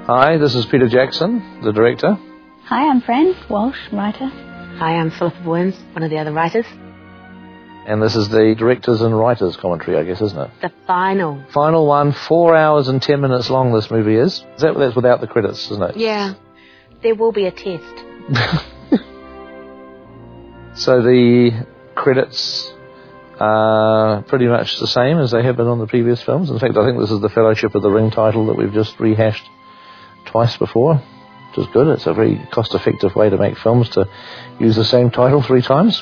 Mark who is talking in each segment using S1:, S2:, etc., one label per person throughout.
S1: Hi, this is Peter Jackson, the director.
S2: Hi, I'm Fran Walsh, writer.
S3: Hi, I'm Philippa Williams, one of the other writers.
S1: And this is the directors and writers commentary, I guess, isn't it?
S3: The final.
S1: Final one, 4 hours and 10 minutes long this movie is. That's without the credits, isn't it?
S3: Yeah. There will be a test.
S1: So the credits are pretty much the same as they have been on the previous films. In fact, I think this is the Fellowship of the Ring title that we've just rehashed twice before, which is good. It's a very cost-effective way to make films, to use the same title 3 times.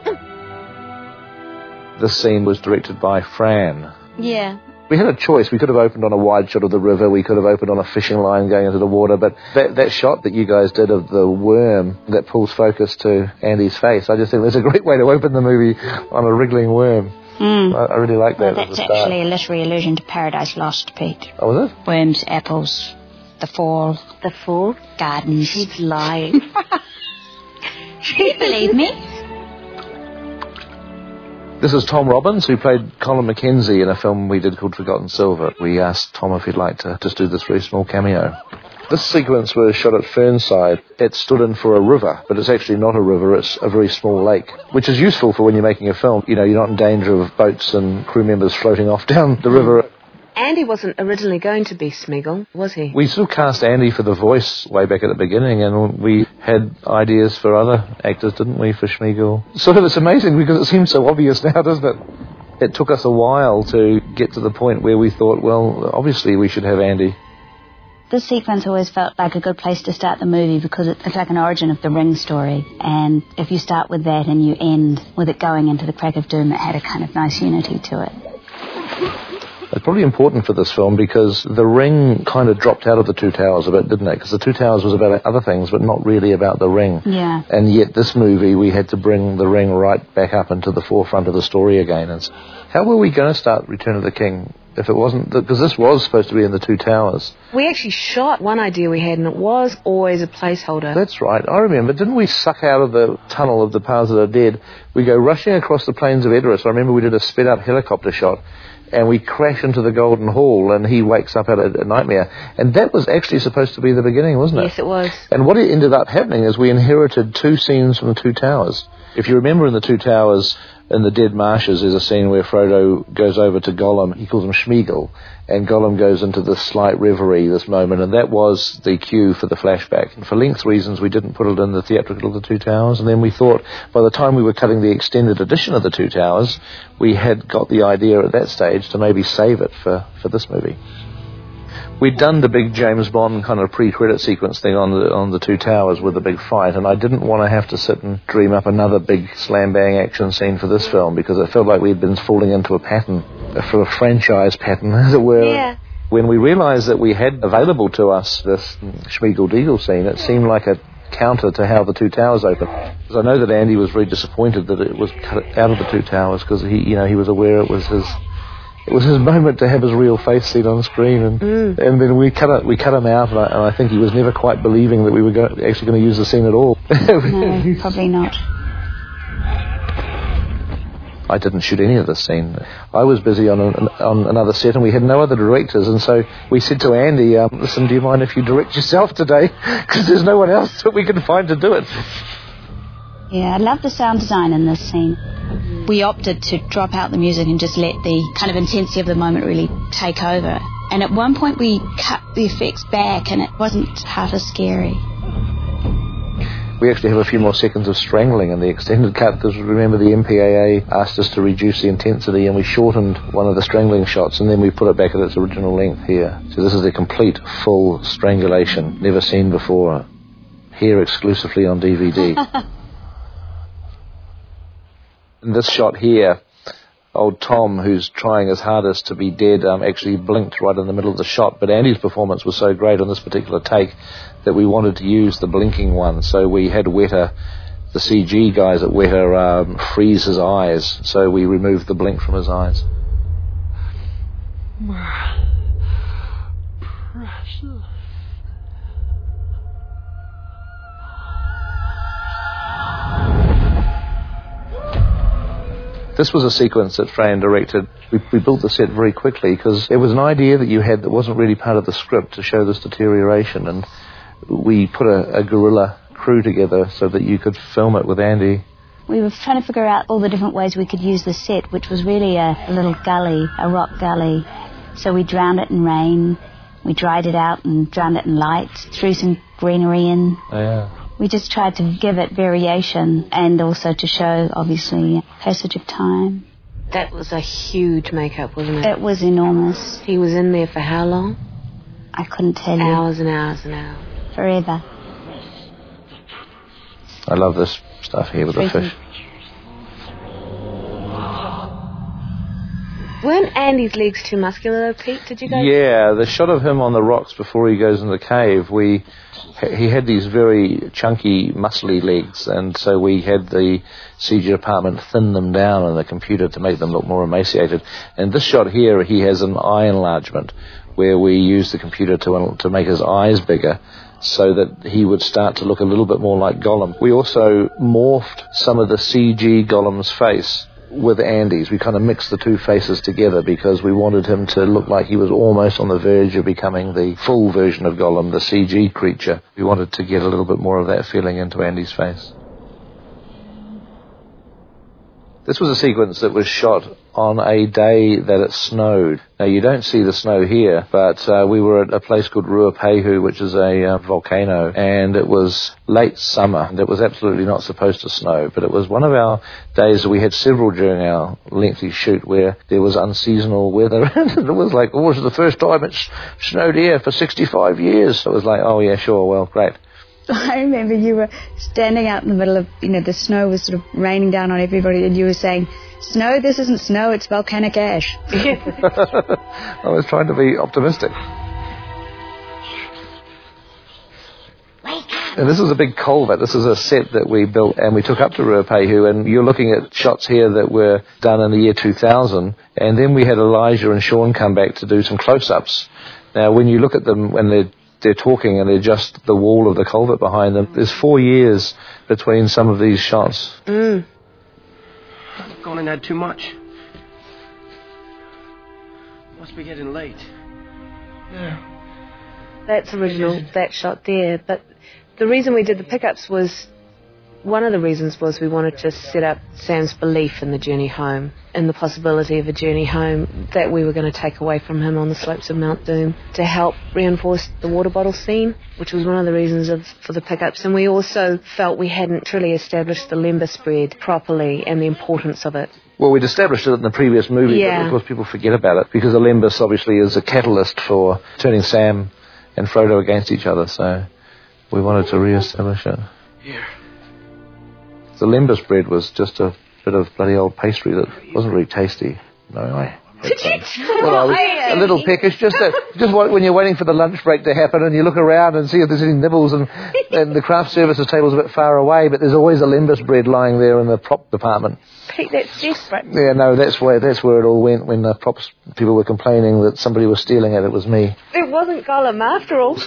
S1: This scene was directed by Fran.
S2: Yeah.
S1: We had a choice. We could have opened on a wide shot of the river. We could have opened on a fishing line going into the water. But that shot that you guys did of the worm that pulls focus to Andy's face, I just think that's a great way to open the movie, on a wriggling worm. I really like that.
S2: Well, that's actually a literary allusion to Paradise Lost, Pete.
S1: Oh, was it?
S2: Worms, apples, the fall.
S3: The fall?
S2: Gardens.
S3: She's lying.
S2: Do you believe me?
S1: This is Tom Robbins, who played Colin Mackenzie in a film we did called Forgotten Silver. We asked Tom if he'd like to just do this very small cameo. This sequence was shot at Fernside. It stood in for a river, but it's actually not a river, it's a very small lake, which is useful for when you're making a film. You know, you're not in danger of boats and crew members floating off down the river.
S3: Andy wasn't originally going to be Smeagol, was he?
S1: We sort of cast Andy for the voice way back at the beginning, and we had ideas for other actors, didn't we, for Smeagol? Sort of, it's amazing because it seems so obvious now, doesn't it? It took us a while to get to the point where we thought, well, obviously we should have Andy.
S2: This sequence always felt like a good place to start the movie because it's like an origin of the Ring story. And if you start with that and you end with it going into the Crack of Doom, it had a kind of nice unity to it.
S1: It's probably important for this film because the Ring kind of dropped out of the Two Towers a bit, didn't it? Because the Two Towers was about other things, but not really about the Ring.
S2: Yeah.
S1: And yet this movie, we had to bring the Ring right back up into the forefront of the story again. And how were we going to start Return of the King if it wasn't... Because this was supposed to be in the Two Towers.
S3: We actually shot one idea we had, and it was always a placeholder.
S1: That's right. I remember. Didn't we suck out of the tunnel of the Paths That Are Dead? We go rushing across the plains of Edoras. I remember we did a sped-up helicopter shot, and we crash into the Golden Hall, and he wakes up out of a nightmare. And that was actually supposed to be the beginning, wasn't it?
S3: Yes, it was.
S1: And what ended up happening is we inherited 2 scenes from the Two Towers. If you remember in the Two Towers, in the Dead Marshes, there's a scene where Frodo goes over to Gollum. He calls him Smeagol, and Gollum goes into this slight reverie, this moment, and that was the cue for the flashback. And for length reasons, we didn't put it in the theatrical of the Two Towers, and then we thought by the time we were cutting the extended edition of the Two Towers, we had got the idea at that stage to maybe save it for this movie. We'd done the big James Bond kind of pre-credit sequence thing on the Two Towers with the big fight, and I didn't want to have to sit and dream up another big slam-bang action scene for this film because it felt like we'd been falling into a pattern, for a franchise pattern, as it were.
S3: Yeah.
S1: When we realised that we had available to us this Schmeagol-Deagle scene, it seemed like a counter to how the Two Towers opened. Because I know that Andy was very disappointed that it was cut out of the Two Towers because he was aware it was his moment to have his real face seen on screen, and then we cut him out, and I think he was never quite believing that we were actually going to use the scene at all.
S2: No, probably not.
S1: I didn't shoot any of this scene. I was busy on another set, and we had no other directors, and so we said to Andy, listen, do you mind if you direct yourself today? Because there's no one else that we can find to do it.
S2: Yeah, I love the sound design in this scene. We opted to drop out the music and just let the kind of intensity of the moment really take over. And at one point we cut the effects back and it wasn't half as scary.
S1: We actually have a few more seconds of strangling in the extended cut because remember the MPAA asked us to reduce the intensity and we shortened one of the strangling shots and then we put it back at its original length here. So this is a complete full strangulation, never seen before, here exclusively on DVD. In this shot here, old Tom, who's trying his hardest to be dead, actually blinked right in the middle of the shot. But Andy's performance was so great on this particular take that we wanted to use the blinking one. So we had Weta, the CG guys at Weta, freeze his eyes. So we removed the blink from his eyes.
S4: Precious.
S1: This was a sequence that Freyan directed. We built the set very quickly because it was an idea that you had that wasn't really part of the script to show this deterioration, and we put a guerrilla crew together so that you could film it with Andy.
S2: We were trying to figure out all the different ways we could use the set, which was really a little gully, a rock gully. So we drowned it in rain, we dried it out and drowned it in light, threw some greenery in.
S1: Oh, yeah.
S2: We just tried to give it variation and also to show, obviously, passage of time.
S3: That was a huge makeup, wasn't it?
S2: It was enormous.
S3: He was in there for how long?
S2: I couldn't tell you.
S3: Hours and hours and hours.
S2: Forever.
S1: I love this stuff here with the fish.
S3: Weren't Andy's legs too muscular though, Pete? Did you go?
S1: Yeah, the shot of him on the rocks before he goes in the cave, he had these very chunky, muscly legs, and so we had the CG department thin them down on the computer to make them look more emaciated. And this shot here, he has an eye enlargement, where we use the computer to make his eyes bigger, so that he would start to look a little bit more like Gollum. We also morphed some of the CG Gollum's face with Andy's. We kind of mixed the two faces together because we wanted him to look like he was almost on the verge of becoming the full version of Gollum, the CG creature. We wanted to get a little bit more of that feeling into Andy's face. This was a sequence that was shot on a day that it snowed. Now, you don't see the snow here, but we were at a place called Ruapehu, which is a volcano, and it was late summer, and it was absolutely not supposed to snow, but it was one of our days that we had several during our lengthy shoot where there was unseasonal weather, and it was like, oh, this is the first time it's snowed here for 65 years. So it was like, oh, yeah, sure, well, great.
S2: I remember you were standing out in the middle of, the snow was sort of raining down on everybody, and you were saying, "Snow, this isn't snow, it's volcanic ash."
S1: I was trying to be optimistic. And this was a big culvert. This is a set that we built and we took up to Ruapehu, and you're looking at shots here that were done in the year 2000, and then we had Elijah and Sean come back to do some close-ups. Now, when you look at them when they're talking and they're just the wall of the culvert behind them, there's 4 years between some of these shots.
S4: I've gone and had too much. Must be getting late. Yeah.
S3: That's original, that shot there. But the reason we did the pickups was, one of the reasons was we wanted to set up Sam's belief in the journey home, in the possibility of a journey home that we were going to take away from him on the slopes of Mount Doom, to help reinforce the water bottle scene, which was one of the reasons for the pickups. And we also felt we hadn't truly established the Lemba spread properly and the importance of it.
S1: Well, we'd established it in the previous movie, but of course people forget about it, because the Lembas obviously is a catalyst for turning Sam and Frodo against each other, so we wanted to re-establish it.
S4: Here.
S1: The Lembas bread was just a bit of bloody old pastry that wasn't really tasty. No, I had some. Well, I was a little peckish, just when you're waiting for the lunch break to happen and you look around and see if there's any nibbles, and the craft services table's a bit far away, but there's always a Lembas bread lying there in the prop department.
S3: Pete, that's desperate.
S1: Yeah, no, that's where it all went when the props people were complaining that somebody was stealing it. It was me.
S3: It wasn't Gollum after all.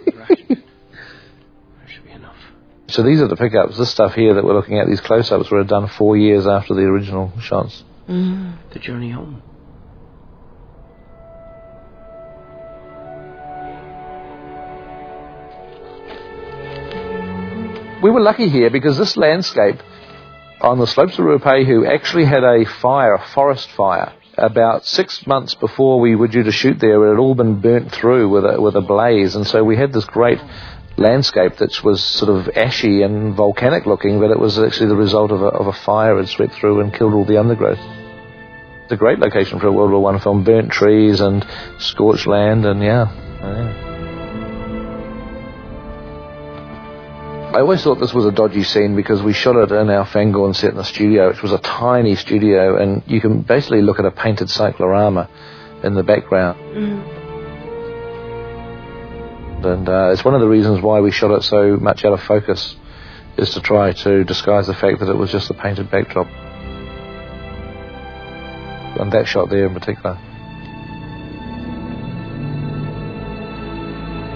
S1: So these are the pickups. This stuff here that we're looking at, these close-ups, were done 4 years after the original shots.
S4: The journey home.
S1: We were lucky here because this landscape on the slopes of Ruapehu actually had a forest fire. About 6 months before we were due to shoot there, it had all been burnt through with a blaze, and so we had this great landscape that was sort of ashy and volcanic looking, but it was actually the result of a fire had swept through and killed all the undergrowth. It's a great location for a World War I film, burnt trees and scorched land, and yeah. I always thought this was a dodgy scene because we shot it in our Fangorn set in the studio, which was a tiny studio, and you can basically look at a painted cyclorama in the background. And it's one of the reasons why we shot it so much out of focus, is to try to disguise the fact that it was just a painted backdrop. And that shot there in particular.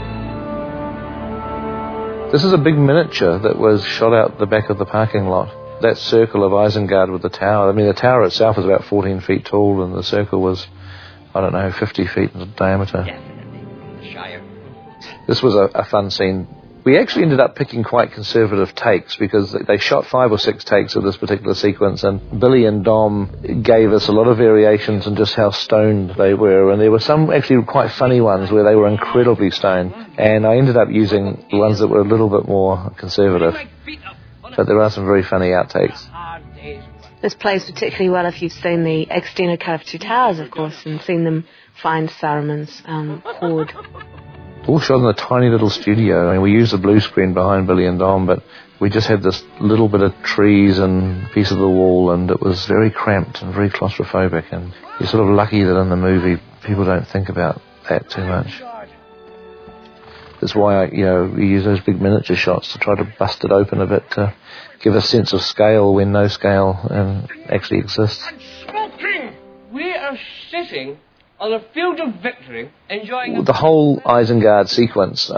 S1: This is a big miniature that was shot out the back of the parking lot. that circle of Isengard with the tower. I mean, the tower itself was about 14 feet tall, and the circle was, 50 feet in diameter.
S4: Definitely. The Shire.
S1: This was a fun scene. We actually ended up picking quite conservative takes because they shot 5 or 6 takes of this particular sequence, and Billy and Dom gave us a lot of variations on just how stoned they were, and there were some actually quite funny ones where they were incredibly stoned, and I ended up using the ones that were a little bit more conservative. But there are some very funny outtakes.
S3: This plays particularly well if you've seen the extended cut of Two Towers, of course, and seen them find Saruman's hoard.
S1: All shot in a tiny little studio. I mean, we used a blue screen behind Billy and Dom, but we just had this little bit of trees and piece of the wall, and it was very cramped and very claustrophobic, and you're sort of lucky that in the movie people don't think about that too much. That's why we use those big miniature shots to try to bust it open a bit, to give a sense of scale when no scale actually exists.
S4: Smoking! We are sitting on a field of victory, enjoying...
S1: The whole Isengard sequence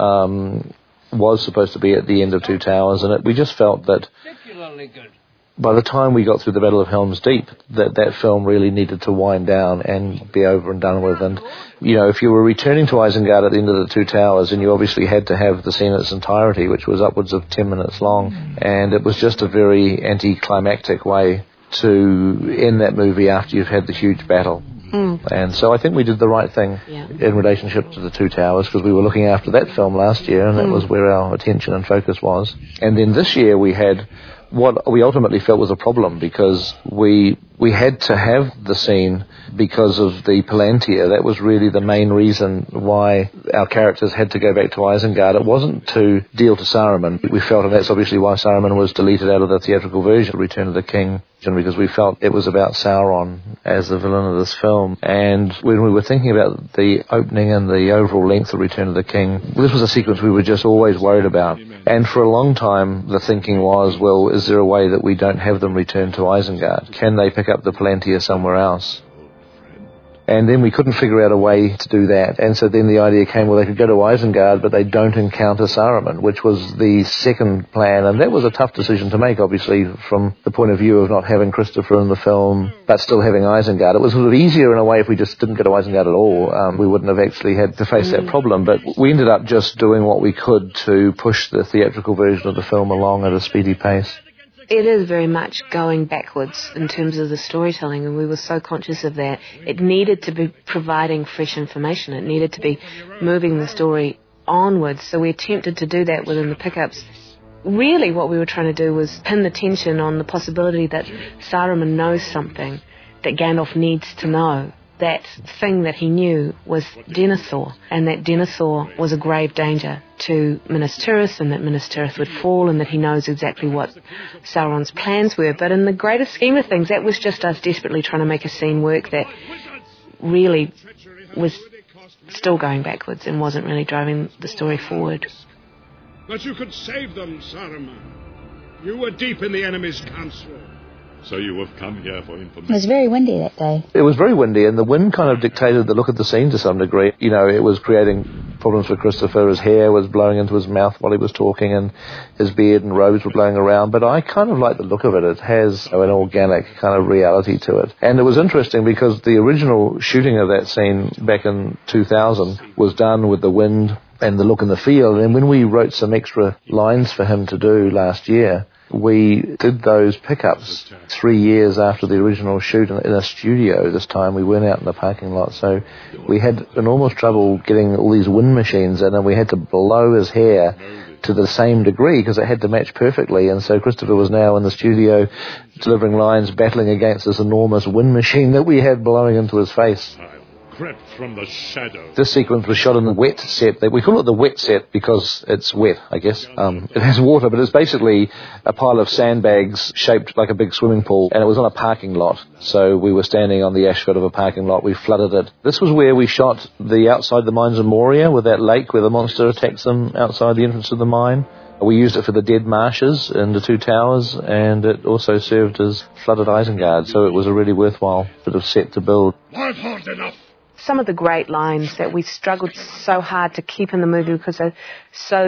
S1: was supposed to be at the end of Two Towers, and we just felt that
S4: particularly good.
S1: by the time we got through the Battle of Helm's Deep, that film really needed to wind down and be over and done with. And, if you were returning to Isengard at the end of the Two Towers, then you obviously had to have the scene in its entirety, which was upwards of 10 minutes long. And it was just a very anticlimactic way to end that movie after you've had the huge battle. And so I think we did the right thing in relationship to the Two Towers, because we were looking after that film last year, and that was where our attention and focus was. And then this year we had what we ultimately felt was a problem, because we had to have the scene because of the Palantir. That was really the main reason why our characters had to go back to Isengard. It wasn't to deal to Saruman. We felt, and that's obviously why Saruman was deleted out of the theatrical version, Return of the King, because we felt it was about Sauron as the villain of this film. And when we were thinking about the opening and the overall length of Return of the King, this was a sequence we were just always worried about. And for a long time, the thinking was, well, is there a way that we don't have them return to Isengard? Can they pick up the Palantir somewhere else? And then we couldn't figure out a way to do that. And so then the idea came, well, they could go to Isengard, but they don't encounter Saruman, which was the second plan. And that was a tough decision to make, obviously, from the point of view of not having Christopher in the film, but still having Isengard. It was sort of easier in a way if we just didn't go to Isengard at all. We wouldn't have actually had to face that problem. But we ended up just doing what we could to push the theatrical version of the film along at a speedy pace.
S3: It is very much going backwards in terms of the storytelling, and we were so conscious of that. It needed to be providing fresh information. It needed to be moving the story onwards, so we attempted to do that within the pickups. Really what we were trying to do was pin the tension on the possibility that Saruman knows something that Gandalf needs to know. That thing that he knew was Denethor, and that Denethor was a grave danger to Minas Tirith, and that Minas Tirith would fall, and that he knows exactly what Sauron's plans were. But in the greater scheme of things, that was just us desperately trying to make a scene work that really was still going backwards and wasn't really driving the story forward.
S5: But you could save them, Saruman. You were deep in the enemy's council. So you have come here for information.
S2: It was very windy that day.
S1: It was very windy, and the wind kind of dictated the look of the scene to some degree. It was creating problems for Christopher. His hair was blowing into his mouth while he was talking, and his beard and robes were blowing around. But I kind of like the look of it. It has an organic kind of reality to it. And it was interesting because the original shooting of that scene back in 2000 was done with the wind and the look and the feel. And when we wrote some extra lines for him to do last year, we did those pickups 3 years after the original shoot in a studio this time. We weren't out in the parking lot, so we had enormous trouble getting all these wind machines in, and we had to blow his hair to the same degree because it had to match perfectly. And so Christopher was now in the studio delivering lines, battling against this enormous wind machine that we had blowing into his face.
S5: Crept from the shadow.
S1: This sequence was shot in the wet set. We call it the wet set because it's wet, I guess. It has water, but it's basically a pile of sandbags shaped like a big swimming pool, and it was on a parking lot. So we were standing on the asphalt of a parking lot. We flooded it. This was where we shot the outside the mines of Moria, with that lake where the monster attacks them outside the entrance of the mine. We used it for the dead marshes in the Two Towers, and it also served as flooded Isengard, so it was a really worthwhile bit of set to build.
S5: I've had enough.
S3: Some of the great lines that we struggled so hard to keep in the movie because they're so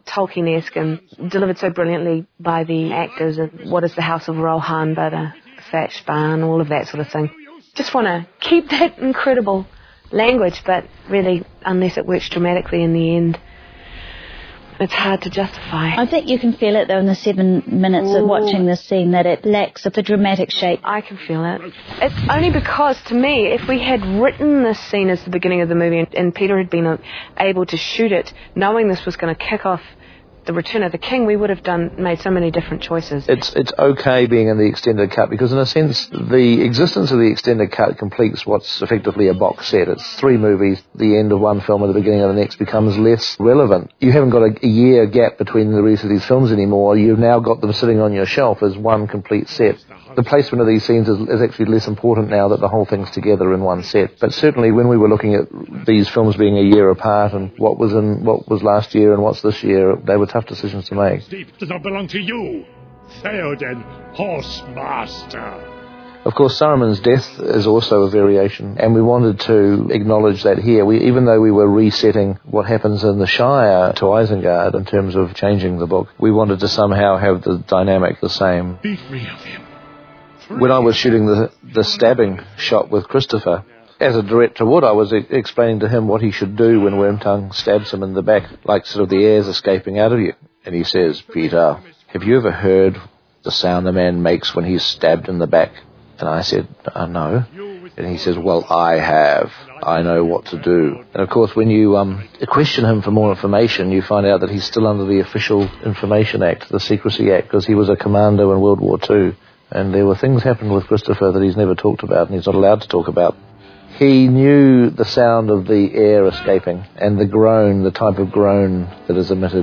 S3: Tolkien-esque and delivered so brilliantly by the actors. And what is the House of Rohan but a thatched barn, all of that sort of thing. Just want to keep that incredible language, but really, unless it works dramatically in the end, it's hard to justify.
S2: I think you can feel it, though, in the 7 minutes of watching this scene, that it lacks of the dramatic shape.
S3: I can feel it. It's only because, to me, if we had written this scene as the beginning of the movie and Peter had been able to shoot it, knowing this was going to kick off the Return of the King, we would have made so many different choices.
S1: It's okay being in the extended cut because, in a sense, the existence of the extended cut completes what's effectively a box set. It's 3 movies. The end of one film and the beginning of the next becomes less relevant. You haven't got a year gap between the release of these films anymore. You've now got them sitting on your shelf as one complete set. The placement of these scenes is actually less important now that the whole thing's together in one set. But certainly when we were looking at these films being a year apart and what was last year and what's this year, they were tough decisions to make.
S5: Steep does not belong to you, Theoden, Horsemaster.
S1: Of course, Saruman's death is also a variation, and we wanted to acknowledge that here. Even though we were resetting what happens in the Shire to Isengard in terms of changing the book, we wanted to somehow have the dynamic the same.
S5: Be free of him.
S1: When I was shooting the stabbing shot with Christopher, as a director would, I was explaining to him what he should do when Wormtongue stabs him in the back, like sort of the air's escaping out of you. And he says, "Peter, have you ever heard the sound a man makes when he's stabbed in the back?" And I said, "No." And he says, "Well, I have. I know what to do." And of course, when you question him for more information, you find out that he's still under the Official Information Act, the Secrecy Act, because he was a commando in World War II. And there were things happened with Christopher that he's never talked about and he's not allowed to talk about. He knew the sound of the air escaping and the groan, the type of groan that is emitted.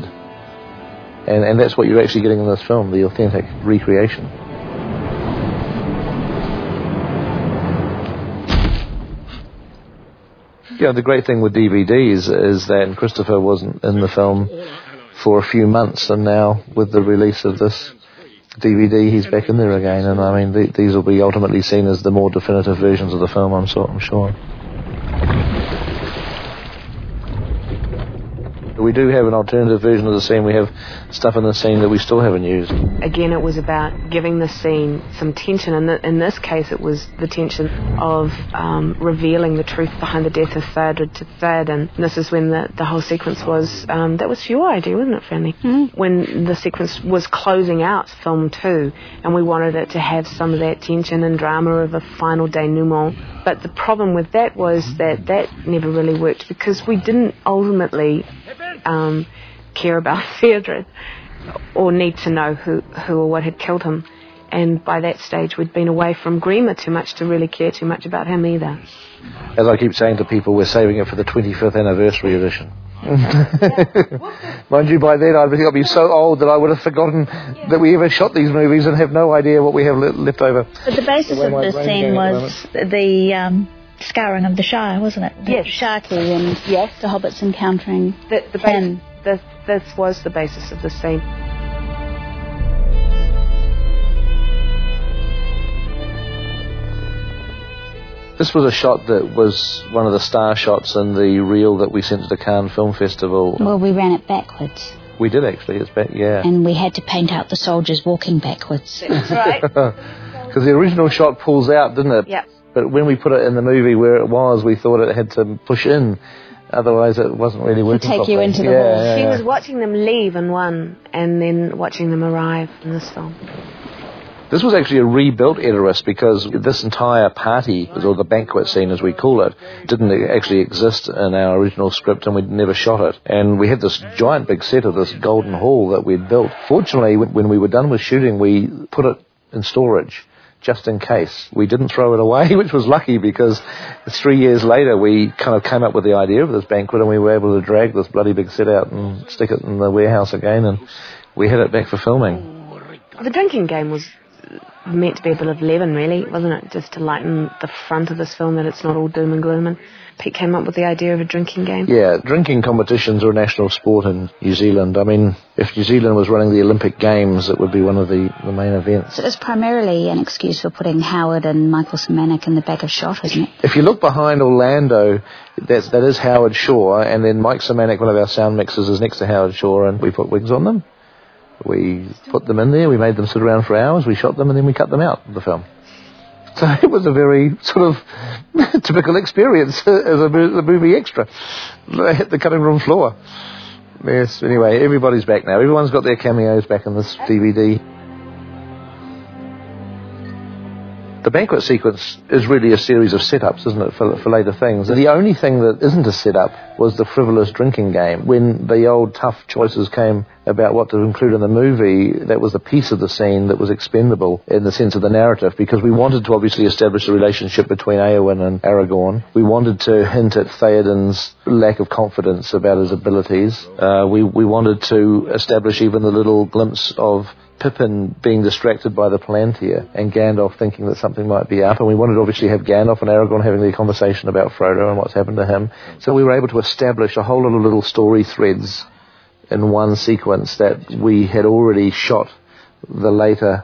S1: And that's what you're actually getting in this film, the authentic recreation. You know, the great thing with DVDs is that Christopher wasn't in the film for a few months, and now with the release of this DVD, he's back in there again, and I mean, these will be ultimately seen as the more definitive versions of the film, I'm sure. We do have an alternative version of the scene. We have stuff in the scene that we still haven't used.
S3: Again, it was about giving the scene some tension, and in this case it was the tension of revealing the truth behind the death of Theodred to Theoden. And this is when the whole sequence was, that was your idea, wasn't it, Fanny? When the sequence was closing out film 2, and we wanted it to have some of that tension and drama of a final denouement. But the problem with that was that never really worked because we didn't ultimately care about Theodred or need to know who or what had killed him. And by that stage we'd been away from Grima too much to really care too much about him either.
S1: As I keep saying to people, we're saving it for the 25th anniversary edition. Mind you, by then I think I'll be so old that I would have forgotten that we ever shot these movies and have no idea what we have left over.
S2: But the basis of the scene was the scouring of the Shire, wasn't it?
S3: Yes.
S2: Sharky and the hobbits encountering him.
S3: This was the basis of the scene.
S1: This was a shot that was one of the star shots in the reel that we sent to the Cannes Film Festival.
S2: Well, we ran it backwards.
S1: We did actually, it's back, yeah.
S2: And we had to paint out the soldiers walking backwards.
S3: That's right.
S1: Because the original shot pulls out, didn't it?
S3: Yep.
S1: But when we put it in the movie where it was, we thought it had to push in. Otherwise, it wasn't really working
S2: take
S1: properly.
S2: you into the hall.
S3: She was watching them leave in one and then watching them arrive in this film.
S1: This was actually a rebuilt Edoras because this entire party, or the banquet scene as we call it, didn't actually exist in our original script and we'd never shot it. And we had this giant big set of this golden hall that we'd built. Fortunately, when we were done with shooting, we put it in storage just in case. We didn't throw it away, which was lucky because 3 years later we kind of came up with the idea of this banquet and we were able to drag this bloody big set out and stick it in the warehouse again and we had it back for filming.
S3: The drinking game was meant to be a bit of leaven, really, wasn't it? Just to lighten the front of this film, that it's not all doom and gloom. And Pete came up with the idea of a drinking game.
S1: Yeah, drinking competitions are a national sport in New Zealand. I mean, if New Zealand was running the Olympic Games, it would be one of the main events.
S2: So it's primarily an excuse for putting Howard and Michael Szymanczyk in the back of shot, isn't it?
S1: If you look behind Orlando, that is Howard Shaw, and then Mike Szymanczyk, one of our sound mixers, is next to Howard Shaw, and we put wigs on them. We put them in there, we made them sit around for hours, we shot them, and then we cut them out of the film. So it was a very sort of typical experience as a movie extra. I hit the cutting room floor. Yes, anyway, everybody's back now. Everyone's got their cameos back in this DVD. The banquet sequence is really a series of setups, isn't it, for later things. The only thing that isn't a setup was the frivolous drinking game. When the old tough choices came about what to include in the movie, that was a piece of the scene that was expendable in the sense of the narrative, because we wanted to obviously establish the relationship between Éowyn and Aragorn. We wanted to hint at Theoden's lack of confidence about his abilities. We wanted to establish even the little glimpse of Pippin being distracted by the Palantir and Gandalf thinking that something might be up, and we wanted to obviously have Gandalf and Aragorn having their conversation about Frodo and what's happened to him. So we were able to establish a whole lot of little story threads in one sequence that we had already shot the later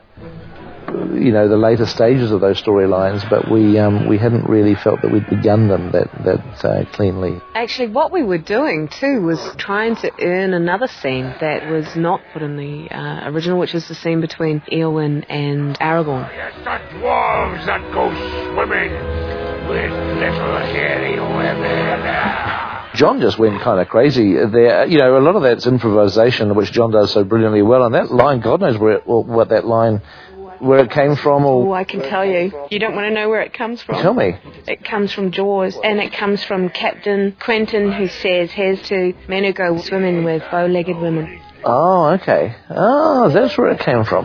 S1: stages of those storylines, but we hadn't really felt that we'd begun them that cleanly.
S3: Actually, what we were doing too was trying to earn another scene that was not put in the original, which was the scene between Éowyn and Aragorn.
S6: Yes, the dwarves that go swimming with little hairy women.
S1: John just went kind of crazy there. You know, a lot of that's improvisation, which John does so brilliantly well. And that line, God knows where it came from.
S3: Oh, I can tell you. You don't want to know where it comes from?
S1: Tell me.
S3: It comes from Jaws, and it comes from Captain Quentin, who says, "Here's to men who go swimming with bow-legged women."
S1: Oh, okay. Oh, that's where it came from.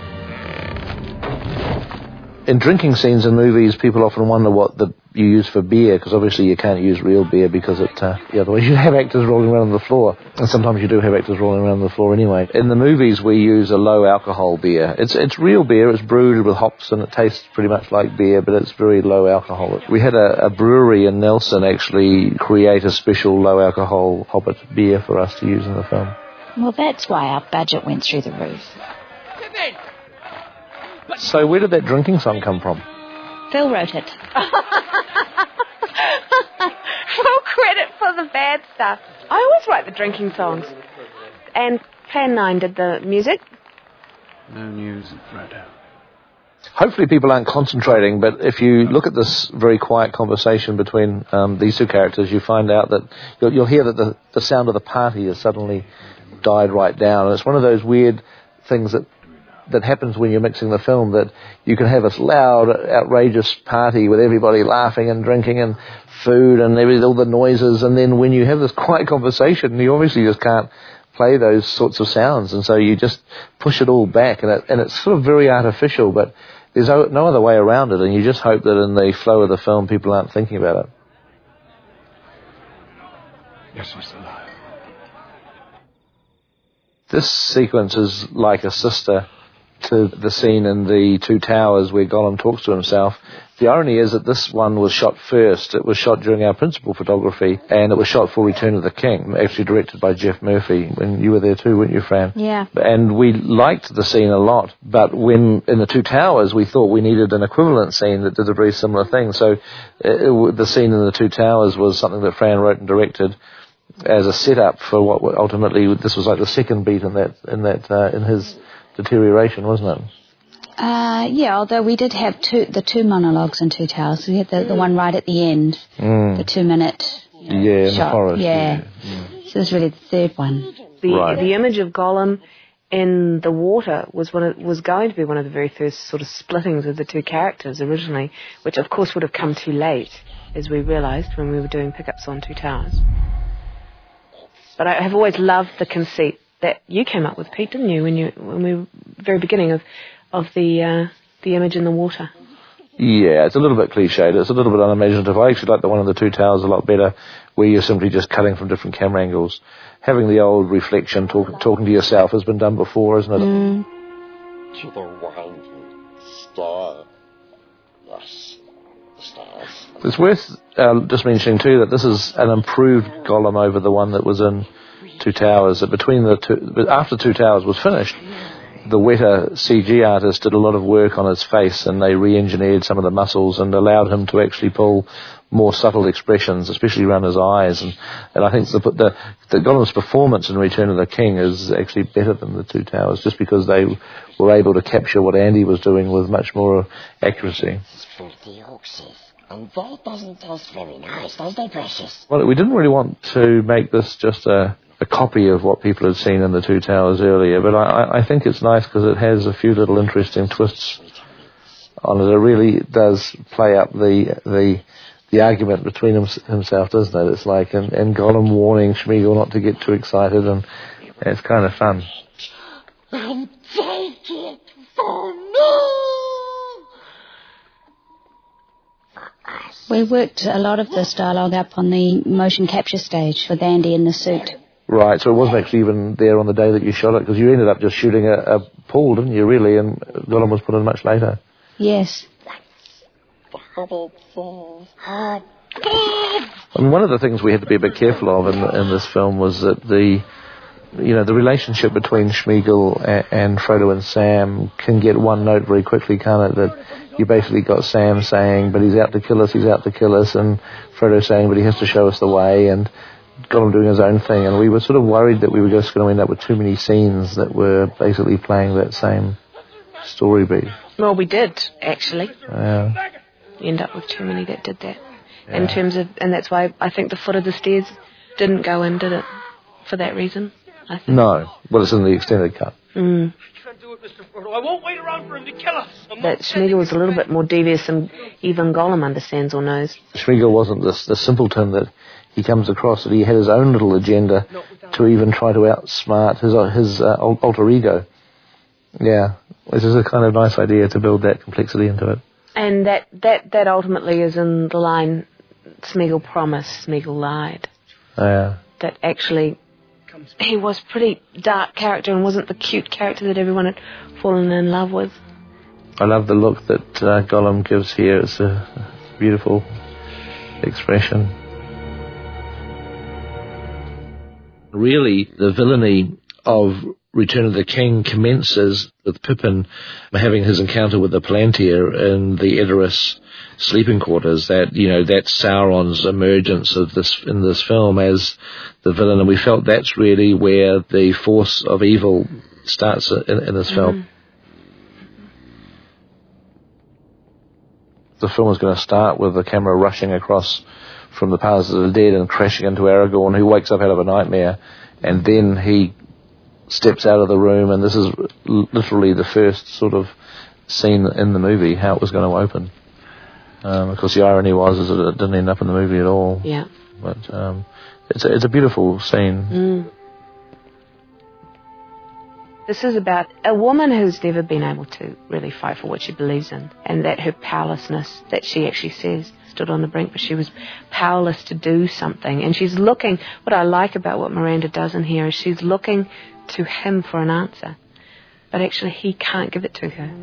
S1: In drinking scenes in movies, people often wonder what you use for beer, because obviously you can't use real beer because otherwise you have actors rolling around on the floor, and sometimes you do have actors rolling around on the floor anyway. In the movies, we use a low alcohol beer. It's real beer. It's brewed with hops, and it tastes pretty much like beer, but it's very low alcohol. We had a brewery in Nelson actually create a special low alcohol hobbit beer for us to use in the film.
S2: Well, that's why our budget went through the roof.
S1: So where did that drinking song come from?
S2: Phil wrote it.
S3: Full credit for the bad stuff. I always write the drinking songs. And Plan 9 did the music.
S6: No news, Frodo.
S1: Hopefully people aren't concentrating, but if you look at this very quiet conversation between these two characters, you find out that you'll hear that the sound of the party has suddenly died right down. And it's one of those weird things that happens when you're mixing the film, that you can have this loud, outrageous party with everybody laughing and drinking and food and all the noises, and then when you have this quiet conversation, you obviously just can't play those sorts of sounds, and so you just push it all back, and it's sort of very artificial, but there's no other way around it, and you just hope that in the flow of the film people aren't thinking about it.
S6: Yes, Mr. Lyle.
S1: This sequence is like a sister to the scene in the Two Towers where Gollum talks to himself. The irony is that this one was shot first. It was shot during our principal photography, and it was shot for Return of the King, actually directed by Jeff Murphy. When you were there too, weren't you, Fran?
S2: Yeah.
S1: And we liked the scene a lot, but when in the Two Towers we thought we needed an equivalent scene that did a very similar thing. So the scene in the Two Towers was something that Fran wrote and directed as a setup for what ultimately this was like the second beat in his deterioration, wasn't it?
S2: Yeah, although we did have the two monologues in Two Towers. We had the one right at the end, the 2-minute shot.
S1: In the forest.
S2: Yeah. So it was really the third one.
S3: The image of Gollum in the water was going to be one of the very first sort of splittings of the two characters originally, which of course would have come too late, as we realised when we were doing pickups on Two Towers. But I have always loved the conceit that you came up with, Pete, didn't you, when we were very beginning of the image in the water?
S1: Yeah, it's a little bit cliched. It's a little bit unimaginative. I actually like the one in the Two Towers a lot better, where you're simply just cutting from different camera angles. Having the old reflection, talking to yourself has been done before, isn't it?
S7: To the winding
S6: star. Yes, the stars.
S1: It's worth just mentioning too that this is an improved Gollum over the one that was in Two Towers. That between the two, but after Two Towers was finished, the Weta CG artist did a lot of work on his face, and they re-engineered some of the muscles and allowed him to actually pull more subtle expressions, especially around his eyes. And I think the Gollum's performance in Return of the King is actually better than the Two Towers, just because they were able to capture what Andy was doing with much more accuracy.
S6: And that doesn't taste very nice, does it, precious?
S1: Well, we didn't really want to make this just a copy of what people had seen in the Two Towers earlier, but I think it's nice because it has a few little interesting twists on it. It really does play up the argument between himself, doesn't it? It's like, and Gollum warning Sméagol not to get too excited, and it's kind of fun.
S6: And take it for me!
S2: We worked a lot of this dialogue up on the motion capture stage with Andy in the suit.
S1: Right, so it wasn't actually even there on the day that you shot it, because you ended up just shooting a pool, didn't you, really, and Gollum was put in much later.
S2: Yes.
S1: I mean, one of the things we had to be a bit careful of in this film was that the relationship between Sméagol and Frodo and Sam can get one note very quickly, can't it? That you basically got Sam saying, but he's out to kill us, and Frodo saying, but he has to show us the way, and Gollum doing his own thing, and we were sort of worried that we were just going to end up with too many scenes that were basically playing that same story beat.
S3: Well, we did, actually.
S1: Yeah.
S3: You end up with too many that did that. Yeah. In terms of, and that's why I think the foot of the stairs didn't go in, did it? For that reason, I think.
S1: No. Well, it's in the extended cut.
S4: Mm. I won't wait around for him to kill us.
S3: That Sméagol was a little bit more devious than even Gollum understands or knows.
S1: Sméagol wasn't the simpleton that he comes across, that he had his own little agenda to even try to outsmart his alter ego. Yeah, which is a kind of nice idea to build that complexity into it.
S3: And that ultimately is in the line, Sméagol promised, Sméagol lied.
S1: Yeah.
S3: That actually he was a pretty dark character and wasn't the cute character that everyone had fallen in love with.
S1: I love the look that Gollum gives here. It's a beautiful expression. Really, the villainy of Return of the King commences with Pippin having his encounter with the Palantir in the Edoras sleeping quarters. That's Sauron's emergence in this film as the villain, and we felt that's really where the force of evil starts in this film. The film is going to start with the camera rushing across from the Palace of the Dead and crashing into Aragorn, who wakes up out of a nightmare, and then he steps out of the room, and this is literally the first sort of scene in the movie, how it was going to open. Of course, the irony was that it didn't end up in the movie at all.
S3: Yeah.
S1: But it's a beautiful scene.
S3: This is about a woman who's never been able to really fight for what she believes in, and that her powerlessness, that she actually says, stood on the brink, but she was powerless to do something. And she's looking, what I like about what Miranda does in here is she's looking to him for an answer, but actually he can't give it to her.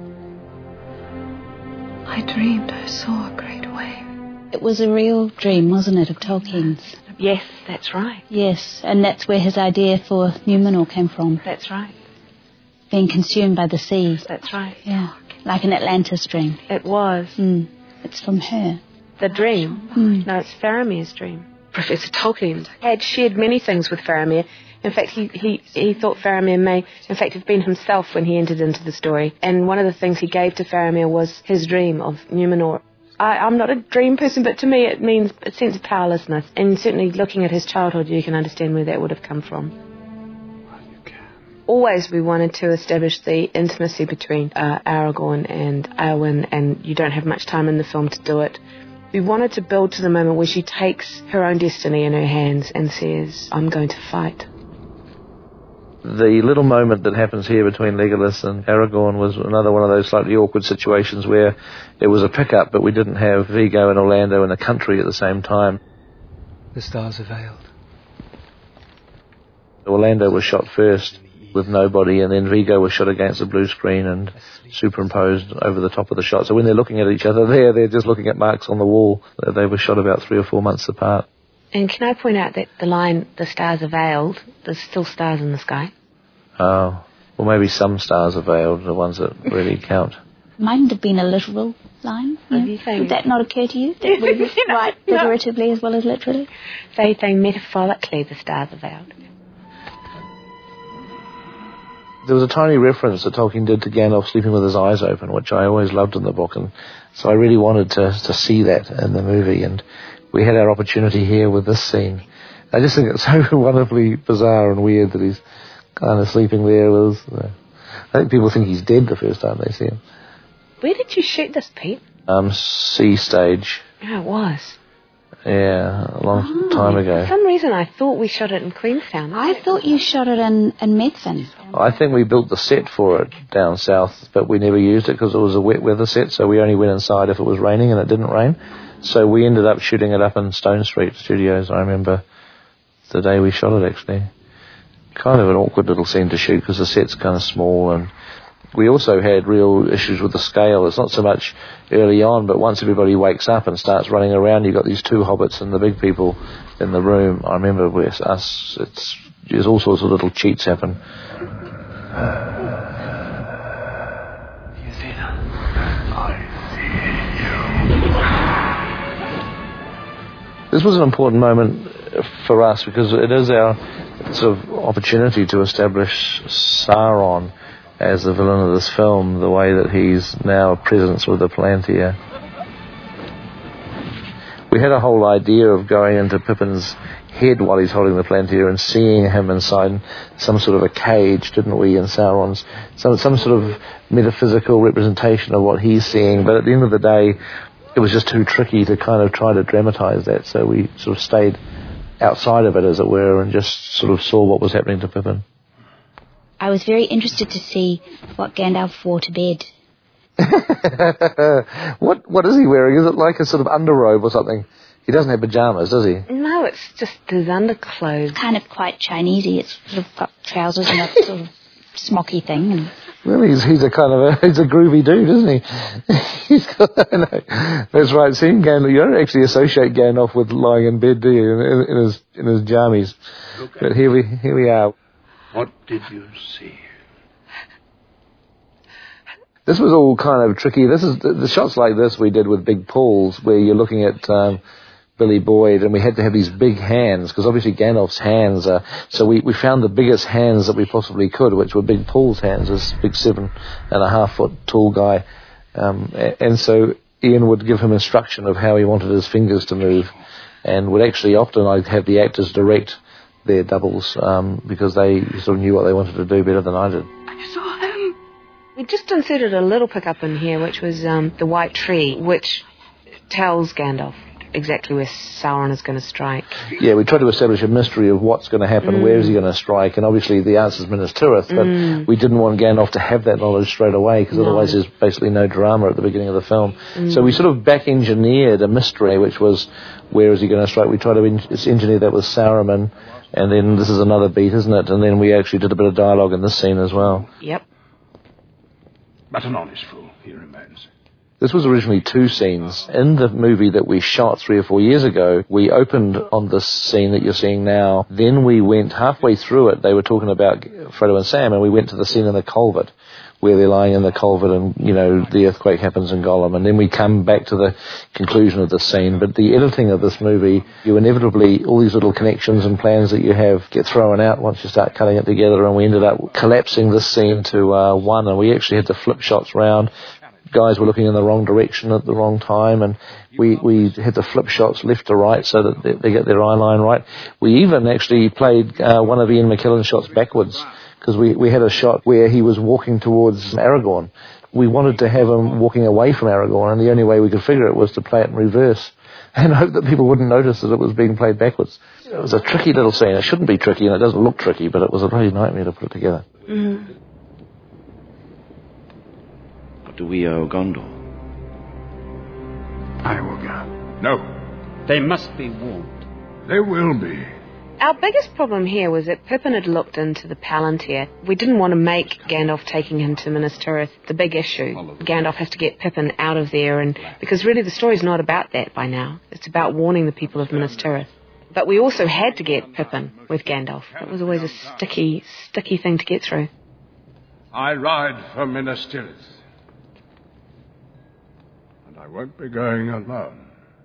S7: I dreamed I saw a great wave.
S2: It was a real dream, wasn't it, of Tolkien's?
S3: Yes, that's right.
S2: Yes, and that's where his idea for Numenor came from.
S3: That's right.
S2: Being consumed by the sea.
S3: That's right.
S2: Yeah, like an Atlantis dream.
S3: It was.
S2: It's from her.
S3: The dream? No, it's Faramir's dream. Professor Tolkien had shared many things with Faramir. In fact, he thought Faramir may, in fact, have been himself when he entered into the story. And one of the things he gave to Faramir was his dream of Numenor. I'm not a dream person, but to me it means a sense of powerlessness. And certainly looking at his childhood, you can understand where that would have come from.
S5: Well, you can.
S3: Always we wanted to establish the intimacy between Aragorn and Éowyn, and you don't have much time in the film to do it. We wanted to build to the moment where she takes her own destiny in her hands and says, I'm going to fight.
S1: The little moment that happens here between Legolas and Aragorn was another one of those slightly awkward situations where it was a pickup, but we didn't have Viggo and Orlando in the country at the same time.
S8: The stars are veiled.
S1: Orlando was shot first, with nobody, and then Vigo was shot against the blue screen and superimposed over the top of the shot. So when they're looking at each other there, they're just looking at marks on the wall. They were shot about 3 or 4 months apart.
S3: And can I point out that the line, the stars are veiled, there's still stars in the sky?
S1: Oh, well, maybe some stars are veiled, the ones that really count.
S2: Mightn't have been a literal line. Would that not occur to you? That we would write figuratively as well as literally?
S3: They metaphorically, the stars are veiled.
S1: There was a tiny reference that Tolkien did to Gandalf sleeping with his eyes open, which I always loved in the book, and so I really wanted to see that in the movie, and we had our opportunity here with this scene. I just think it's so wonderfully bizarre and weird that he's kind of sleeping there with I think people think he's dead the first time they see him.
S3: Where did you shoot this, Pete?
S1: Sea Stage.
S3: Yeah, it was.
S1: Yeah, a long time ago.
S3: For some reason I thought we shot it in Queenstown.
S2: I thought you shot it in Methven.
S1: I think we built the set for it down south, but we never used it because it was a wet weather set, so we only went inside if it was raining, and it didn't rain. So we ended up shooting it up in Stone Street Studios. I remember the day we shot it, actually. Kind of an awkward little scene to shoot because the set's kind of small, and we also had real issues with the scale. It's not so much early on, but once everybody wakes up and starts running around, you've got these 2 hobbits and the big people in the room. I remember with us, there's all sorts of little cheats happen.
S6: You see that? I see you.
S1: This was an important moment for us because it is our sort of opportunity to establish Sauron as the villain of this film, the way that he's now a presence with the Palantir. We had a whole idea of going into Pippin's head while he's holding the Palantir and seeing him inside some sort of a cage, didn't we, in Sauron's, some sort of metaphysical representation of what he's seeing, but at the end of the day, it was just too tricky to kind of try to dramatise that, so we sort of stayed outside of it, as it were, and just sort of saw what was happening to Pippin.
S2: I was very interested to see what Gandalf wore to bed.
S1: What is he wearing? Is it like a sort of underrobe or something? He doesn't have pyjamas, does he?
S3: No, it's just his underclothes.
S2: Kind of quite Chinesey. It's sort of got trousers and a sort of smocky thing. And
S1: well, he's a kind of he's a groovy dude, isn't he? He's got, no, that's right. Seeing Gandalf, you don't actually associate Gandalf with lying in bed, do you? In his jammies. But here we are.
S6: What did you see?
S1: This was all kind of tricky. This is the shots like this we did with big pools, where you're looking at Billy Boyd, and we had to have these big hands because obviously Gandalf's hands are. So we found the biggest hands that we possibly could, which were Big Paul's hands, this big 7.5 foot tall guy, and so Ian would give him instruction of how he wanted his fingers to move, and would actually often I'd have the actors direct their doubles because they sort of knew what they wanted to do better than I did.
S7: I saw him.
S3: We just inserted a little pickup in here, which was the white tree, which tells Gandalf exactly where Sauron is going to strike.
S1: Yeah, we tried to establish a mystery of what's going to happen, where is he going to strike, and obviously the answer is Minas Tirith, but we didn't want Gandalf to have that knowledge straight away, because otherwise there's basically no drama at the beginning of the film. So we sort of back-engineered a mystery, which was, where is he going to strike? We tried to engineer that with Saruman, and then this is another beat, isn't it? And then we actually did a bit of dialogue in this scene as well.
S3: Yep.
S6: But an honest fool he remains.
S1: This was originally 2 scenes. In the movie that we shot 3 or 4 years ago, we opened on this scene that you're seeing now. Then we went halfway through it. They were talking about Frodo and Sam, and we went to the scene in the culvert, where they're lying in the culvert and, you know, the earthquake happens in Gollum. And then we come back to the conclusion of the scene. But the editing of this movie, you inevitably, all these little connections and plans that you have get thrown out once you start cutting it together. And we ended up collapsing this scene to one, and we actually had to flip shots round. Guys were looking in the wrong direction at the wrong time, and we had to flip shots left to right so that they get their eye line right. We even actually played one of Ian McKellen's shots backwards, because we had a shot where he was walking towards Aragorn. We wanted to have him walking away from Aragorn, and the only way we could figure it was to play it in reverse and hope that people wouldn't notice that it was being played backwards. It was a tricky little scene. It shouldn't be tricky, and it doesn't look tricky, but it was a bloody nightmare to put it together.
S3: Mm-hmm.
S8: Do we owe Gondor?
S6: Iroga. No.
S9: They must be warned.
S6: They will be.
S3: Our biggest problem here was that Pippin had looked into the Palantir. We didn't want to make Gandalf taking him to Minas Tirith the big issue. Gandalf has to get Pippin out of there, and because really the story's not about that by now. It's about warning the people of Minas Tirith. But we also had to get Pippin with Gandalf. It was always a sticky thing to get through.
S5: I ride for Minas Tirith. And I won't be going alone.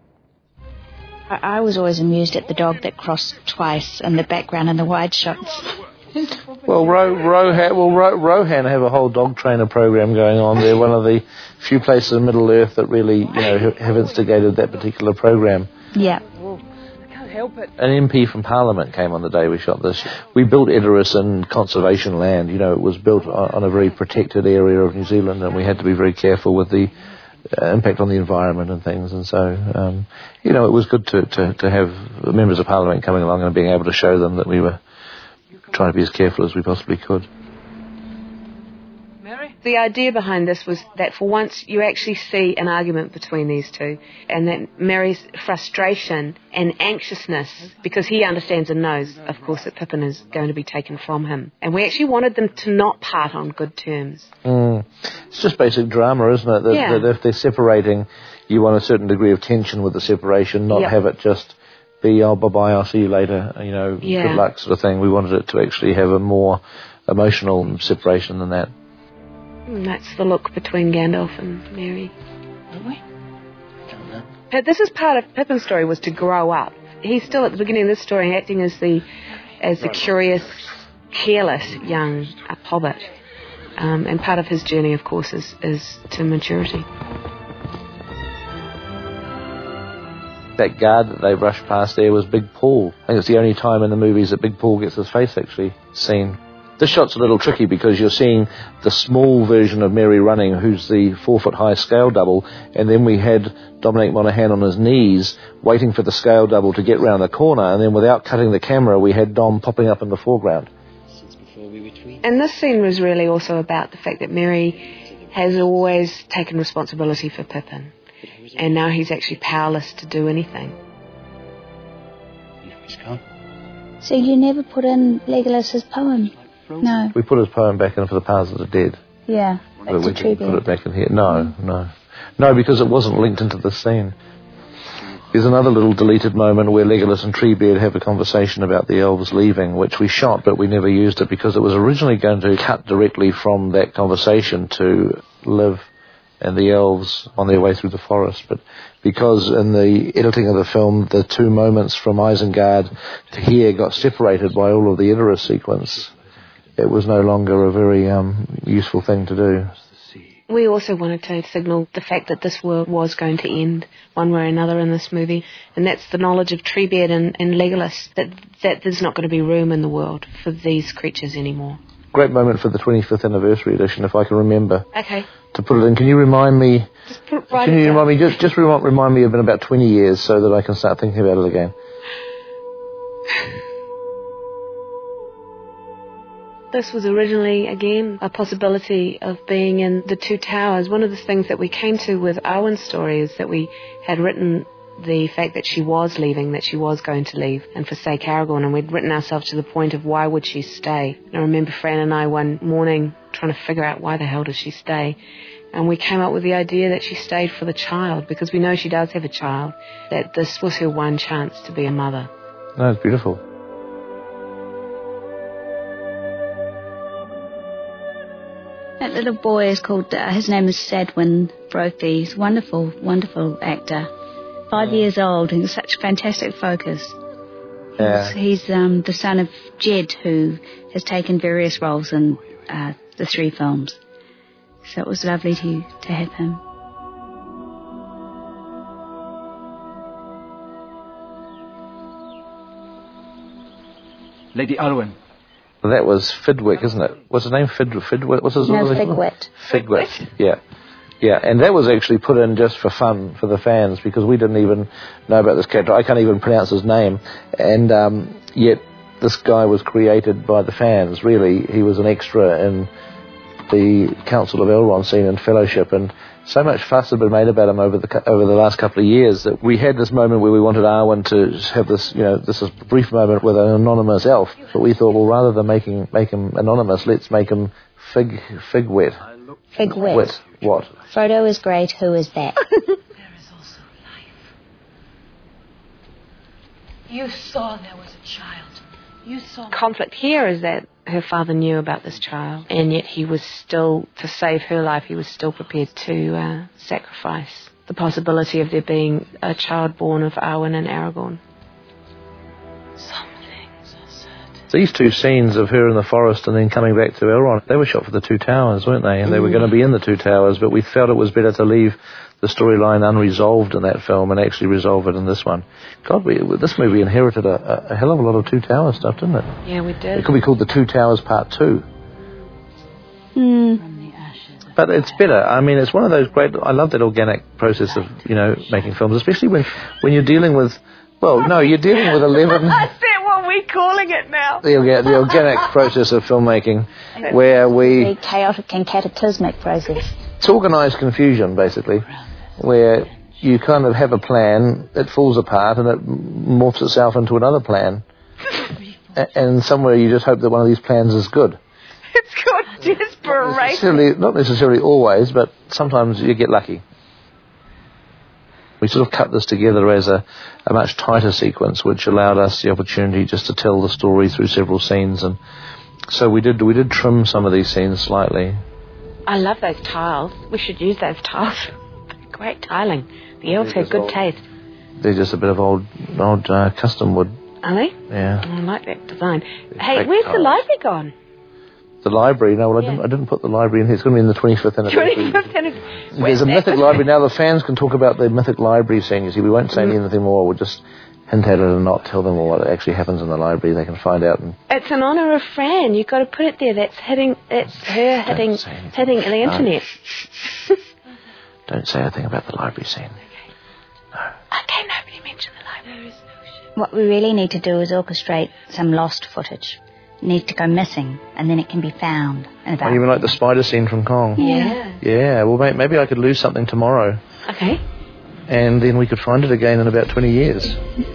S2: I was always amused at the dog that crossed twice in the background in the wide shots.
S1: Well, Rohan have a whole dog trainer program going on. They're one of the few places in Middle-earth that really, have instigated that particular program.
S2: Yeah.
S3: I can't help it.
S1: An MP from Parliament came on the day we shot this. We built Edoras in conservation land. It was built on a very protected area of New Zealand, and we had to be very careful with the impact on the environment and things, and so it was good to have members of Parliament coming along and being able to show them that we were trying to be as careful as we possibly could.
S3: Mary? The idea behind this was that for once you actually see an argument between these two, and that Mary's frustration and anxiousness, because he understands and knows, of course, that Pippin is going to be taken from him. And we actually wanted them to not part on good terms.
S1: It's just basic drama, isn't it? That if they're separating, you want a certain degree of tension with the separation, not have it just be, oh, bye-bye, I'll see you later, good luck sort of thing. We wanted it to actually have a more emotional separation than that.
S3: And that's the look between Gandalf and Mary.
S8: Really?
S3: But this is part of Pippin's story, was to grow up. He's still at the beginning of this story acting as the curious, careless young hobbit. And part of his journey, of course, is to maturity.
S1: That guard that they rushed past there was Big Paul. I think it's the only time in the movies that Big Paul gets his face actually seen. This shot's a little tricky because you're seeing the small version of Mary running, who's the 4-foot-high scale double, and then we had Dominic Monaghan on his knees waiting for the scale double to get round the corner, and then without cutting the camera we had Dom popping up in the foreground.
S3: And this scene was really also about the fact that Mary has always taken responsibility for Pippin. And now he's actually powerless to do anything.
S8: He's gone.
S2: So you never put in Legolas's poem? No.
S1: We put his poem back in for the Powers of the Dead.
S2: Yeah.
S1: But we didn't put it back in here. No, because it wasn't linked into the scene. There's another little deleted moment where Legolas and Treebeard have a conversation about the elves leaving, which we shot, but we never used it because it was originally going to cut directly from that conversation to Liv and the elves on their way through the forest. But because in the editing of the film, the two moments from Isengard to here got separated by all of the Edoras sequence, it was no longer a very useful thing to do.
S3: We also wanted to signal the fact that this world was going to end one way or another in this movie, and that's the knowledge of Treebeard and Legolas, that there's not going to be room in the world for these creatures anymore.
S1: Great moment for the 25th anniversary edition, if I can remember.
S3: Okay.
S1: To put it in, can you remind me?
S3: Just put it right.
S1: Can you remind me? Just remind me of in about 20 years, so that I can start thinking about it again.
S3: This was originally, again, a possibility of being in the Two Towers. One of the things that we came to with Arwen's story is that we had written the fact that she was leaving, that she was going to leave and forsake Aragorn, and we'd written ourselves to the point of why would she stay. And I remember Fran and I one morning trying to figure out why the hell does she stay. And we came up with the idea that she stayed for the child, because we know she does have a child, that this was her one chance to be a mother.
S1: No, it's beautiful.
S2: That little boy is called, his name is Sadwin Brophy. He's a wonderful, wonderful actor. 5 years old, and such fantastic focus.
S1: Yeah.
S2: He's the son of Jed, who has taken various roles in the 3 films. So it was lovely to have him.
S9: Lady Arwen.
S1: That was Fidwick, isn't it? What's his name? Fidwick? What's his name?
S2: No, Figwit.
S1: Figwit, yeah. Yeah, and that was actually put in just for fun for the fans, because we didn't even know about this character. I can't even pronounce his name. And yet this guy was created by the fans, really. He was an extra in the Council of Elrond scene in Fellowship, and so much fuss had been made about him over the last couple of years that we had this moment where we wanted Arwen to have this, this brief moment with an anonymous elf. But we thought, well, rather than make him anonymous, let's make him fig wet.
S2: Fig wet.
S1: What?
S2: Frodo is great. Who is that?
S7: There is also life. You saw there was a child. You saw...
S3: Conflict here is that her father knew about this child, and yet he was still, to save her life, he was still prepared to sacrifice the possibility of there being a child born of Arwen and Aragorn.
S7: Some things are certain.
S1: These two scenes of her in the forest and then coming back to Elrond, they were shot for the Two Towers, weren't they? And they were going to be in the Two Towers, but we felt it was better to leave the storyline unresolved in that film and actually resolve it in this one. God, this movie inherited a hell of a lot of Two Towers stuff, didn't it?
S3: Yeah, we did.
S1: It could be called The Two Towers Part 2. But it's better. I mean, it's one of those great... I love that organic process of, making films, especially when you're dealing with... Well, no, you're dealing with 11...
S3: That's what we're calling it now.
S1: The organic process of filmmaking, where we...
S2: The chaotic and cataclysmic process.
S1: It's organised confusion, basically, where you kind of have a plan, it falls apart, and it morphs itself into another plan. And somewhere you just hope that one of these plans is good.
S3: It's called desperation.
S1: Not necessarily always, but sometimes you get lucky. We sort of cut this together as a much tighter sequence, which allowed us the opportunity just to tell the story through several scenes. And so we did trim some of these scenes slightly.
S3: I love those tiles. We should use those tiles. Great tiling. The elves have good taste.
S1: They're just a bit of old custom wood.
S3: Are they?
S1: Yeah.
S3: I like that design. Hey, where's the library gone?
S1: The library? No, well, I didn't put the library in here. It's going to be in the 25th anniversary.
S3: 25th anniversary.
S1: There's a mythic library. Now the fans can talk about the mythic library scene. You see, we won't say anything more. We'll just hint at it and not tell them what actually happens in the library. They can find out.
S3: It's in honour of Fran. You've got to put it there. It's her hitting the internet.
S1: Shh. Don't say a thing about the library scene.
S3: Okay, nobody mentioned the library.
S2: What we really need to do is orchestrate some lost footage. It needs to go missing, and then it can be found.
S1: You mean like the spider scene from Kong?
S2: Yeah.
S1: Yeah, well, maybe I could lose something tomorrow.
S3: Okay.
S1: And then we could find it again in about 20 years.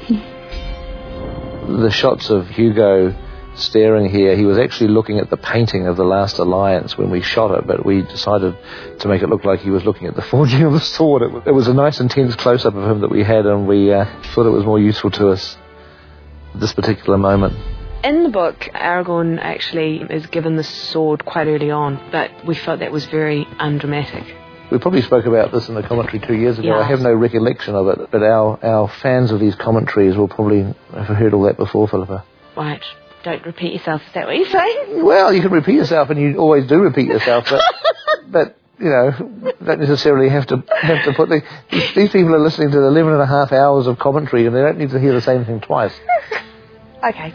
S1: The shots of Hugo staring here, he was actually looking at the painting of The Last Alliance when we shot it, but we decided to make it look like he was looking at the forging of the sword. It was a nice intense close-up of him that we had, and we thought it was more useful to us at this particular moment.
S3: In the book, Aragorn actually is given the sword quite early on, but we felt that was very undramatic.
S1: We probably spoke about this in the commentary 2 years ago.
S3: Yeah.
S1: I have no recollection of it, but our fans of these commentaries will probably have heard all that before, Philippa.
S3: Right. Don't repeat yourself. Is that what you're saying?
S1: Well, you can repeat yourself, and you always do repeat yourself, but don't necessarily have to put these people are listening to 11 and a half hours of commentary, and they don't need to hear the same thing twice.
S3: Okay.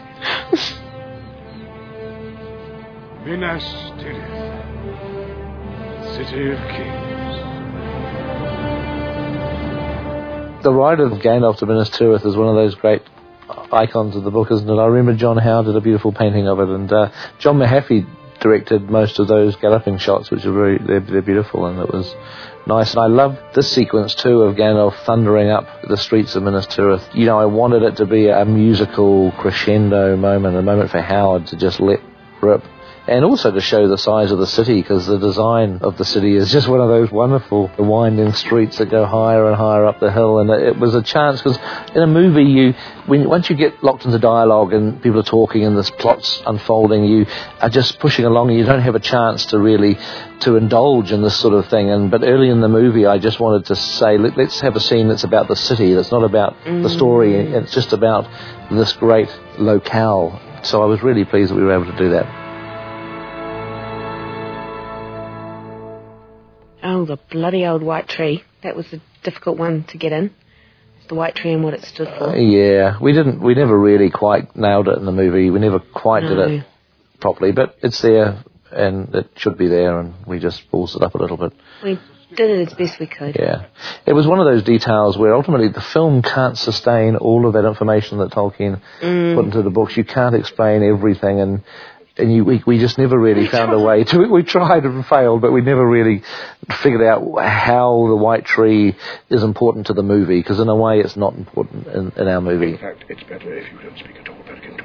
S5: Minas Tirith, City of Kings.
S1: The ride of Gandalf to Minas Tirith is one of those great icons of the book, isn't it? I remember John Howe did a beautiful painting of it, and John Mahaffey directed most of those galloping shots, which are they're beautiful, and it was nice. And I love this sequence too of Gandalf thundering up the streets of Minas Tirith. I wanted it to be a musical crescendo moment, a moment for Howard to just let rip. And also to show the size of the city, because the design of the city is just one of those wonderful winding streets that go higher and higher up the hill. And it was a chance, because in a movie, once you get locked into dialogue and people are talking and this plot's unfolding, you are just pushing along and you don't have a chance to really to indulge in this sort of thing. But early in the movie, I just wanted to say, let's have a scene that's about the city, that's not about the story, it's just about this great locale. So I was really pleased that we were able to do that.
S3: Oh, the bloody old white tree. That was a difficult one to get in. The white tree and what it stood for.
S1: Yeah, we never really quite nailed it in the movie. We never quite did it properly, but it's there, and it should be there, and we just balls it up a little bit.
S3: We did it as best we could.
S1: Yeah. It was one of those details where ultimately the film can't sustain all of that information that Tolkien put into the books. You can't explain everything, and And we just never really found a way to. We tried and failed, but we never really figured out how the white tree is important to the movie, because in a way it's not important in our movie.
S6: In fact, it's better if you don't speak at all, Perkin.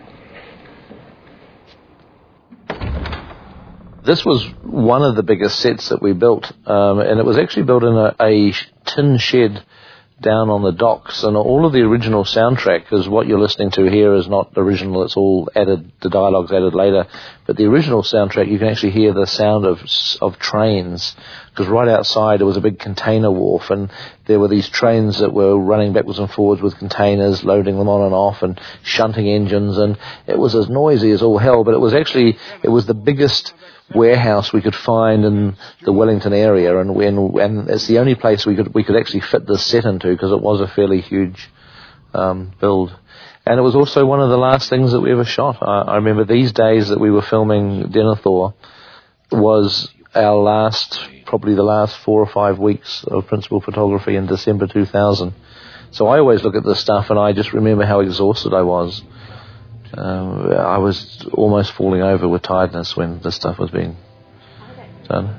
S1: This was one of the biggest sets that we built, and it was actually built in a tin shed down on the docks, and all of the original soundtrack, because what you're listening to here is not original, it's all added, the dialogue's added later, but the original soundtrack, you can actually hear the sound of trains, because right outside there was a big container wharf, and there were these trains that were running backwards and forwards with containers, loading them on and off, and shunting engines, and it was as noisy as all hell, but it was the biggest warehouse we could find in the Wellington area, and it's the only place we could actually fit this set into, because it was a fairly huge build. And it was also one of the last things that we ever shot. I remember these days that we were filming Denethor was probably the last 4 or 5 weeks of principal photography in December 2000. So I always look at this stuff and I just remember how exhausted I was. I was almost falling over with tiredness when this stuff was being done.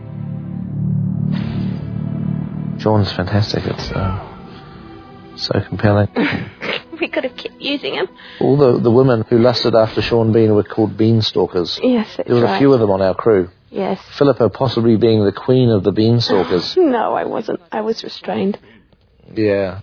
S1: Sean's fantastic. It's so compelling.
S3: We could have kept using him.
S1: All the women who lusted after Sean Bean were called bean stalkers.
S3: Yes, that's
S1: There was
S3: right.
S1: a few of them on our crew.
S3: Yes.
S1: Philippa possibly being the queen of the bean stalkers.
S3: No, I wasn't. I was restrained.
S1: Yeah.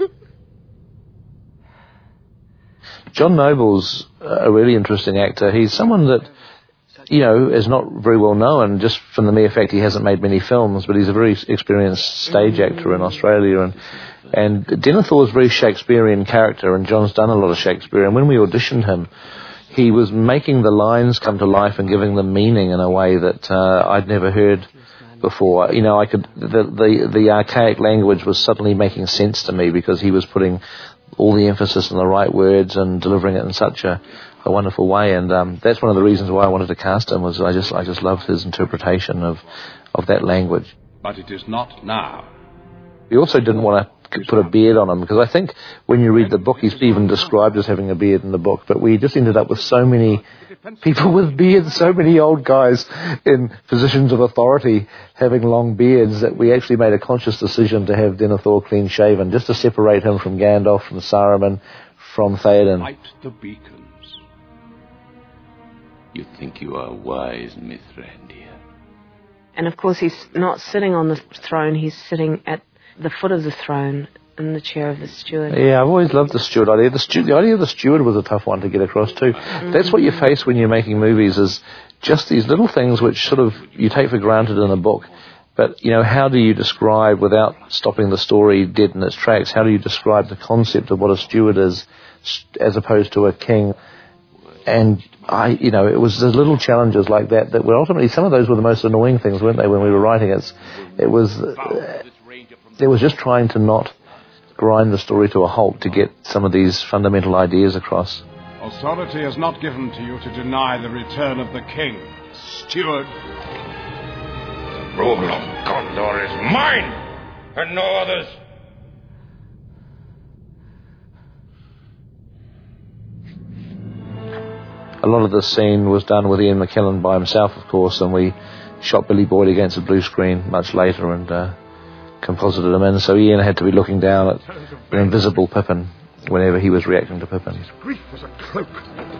S1: John Noble's a really interesting actor. He's someone that, is not very well known just from the mere fact he hasn't made many films, but he's a very experienced stage actor in Australia. And Denethor is a very Shakespearean character, and John's done a lot of Shakespeare. And when we auditioned him, he was making the lines come to life and giving them meaning in a way that I'd never heard before. The archaic language was suddenly making sense to me because he was putting all the emphasis on the right words and delivering it in such a wonderful way. And that's one of the reasons why I wanted to cast him, was I just loved his interpretation of that language.
S5: But it is not now.
S1: We also didn't want to put a beard on him, because I think when you read the book, he's even described as having a beard in the book, but we just ended up with so many people with beards, so many old guys in positions of authority having long beards, that we actually made a conscious decision to have Denethor clean shaven, just to separate him from Gandalf, from Saruman, from Theoden.
S5: Light the beacons.
S8: You think you are wise, Mithrandir.
S3: And of course, he's not sitting on the throne. He's sitting at the foot of the throne in the chair of the steward.
S1: Yeah, I've always loved the steward idea. The idea of the steward was a tough one to get across too. Mm-hmm. That's what you face when you're making movies, is just these little things which sort of you take for granted in a book. But, how do you describe, without stopping the story dead in its tracks, how do you describe the concept of what a steward is as opposed to a king? And it was the little challenges like that were ultimately, some of those were the most annoying things, weren't they, when we were writing it? It was just trying to not grind the story to a halt to get some of these fundamental ideas across.
S5: Authority is not given to you to deny the return of the king, steward.
S6: The rule of Gondor is mine, and no others.
S1: A lot of the scene was done with Ian McKellen by himself, of course, and we shot Billy Boyd against a blue screen much later and composited him in, so Ian had to be looking down at an invisible Pippin whenever he was reacting to Pippin.
S5: His grief was a cloak.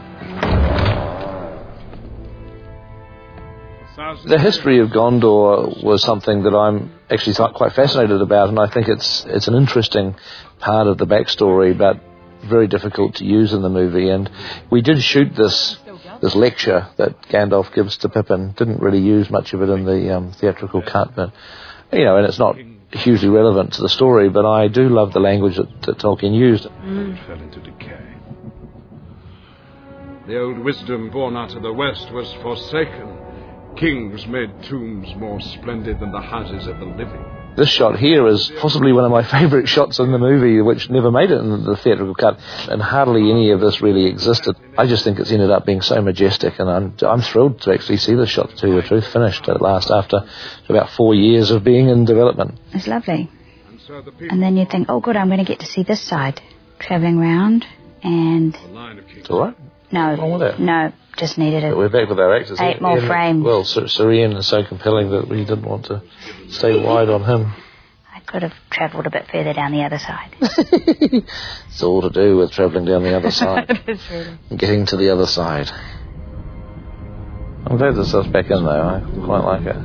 S1: The history of Gondor was something that I'm actually quite fascinated about, and I think it's an interesting part of the backstory, but very difficult to use in the movie. And we did shoot this lecture that Gandalf gives to Pippin. Didn't really use much of it in the theatrical cut, but and it's not hugely relevant to the story, but I do love the language that Tolkien used.
S5: It fell into decay. The old wisdom born out of the West was forsaken. Kings made tombs more splendid than the houses of the living.
S1: This shot here is possibly one of my favourite shots in the movie, which never made it in the theatrical cut, and hardly any of this really existed. I just think it's ended up being so majestic, and I'm thrilled to actually see this shot, to tell you the truth, finished at last after about 4 years of being in development.
S2: It's lovely. And then you think, oh good, I'm going to get to see this side, travelling round, And...
S1: It's all right.
S2: No,
S1: What's wrong with that?
S2: no, just needed it.
S1: We're back with our actors.
S2: 8 more frames.
S1: Well, Sir Ian is so compelling that we didn't want to stay wide on him.
S2: I could have travelled a bit further down the other side.
S1: It's all to do with travelling down the other side.
S2: It is really.
S1: Getting to the other side. I'm glad this stuff's back in, though. I quite like it.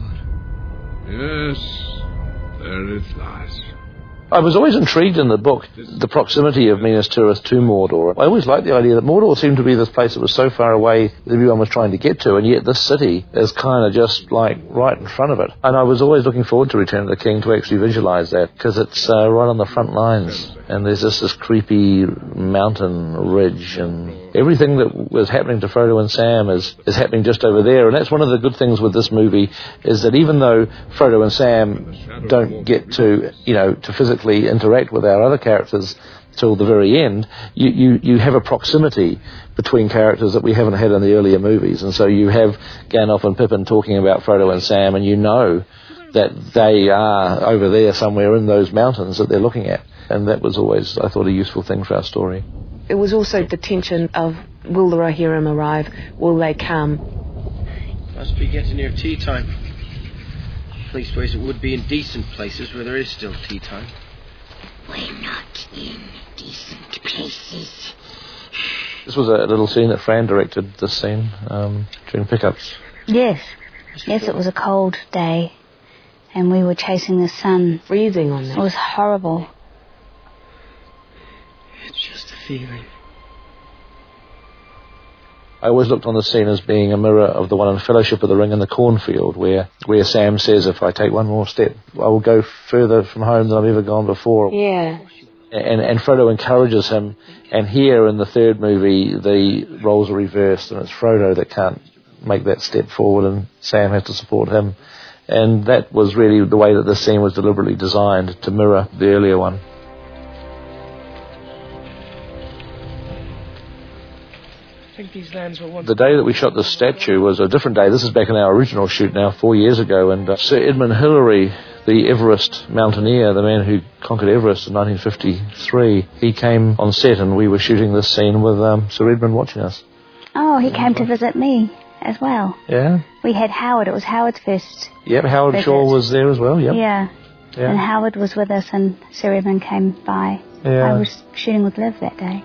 S5: Yes, there it lies.
S1: I was always intrigued in the book, the proximity of Minas Tirith to Mordor. I always liked the idea that Mordor seemed to be this place that was so far away that everyone was trying to get to, and yet this city is kind of just like right in front of it. And I was always looking forward to Return of the King to actually visualise that, because it's right on the front lines, and there's just this creepy mountain ridge, and everything that was happening to Frodo and Sam is happening just over there. And that's one of the good things with this movie, is that even though Frodo and Sam don't get to, to physically interact with our other characters till the very end, you have a proximity between characters that we haven't had in the earlier movies. And so you have Gandalf and Pippin talking about Frodo and Sam, and you know that they are over there somewhere in those mountains that they're looking at. And that was always, I thought, a useful thing for our story.
S3: It was also the tension of, will the Rohirrim arrive? Will they come?
S9: Must be getting near tea time. Leastways, it would be in decent places where there is still tea time.
S7: We're not in decent places.
S1: This was a little scene that Fran directed, this scene, during pickups.
S2: Yes, it was a cold day, and we were chasing the sun.
S3: Freezing on that.
S2: It was horrible.
S9: It's just a feeling.
S1: I always looked on the scene as being a mirror of the one in Fellowship of the Ring in the cornfield, where Sam says, if I take one more step, I will go further from home than I've ever gone before.
S3: Yeah.
S1: And Frodo encourages him, and here in the third movie, the roles are reversed, and it's Frodo that can't make that step forward, and Sam has to support him. And that was really the way that this scene was deliberately designed, to mirror the earlier one. The day that we shot the statue was a different day. This is back in our original shoot now, 4 years ago, and Sir Edmund Hillary, the Everest mountaineer, the man who conquered Everest in 1953, he came on set, and we were shooting this scene with Sir Edmund watching us.
S2: Oh, he came to visit me as well.
S1: Yeah?
S2: We had Howard. It was Howard's first
S1: Yep, Howard
S2: visit.
S1: Shaw was there as well, yep.
S2: Yeah. And Howard was with us, and Sir Edmund came by.
S1: Yeah.
S2: I was shooting with Liv that day.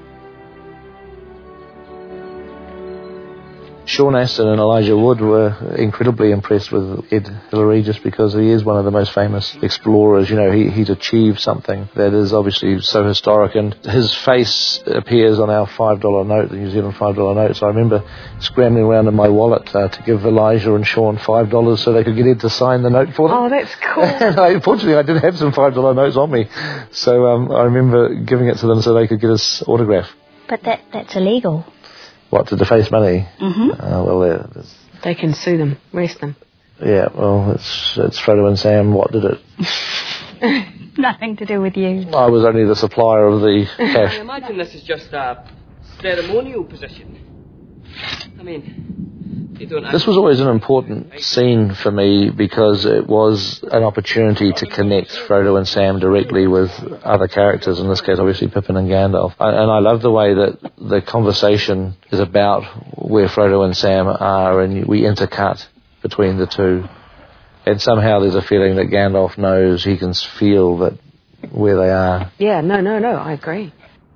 S1: Sean Astin and Elijah Wood were incredibly impressed with Ed Hillary, just because he is one of the most famous explorers. He's achieved something that is obviously so historic, and his face appears on our $5 note, the New Zealand $5 note. So I remember scrambling around in my wallet to give Elijah and Sean $5 so they could get Ed to sign the note for them.
S3: Oh, that's cool.
S1: And unfortunately, I did have some $5 notes on me, so I remember giving it to them so they could get his autograph.
S2: But that's illegal.
S1: What, to deface money?
S2: Mm-hmm.
S3: They can sue them, arrest them.
S1: Yeah, well, it's Frodo and Sam. What did it?
S2: Nothing to do with you.
S1: I was only the supplier of the cash.
S4: I imagine this is just a ceremonial position. I mean, you don't.
S1: This was always an important scene for me, because it was an opportunity to connect Frodo and Sam directly with other characters, in this case obviously Pippin and Gandalf. And I love the way that the conversation is about where Frodo and Sam are, and we intercut between the two. And somehow there's a feeling that Gandalf knows, he can feel that where they are.
S3: Yeah, no, I agree.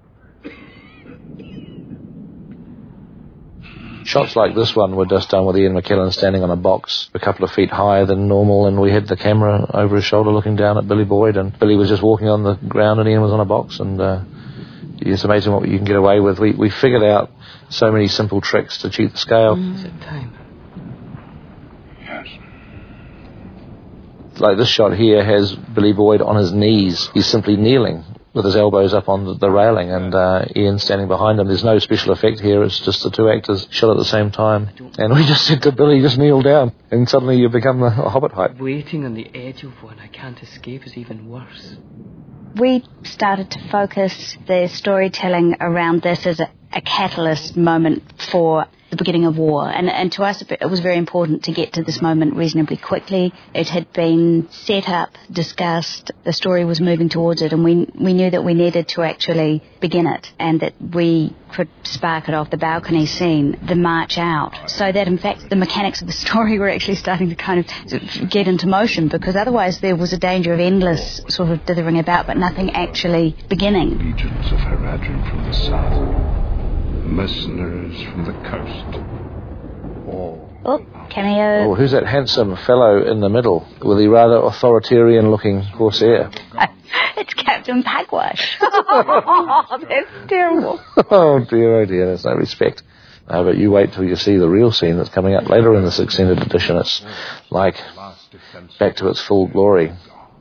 S1: Shots like this one were just done with Ian McKellen standing on a box a couple of feet higher than normal, and we had the camera over his shoulder looking down at Billy Boyd, and Billy was just walking on the ground and Ian was on a box, and it's amazing what you can get away with. We figured out so many simple tricks to cheat the scale.
S9: Is it time?
S5: Yes.
S1: Like this shot here has Billy Boyd on his knees. He's simply kneeling with his elbows up on the railing, and Ian standing behind him. There's no special effect here, it's just the two actors shot at the same time. And we just said to Billy, just kneel down, and suddenly you become a Hobbit height.
S9: Waiting on the edge of one I can't escape is even worse.
S2: We started to focus the storytelling around this as a catalyst moment for the beginning of war. And to us, it was very important to get to this moment reasonably quickly. It had been set up, discussed, the story was moving towards it, and we knew that we needed to actually begin it, and that we could spark it off the balcony scene, the march out, so that in fact the mechanics of the story were actually starting to kind of get into motion, because otherwise there was a danger of endless sort of dithering about, but nothing actually beginning.
S10: Legions of Haradrim from the south, mercenaries from the coast.
S2: Oh, cameo.
S1: Oh, who's that handsome fellow in the middle with the rather authoritarian-looking corsair?
S2: It's Captain Pugwash. Oh, that's terrible.
S1: Oh dear, there's no respect. But you wait till you see the real scene that's coming up later in this extended edition. It's like back to its full glory.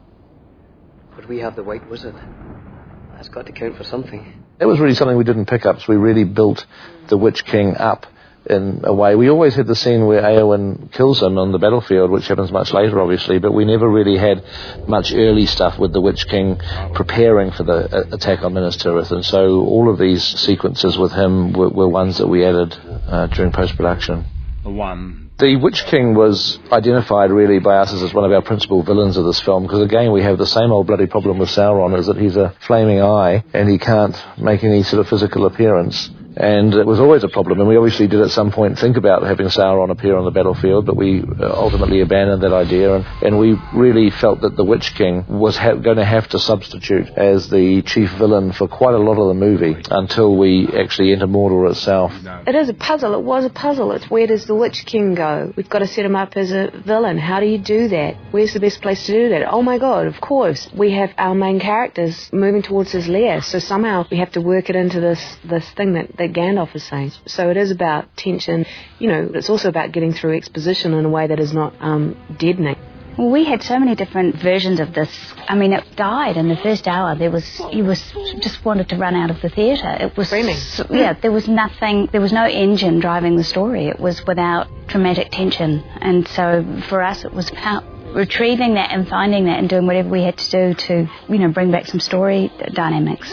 S9: But we have the White Wizard. That's got to count for something.
S1: It was really something we did in pickups. We really built the Witch King up in a way. We always had the scene where Éowyn kills him on the battlefield, which happens much later, obviously, but we never really had much early stuff with the Witch King preparing for the attack on Minas Tirith, and so all of these sequences with him were ones that we added during post-production. The Witch King was identified really by us as one of our principal villains of this film, because again we have the same old bloody problem with Sauron, is that he's a flaming eye and he can't make any sort of physical appearance. And it was always a problem, and we obviously did at some point think about having Sauron appear on the battlefield, but we ultimately abandoned that idea, and we really felt that the Witch King was going to have to substitute as the chief villain for quite a lot of the movie until we actually enter Mordor itself.
S3: It is a puzzle. It was a puzzle. It's where does the Witch King go? We've got to set him up as a villain. How do you do that? Where's the best place to do that? Oh my God, of course. We have our main characters moving towards his lair, so somehow we have to work it into this thing that Gandalf is saying. So it is about tension. You know, it's also about getting through exposition in a way that is not deadening.
S2: Well, we had so many different versions of this. I mean, it died in the first hour. You just wanted to run out of the theatre. It was
S3: screaming.
S2: Yeah, there was nothing. There was no engine driving the story. It was without dramatic tension, and so for us, it was about retrieving that and finding that and doing whatever we had to do to, bring back some story dynamics.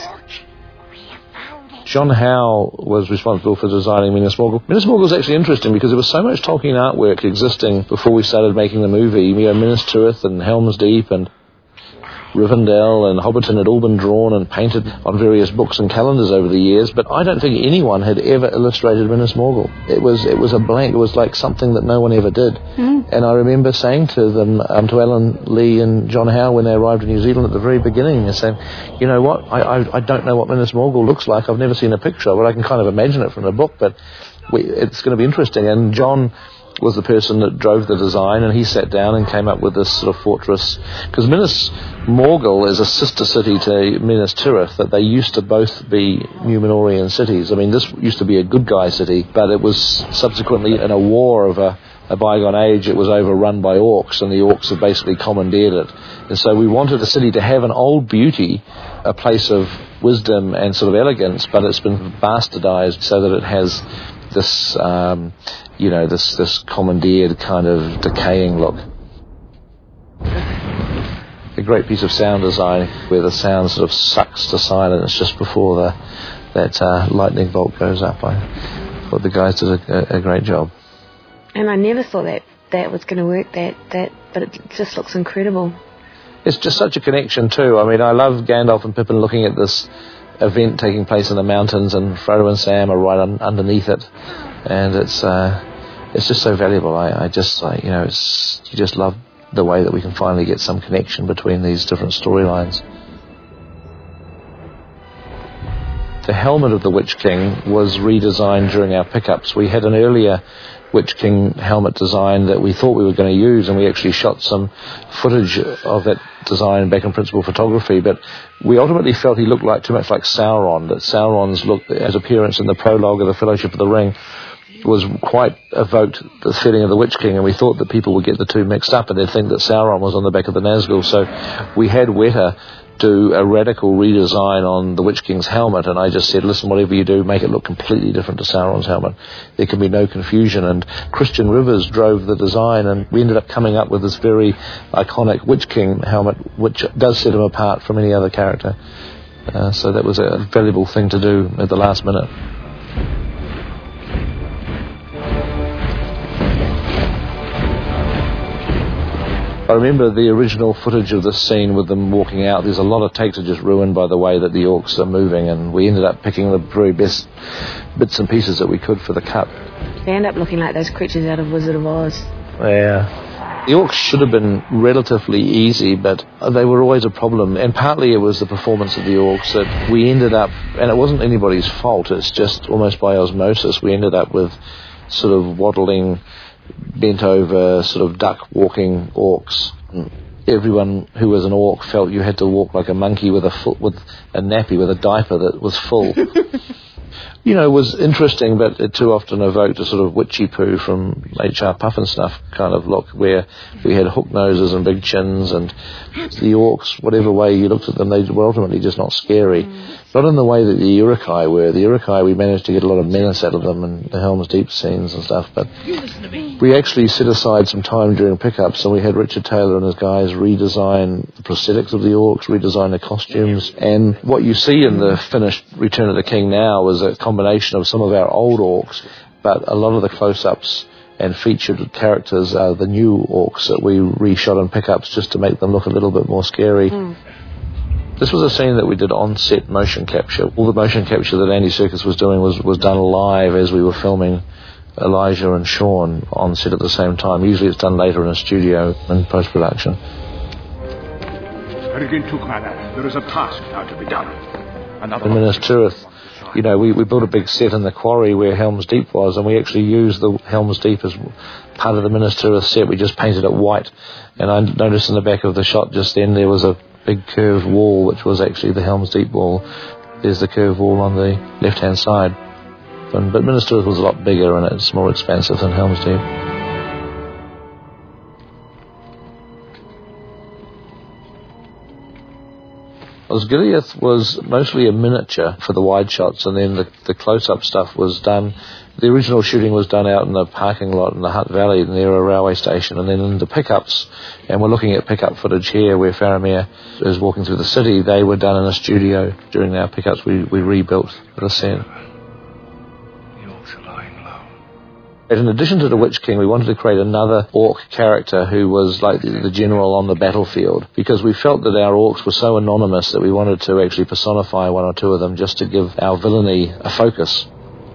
S1: John Howe was responsible for designing Minas Morgul. Minas Morgul is actually interesting because there was so much Tolkien artwork existing before we started making the movie. Minas Tirith and Helm's Deep and Rivendell and Hobbiton had all been drawn and painted on various books and calendars over the years, but I don't think anyone had ever illustrated Minas Morgul. It was a blank. It was like something that no one ever did. And I remember saying to them, to Alan Lee and John Howe when they arrived in New Zealand at the very beginning, and saying, you know what, I don't know what Minas Morgul looks like. I've never seen a picture of it. I can kind of imagine it from the book, but it's going to be interesting. And John was the person that drove the design, and he sat down and came up with this sort of fortress, because Minas Morgul is a sister city to Minas Tirith, that they used to both be Númenórean cities. I mean, this used to be a good guy city, but it was subsequently in a war of a bygone age, it was overrun by orcs, and the orcs have basically commandeered it. And so we wanted the city to have an old beauty, a place of wisdom and sort of elegance, but it's been bastardized so that it has this this commandeered kind of decaying look. A great piece of sound design where the sound sort of sucks to silence just before that lightning bolt goes up. I thought the guys did a great job.
S3: And I never thought that was going to work, but it just looks incredible.
S1: It's just such a connection too. I mean, I love Gandalf and Pippin looking at this event taking place in the mountains, and Frodo and Sam are right underneath it, and it's just so valuable. You just love the way that we can finally get some connection between these different storylines. The helmet of the Witch King was redesigned during our pickups. We had an earlier Witch King helmet design that we thought we were going to use, and we actually shot some footage of that design back in principal photography, but we ultimately felt he looked too much like Sauron, that Sauron's look, his appearance in the prologue of the Fellowship of the Ring was quite evoked the feeling of the Witch King, and we thought that people would get the two mixed up and they'd think that Sauron was on the back of the Nazgul, so we had Weta do a radical redesign on the Witch King's helmet, and I just said, listen, whatever you do, make it look completely different to Sauron's helmet. There can be no confusion, and Christian Rivers drove the design, and we ended up coming up with this very iconic Witch King helmet, which does set him apart from any other character. So that was a valuable thing to do at the last minute. I remember the original footage of this scene with them walking out. There's a lot of takes are just ruined by the way that the orcs are moving, and we ended up picking the very best bits and pieces that we could for the cut.
S3: They end up looking like those creatures out of Wizard of Oz.
S1: Yeah. The orcs should have been relatively easy, but they were always a problem. And partly it was the performance of the orcs that we ended up, and it wasn't anybody's fault, it's just almost by osmosis, we ended up with sort of waddling, bent over, sort of duck walking orcs. Everyone who was an orc felt you had to walk like a monkey with a nappy, with a diaper that was full. You know, it was interesting, but it too often evoked a sort of witchy poo from H.R. Pufnsnuff kind of look, where we had hook noses and big chins, and the orcs, whatever way you looked at them, they were ultimately just not scary. Not in the way that the Uruk-hai were. The Uruk-hai, we managed to get a lot of menace out of them in the Helm's Deep scenes and stuff, but we actually set aside some time during pickups, and we had Richard Taylor and his guys redesign the prosthetics of the orcs, redesign the costumes, and what you see in the finished Return of the King now is a combination of some of our old orcs, but a lot of the close-ups and featured characters are the new orcs that we reshot in pickups just to make them look a little bit more scary. This was a scene that we did on-set motion capture. All the motion capture that Andy Serkis was doing was done live as we were filming Elijah and Sean on set at the same time. Usually it's done later in a studio in post-production.
S10: There is a task now to be done.
S1: In Minas Tirith, you know, we built a big set in the quarry where Helm's Deep was, and we actually used the Helm's Deep as part of the Minas Tirith set. We just painted it white, and I noticed in the back of the shot just then there was a big curved wall, which was actually the Helm's Deep wall. There's the curved wall on the left-hand side. But Minas Tirith was a lot bigger, and it's more expansive than Helm's Deep. Osgiliath was mostly a miniature for the wide shots, and then the close-up stuff was done. The original shooting was done out in the parking lot in the Hutt Valley near a railway station, and then in the pickups, and we're looking at pickup footage here where Faramir is walking through the city, they were done in a studio. During our pickups we rebuilt the set. In addition to the Witch King, we wanted to create another orc character who was like the general on the battlefield, because we felt that our orcs were so anonymous that we wanted to actually personify one or two of them just to give our villainy a focus.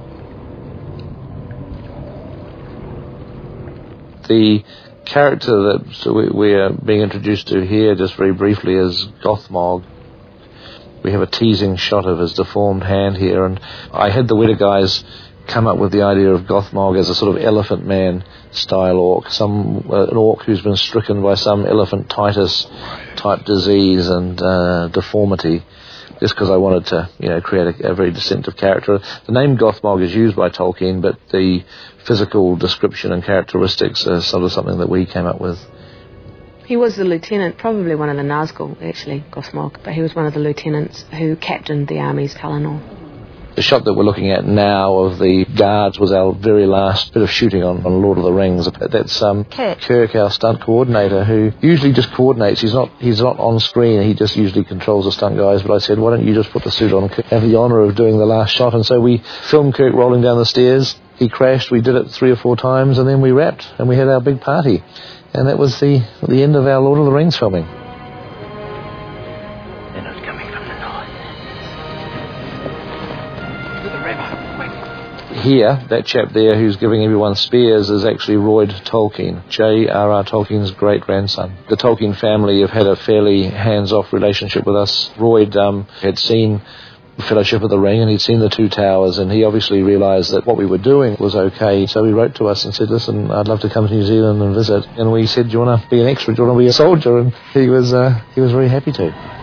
S1: The character that we are being introduced to here, just very briefly, is Gothmog. We have a teasing shot of his deformed hand here, and I had the Weta guys come up with the idea of Gothmog as a sort of Elephant Man style orc, an orc who's been stricken by some elephantitis type disease and deformity, just because I wanted to create a very distinctive character. The name Gothmog is used by Tolkien, but the physical description and characteristics are sort of something that we came up with.
S3: He was the lieutenant, probably one of the Nazgul actually, Gothmog, but he was one of the lieutenants who captained the armies Kalanor.
S1: The shot that we're looking at now of the guards was our very last bit of shooting on Lord of the Rings. That's Kirk, our stunt coordinator, who usually just coordinates. He's not on screen. He just usually controls the stunt guys. But I said, why don't you just put the suit on, have the honour of doing the last shot? And so we filmed Kirk rolling down the stairs. He crashed. We did it 3 or 4 times, and then we wrapped, and we had our big party. And that was the end of our Lord of the Rings filming. Here, that chap there who's giving everyone spears is actually Royd Tolkien, J.R.R. Tolkien's great-grandson. The Tolkien family have had a fairly hands-off relationship with us. Royd had seen Fellowship of the Ring, and he'd seen the Two Towers, and he obviously realised that what we were doing was okay. So he wrote to us and said, listen, I'd love to come to New Zealand and visit. And we said, do you want to be an extra? Do you want to be a soldier? And he was very happy to.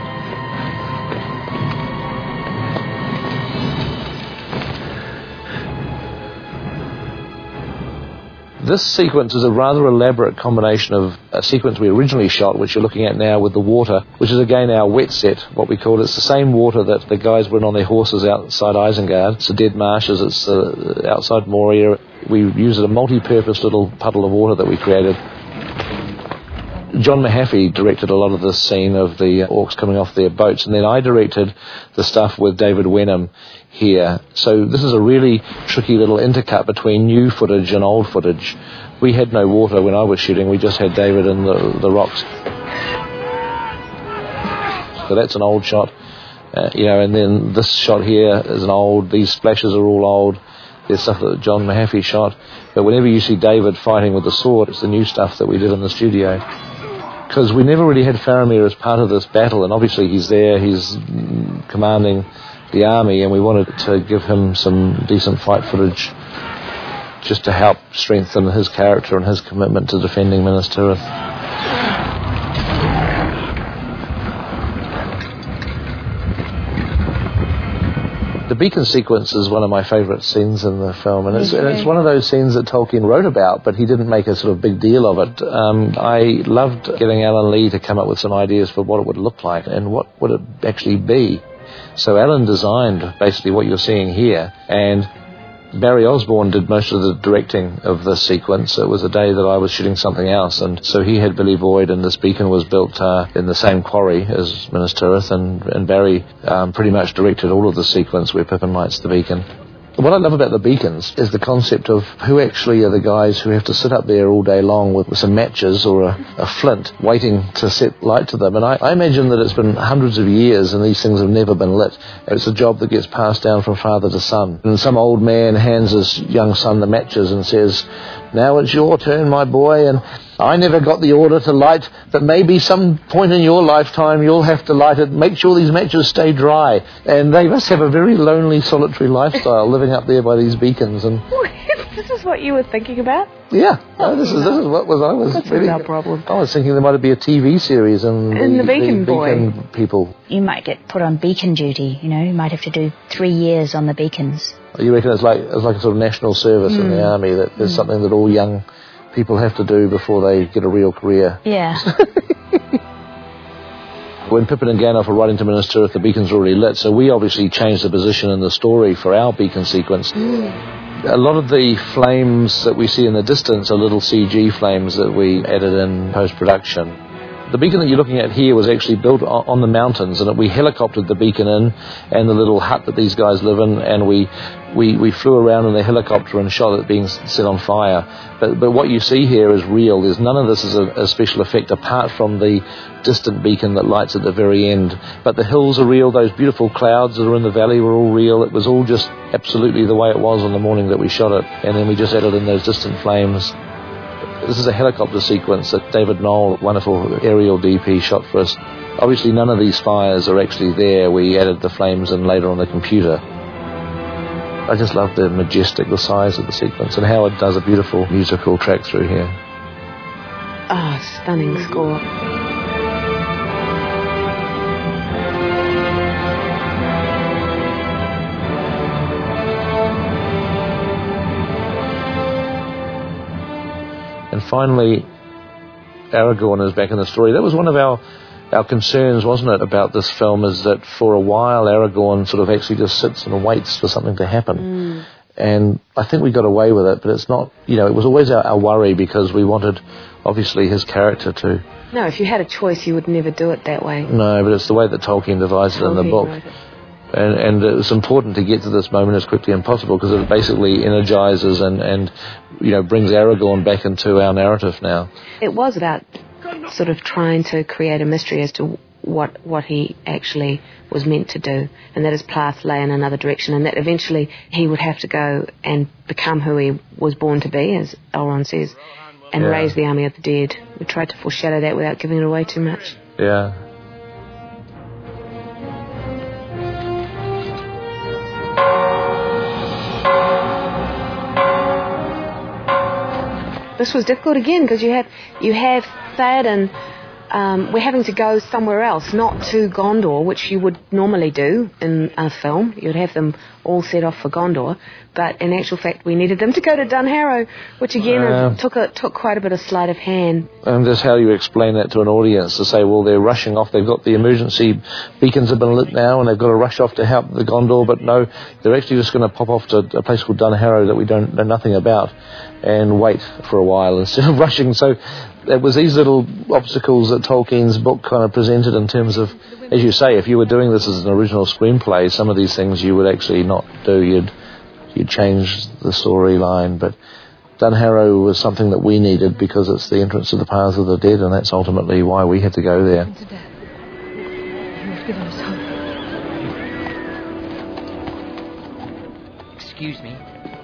S1: This sequence is a rather elaborate combination of a sequence we originally shot, which you're looking at now with the water, which is again our wet set, what we call it. It's the same water that the guys were in on their horses outside Isengard. It's the dead marshes, it's outside Moria. We used a multi-purpose little puddle of water that we created. John Mahaffey directed a lot of this scene of the orcs coming off their boats, and then I directed the stuff with David Wenham here. So this is a really tricky little intercut between new footage and old footage. We had no water when I was shooting, we just had David and the rocks. So that's an old shot, and then this shot here is an old, these splashes are all old. There's stuff that John Mahaffey shot. But whenever you see David fighting with the sword, it's the new stuff that we did in the studio. Because we never really had Faramir as part of this battle, and obviously he's there, he's commanding the army, and we wanted to give him some decent fight footage just to help strengthen his character and his commitment to defending Minas Tirith. The beacon sequence is one of my favourite scenes in the film, and it's one of those scenes that Tolkien wrote about, but he didn't make a sort of big deal of it. I loved getting Alan Lee to come up with some ideas for what it would look like and what would it actually be. So Alan designed basically what you're seeing here, and Barry Osborne did most of the directing of this sequence. It was a day that I was shooting something else, and so he had Billy Boyd, and this beacon was built in the same quarry as Minas Tirith, and Barry pretty much directed all of the sequence where Pippin lights the beacon. What I love about the beacons is the concept of who actually are the guys who have to sit up there all day long with some matches or a flint waiting to set light to them. And I imagine that it's been hundreds of years and these things have never been lit. It's a job that gets passed down from father to son. And some old man hands his young son the matches and says, "Now it's your turn, my boy, and I never got the order to light, but maybe some point in your lifetime you'll have to light it. Make sure these matches stay dry." And they must have a very lonely, solitary lifestyle living up there by these beacons. And
S3: this is what you were thinking about?
S1: Yeah, this is what I was.
S3: That's
S1: really,
S3: no problem.
S1: I was thinking there might be a TV series and
S3: the Beacon Boy.
S1: Beacon people.
S2: You might get put on beacon duty. You might have to do 3 years on the beacons.
S1: You reckon it's like a sort of national service in the army, that there's something that all young people have to do before they get a real career.
S2: Yeah.
S1: When Pippin and Gandalf are riding to Minas Tirith, the beacons are already lit, so we obviously changed the position in the story for our beacon sequence. A lot of the flames that we see in the distance are little CG flames that we added in post-production. The beacon that you're looking at here was actually built on the mountains, and we helicoptered the beacon in and the little hut that these guys live in, and we flew around in the helicopter and shot it being set on fire. But what you see here is real. There's none of this is a special effect apart from the distant beacon that lights at the very end. But the hills are real. Those beautiful clouds that are in the valley were all real. It was all just absolutely the way it was on the morning that we shot it, and then we just added in those distant flames. This is a helicopter sequence that David Knoll, wonderful aerial DP, shot for us. Obviously none of these fires are actually there. We added the flames in later on the computer. I just love the size of the sequence, and how it does a beautiful musical track through here.
S3: Stunning score.
S1: And finally, Aragorn is back in the story. That was one of our concerns, wasn't it, about this film, is that for a while Aragorn sort of actually just sits and waits for something to happen. And I think we got away with it, but it's not, it was always our worry, because we wanted, obviously, his character to...
S3: No, if you had a choice, you would never do it that way.
S1: No, but it's the way that Tolkien devised it in the book. And it's important to get to this moment as quickly as possible, because it basically energizes and brings Aragorn back into our narrative now. It
S3: was about sort of trying to create a mystery as to what he actually was meant to do, and that his path lay in another direction, and that eventually he would have to go and become who he was born to be, as Elrond says, and raise the army of the dead. We tried to foreshadow that without giving it away too much.
S1: Yeah.
S3: This was difficult again, because you have Theoden. We're having to go somewhere else, not to Gondor, which you would normally do in a film. You'd have them all set off for Gondor, but in actual fact, we needed them to go to Dunharrow, which again took quite a bit of sleight of hand.
S1: And just how you explain that to an audience, to say, well, they're rushing off. They've got the emergency beacons have been lit now, and they've got to rush off to help the Gondor. But no, they're actually just going to pop off to a place called Dunharrow that we don't know nothing about, and wait for a while instead of rushing. So it was these little obstacles that Tolkien's book kind of presented, in terms of, as you say, if you were doing this as an original screenplay, some of these things you would actually not do. You'd change the storyline, but Dunharrow was something that we needed because it's the entrance to the Paths of the Dead, and that's ultimately why we had to go there.
S7: You've given us hope.
S11: Excuse me.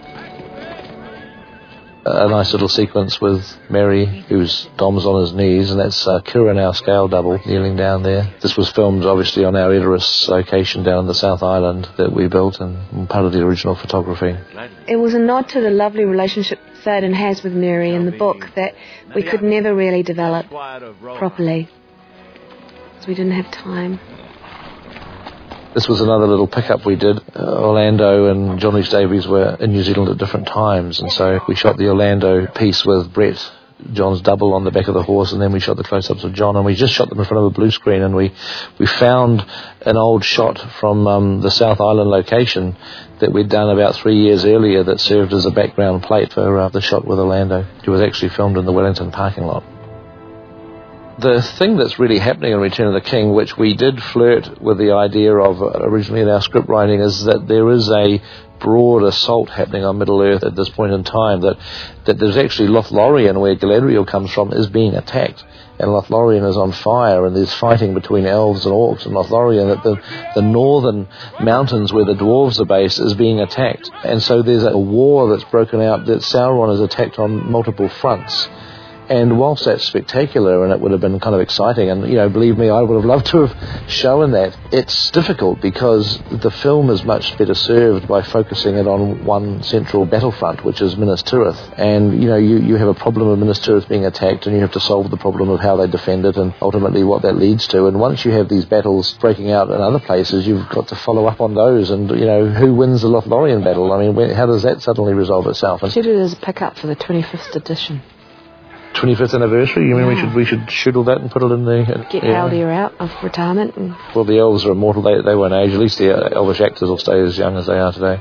S1: A nice little sequence with Merry, whose Dom's on his knees, and that's Kieran, our scale double, kneeling down there. This was filmed obviously on our Edoras location down in the South Island that we built, and part of the original photography.
S3: It was a nod to the lovely relationship Theoden has with Merry in the book that we could never really develop properly, because we didn't have time.
S1: This was another little pickup we did. Orlando and John Rhys Davies were in New Zealand at different times, and so we shot the Orlando piece with Brett, John's double, on the back of the horse, and then we shot the close-ups of John, and we just shot them in front of a blue screen, and we found an old shot from the South Island location that we'd done about 3 years earlier that served as a background plate for the shot with Orlando. It was actually filmed in the Wellington parking lot. The thing that's really happening in Return of the King, which we did flirt with the idea of originally in our script writing, is that there is a broad assault happening on Middle-earth at this point in time, that there's actually Lothlorien, where Galadriel comes from, is being attacked, and Lothlorien is on fire, and there's fighting between elves and orcs in Lothlorien, that the northern mountains where the dwarves are based is being attacked. And so there's a war that's broken out, that Sauron is attacked on multiple fronts. And whilst that's spectacular and it would have been kind of exciting, and, believe me, I would have loved to have shown that, it's difficult because the film is much better served by focusing it on one central battlefront, which is Minas Tirith. And, you have a problem of Minas Tirith being attacked, and you have to solve the problem of how they defend it and ultimately what that leads to. And once you have these battles breaking out in other places, you've got to follow up on those. And, who wins the Lothlorien battle? I mean, how does that suddenly resolve itself?
S3: I did it as a pickup for the 25th edition.
S1: 25th anniversary? You mean we should schedule that and put it in the...
S3: Get Haldir out of retirement.
S1: Well, the elves are immortal. They won't age. At least the elvish actors will stay as young as they are today.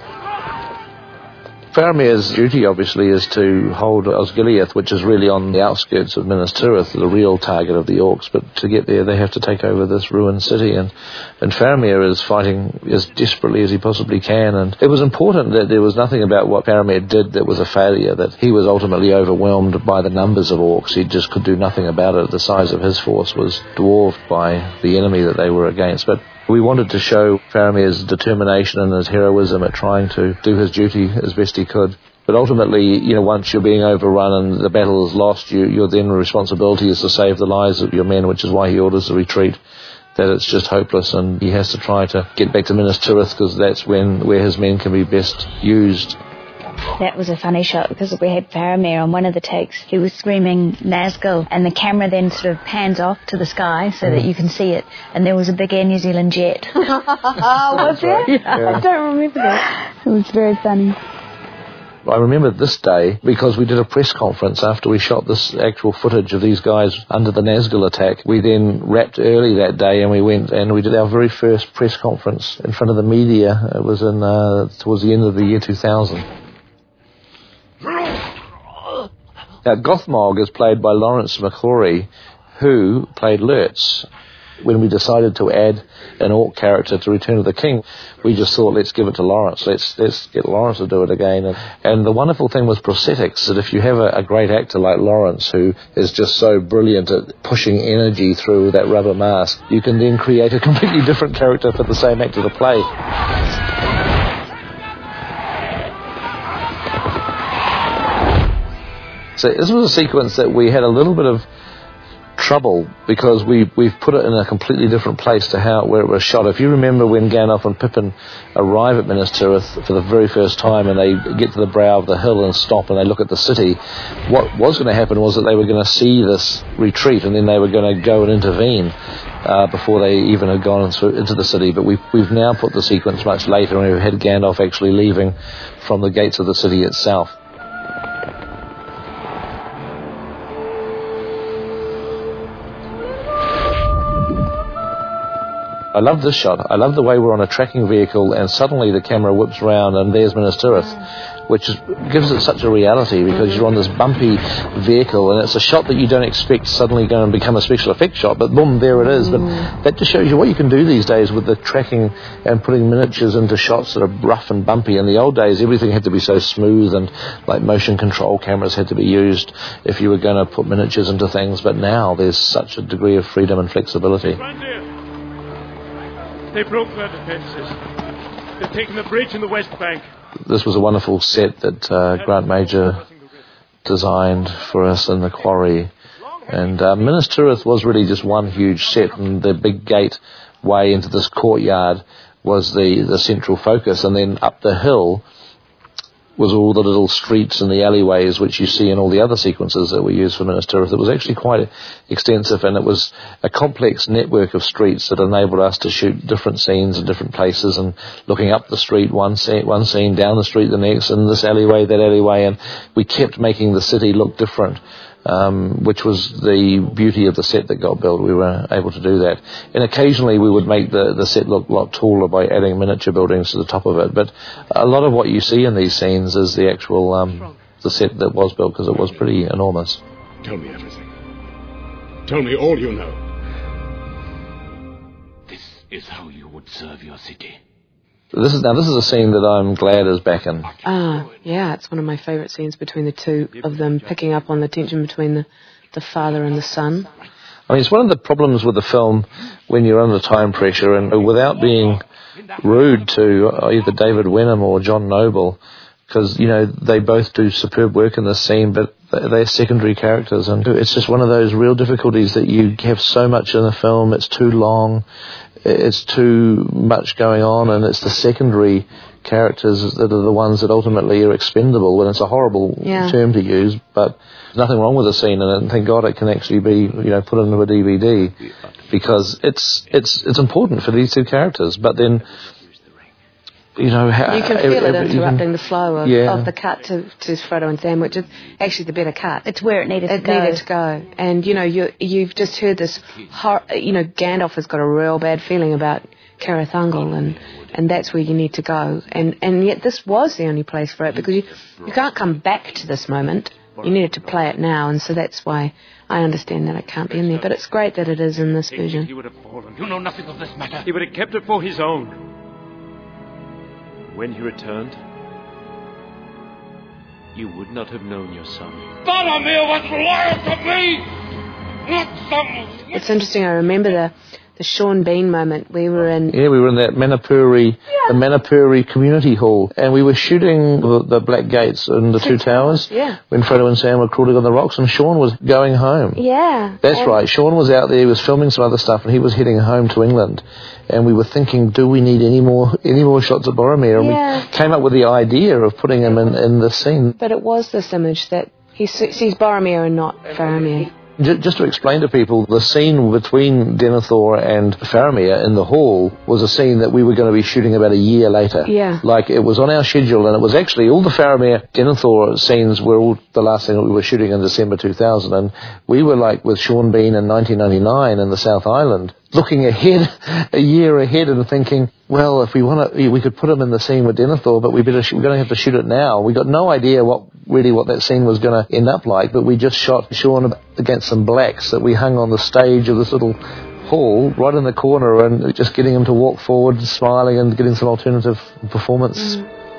S1: Faramir's duty, obviously, is to hold Osgiliath, which is really on the outskirts of Minas Tirith, the real target of the orcs. But to get there, they have to take over this ruined city. And Faramir is fighting as desperately as he possibly can. And it was important that there was nothing about what Faramir did that was a failure, that he was ultimately overwhelmed by the numbers of orcs. He just could do nothing about it. The size of his force was dwarfed by the enemy that they were against. But we wanted to show Faramir's determination and his heroism at trying to do his duty as best he could. But ultimately, once you're being overrun and the battle is lost, your then responsibility is to save the lives of your men, which is why he orders the retreat, that it's just hopeless, and he has to try to get back to Minas Tirith because that's where his men can be best used.
S2: That was a funny shot because we had Faramir on one of the takes. He was screaming Nazgul, and the camera then sort of pans off to the sky so that you can see it. And there was a big Air New Zealand jet.
S3: Was there? Yeah. I don't remember that.
S2: It was very funny.
S1: I remember this day because we did a press conference after we shot this actual footage of these guys under the Nazgul attack. We then wrapped early that day and we went and we did our very first press conference in front of the media. It was in towards the end of the year 2000. Now, Gothmog is played by Lawrence McClory, who played Lurtz. When we decided to add an orc character to Return of the King, we just thought, let's give it to Lawrence. Let's get Lawrence to do it again. And the wonderful thing with prosthetics, that if you have a great actor like Lawrence, who is just so brilliant at pushing energy through that rubber mask, you can then create a completely different character for the same actor to play. So this was a sequence that we had a little bit of trouble because we've put it in a completely different place to where it was shot. If you remember when Gandalf and Pippin arrive at Minas Tirith for the very first time and they get to the brow of the hill and stop and they look at the city, what was going to happen was that they were going to see this retreat and then they were going to go and intervene before they even had gone into the city. But we've now put the sequence much later, and we've had Gandalf actually leaving from the gates of the city itself. I love this shot. I love the way we're on a tracking vehicle and suddenly the camera whips round and there's Minas Tirith. which gives it such a reality because you're on this bumpy vehicle and it's a shot that you don't expect suddenly going to become a special effects shot, but boom, there it is. But that just shows you what you can do these days with the tracking and putting miniatures into shots that are rough and bumpy. In the old days, everything had to be so smooth and like motion control cameras had to be used if you were going to put miniatures into things, but now there's such a degree of freedom and flexibility.
S11: They broke their defences. They've taken the bridge in the West Bank.
S1: This was a wonderful set that Grant Major designed for us in the quarry. And Minas Tirith was really just one huge set, and the big gateway into this courtyard was the central focus. And then up the hill was all the little streets and the alleyways which you see in all the other sequences that were used for Minas Tirith. It was actually quite extensive, and it was a complex network of streets that enabled us to shoot different scenes in different places, and looking up the street, one scene, down the street the next, and this alleyway, that alleyway, and we kept making the city look different. Which was the beauty of the set that got built. We were able to do that. And occasionally we would make the set look a lot taller by adding miniature buildings to the top of it. But a lot of what you see in these scenes is the actual the set that was built, because it was pretty enormous.
S5: Tell me everything. Tell me all you know.
S8: This is how you would serve your city.
S1: This is a scene that I'm glad is back in.
S3: Yeah, it's one of my favourite scenes between the two of them, picking up on the tension between the father and the son.
S1: I mean, it's one of the problems with the film when you're under time pressure, and without being rude to either David Wenham or John Noble, because, you know, they both do superb work in this scene, but they're secondary characters, and it's just one of those real difficulties that you have so much in a film, it's too long, it's too much going on, and it's the secondary characters that are the ones that ultimately are expendable. And it's a horrible term to use, but there's nothing wrong with the scene in it, and thank God it can actually be, you know, put into a DVD, because it's important for these two characters. But then, you know,
S3: you can feel it interrupting the flow of the cut to Frodo and Sam, which is actually the better cut.
S2: It's where it needed to go.
S3: And, you know, you've just heard this, you know, Gandalf has got a real bad feeling about Cirith Ungol, and that's where you need to go. And yet this was the only place for it, because you can't come back to this moment. You needed to play it now, and so that's why I understand that it can't be in there. But it's great that it is in this version.
S11: He would have fallen. You know nothing of this matter. He would have kept it for his own. When he returned, you would not have known your son.
S6: Boromir was loyal to me, not some...
S3: It's interesting, I remember the Sean Bean moment. We were in
S1: that Manapuri, the Manapuri Community Hall, and we were shooting the Black Gates and the Two Towers when Frodo and Sam were crawling on the rocks, and Sean was going home.
S3: Yeah.
S1: That's right. Sean was out there, he was filming some other stuff, and he was heading home to England. And we were thinking, do we need any more shots of Boromir? And we came up with the idea of putting him in the scene.
S3: But it was this image that he sees Boromir and not Faramir.
S1: Just to explain to people, the scene between Denethor and Faramir in the hall was a scene that we were going to be shooting about a year later.
S3: Yeah.
S1: Like, it was on our schedule, and it was actually all the Faramir-Denethor scenes were all the last thing that we were shooting in December 2000, and we were like with Sean Bean in 1999 in the South Island, looking ahead, a year ahead, and thinking, well, if we could put him in the scene with Denethor, but we're going to have to shoot it now. We got no idea what that scene was going to end up like, but we just shot Sean against some blacks that we hung on the stage of this little hall right in the corner, and just getting him to walk forward, smiling, and getting some alternative performance.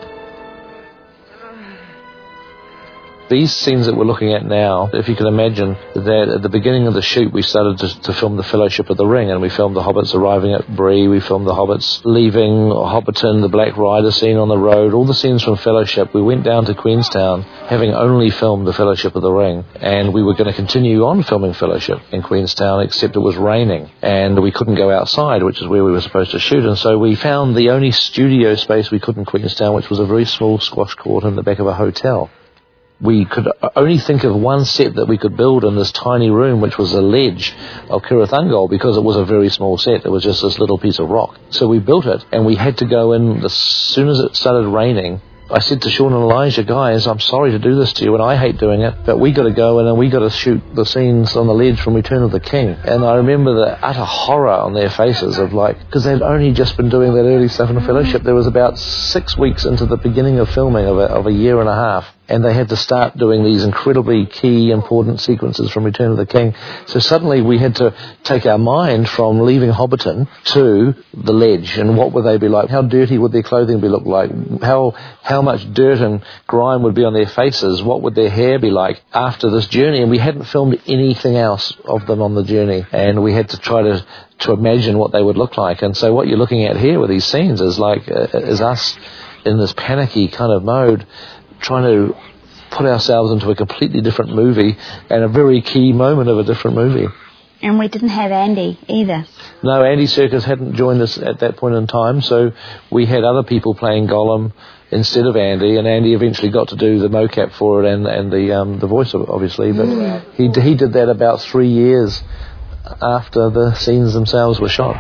S1: These scenes that we're looking at now, if you can imagine that at the beginning of the shoot we started to film the Fellowship of the Ring, and we filmed the hobbits arriving at Bree, we filmed the hobbits leaving Hobbiton, the Black Rider scene on the road, all the scenes from Fellowship. We went down to Queenstown having only filmed the Fellowship of the Ring, and we were going to continue on filming Fellowship in Queenstown, except it was raining and we couldn't go outside, which is where we were supposed to shoot. And so we found the only studio space we could in Queenstown, which was a very small squash court in the back of a hotel. We could only think of one set that we could build in this tiny room, which was a ledge of Cirith Ungol, because it was a very small set. It was just this little piece of rock. So we built it, and we had to go in as soon as it started raining I said to Sean and Elijah, guys, I'm sorry to do this to you, and I hate doing it, but we got to go in and we got to shoot the scenes on the ledge from Return of the King. And I remember the utter horror on their faces of because they'd only just been doing that early stuff in Fellowship. There was about 6 weeks into the beginning of filming of a year and a half, and they had to start doing these incredibly key, important sequences from Return of the King. So suddenly we had to take our mind from leaving Hobbiton to the ledge, and what would they be like? How dirty would their clothing be look like? How much dirt and grime would be on their faces? What would their hair be like after this journey? And we hadn't filmed anything else of them on the journey, and we had to try to imagine what they would look like. And so what you're looking at here with these scenes is is us in this panicky kind of mode, trying to put ourselves into a completely different movie and a very key moment of a different movie.
S2: And we didn't have Andy either. No,
S1: Andy Serkis hadn't joined us at that point in time, so we had other people playing Gollum instead of Andy, and Andy eventually got to do the mocap for it and the voice, obviously, but he did that about 3 years after the scenes themselves were shot.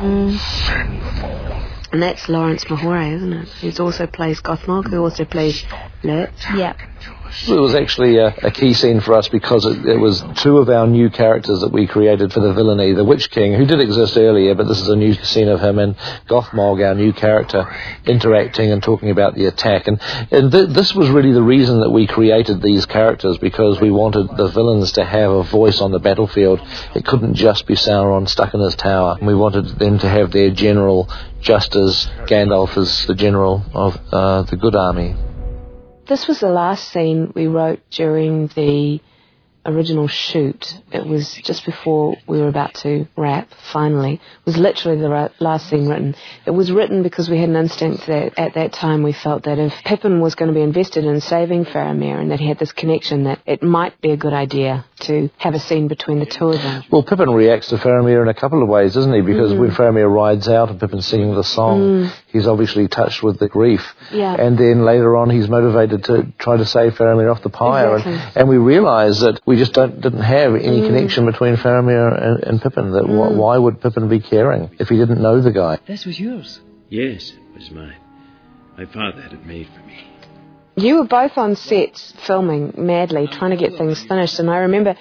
S3: And that's Lawrence Mahore, isn't it? Who also plays Gothmog, who also plays Lurch.
S2: Yeah.
S1: It was actually a key scene for us because it was two of our new characters that we created for the villainy, the Witch King, who did exist earlier, but this is a new scene of him, and Gothmog, our new character, interacting and talking about the attack. And this was really the reason that we created these characters, because we wanted the villains to have a voice on the battlefield. It couldn't just be Sauron stuck in his tower. We wanted them to have their general, just as Gandalf is the general of the good army.
S3: This was the last scene we wrote during the original shoot. It was just before we were about to wrap, finally. It was literally the last scene written. It was written because we had an instinct that at that time we felt that if Pippin was going to be invested in saving Faramir and that he had this connection, that it might be a good idea to have a scene between the two of them.
S1: Well, Pippin reacts to Faramir in a couple of ways, doesn't he? Because when Faramir rides out and Pippin's singing the song, he's obviously touched with the grief.
S3: Yeah.
S1: And then later on he's motivated to try to save Faramir off the pyre.
S3: Exactly.
S1: And we realise that we just didn't have any connection between Faramir and Pippin. That why would Pippin be caring if he didn't know the guy?
S9: This was yours?
S12: Yes, it was mine. My father had it made for me.
S3: You were both on sets filming madly, trying to get things finished, and I remember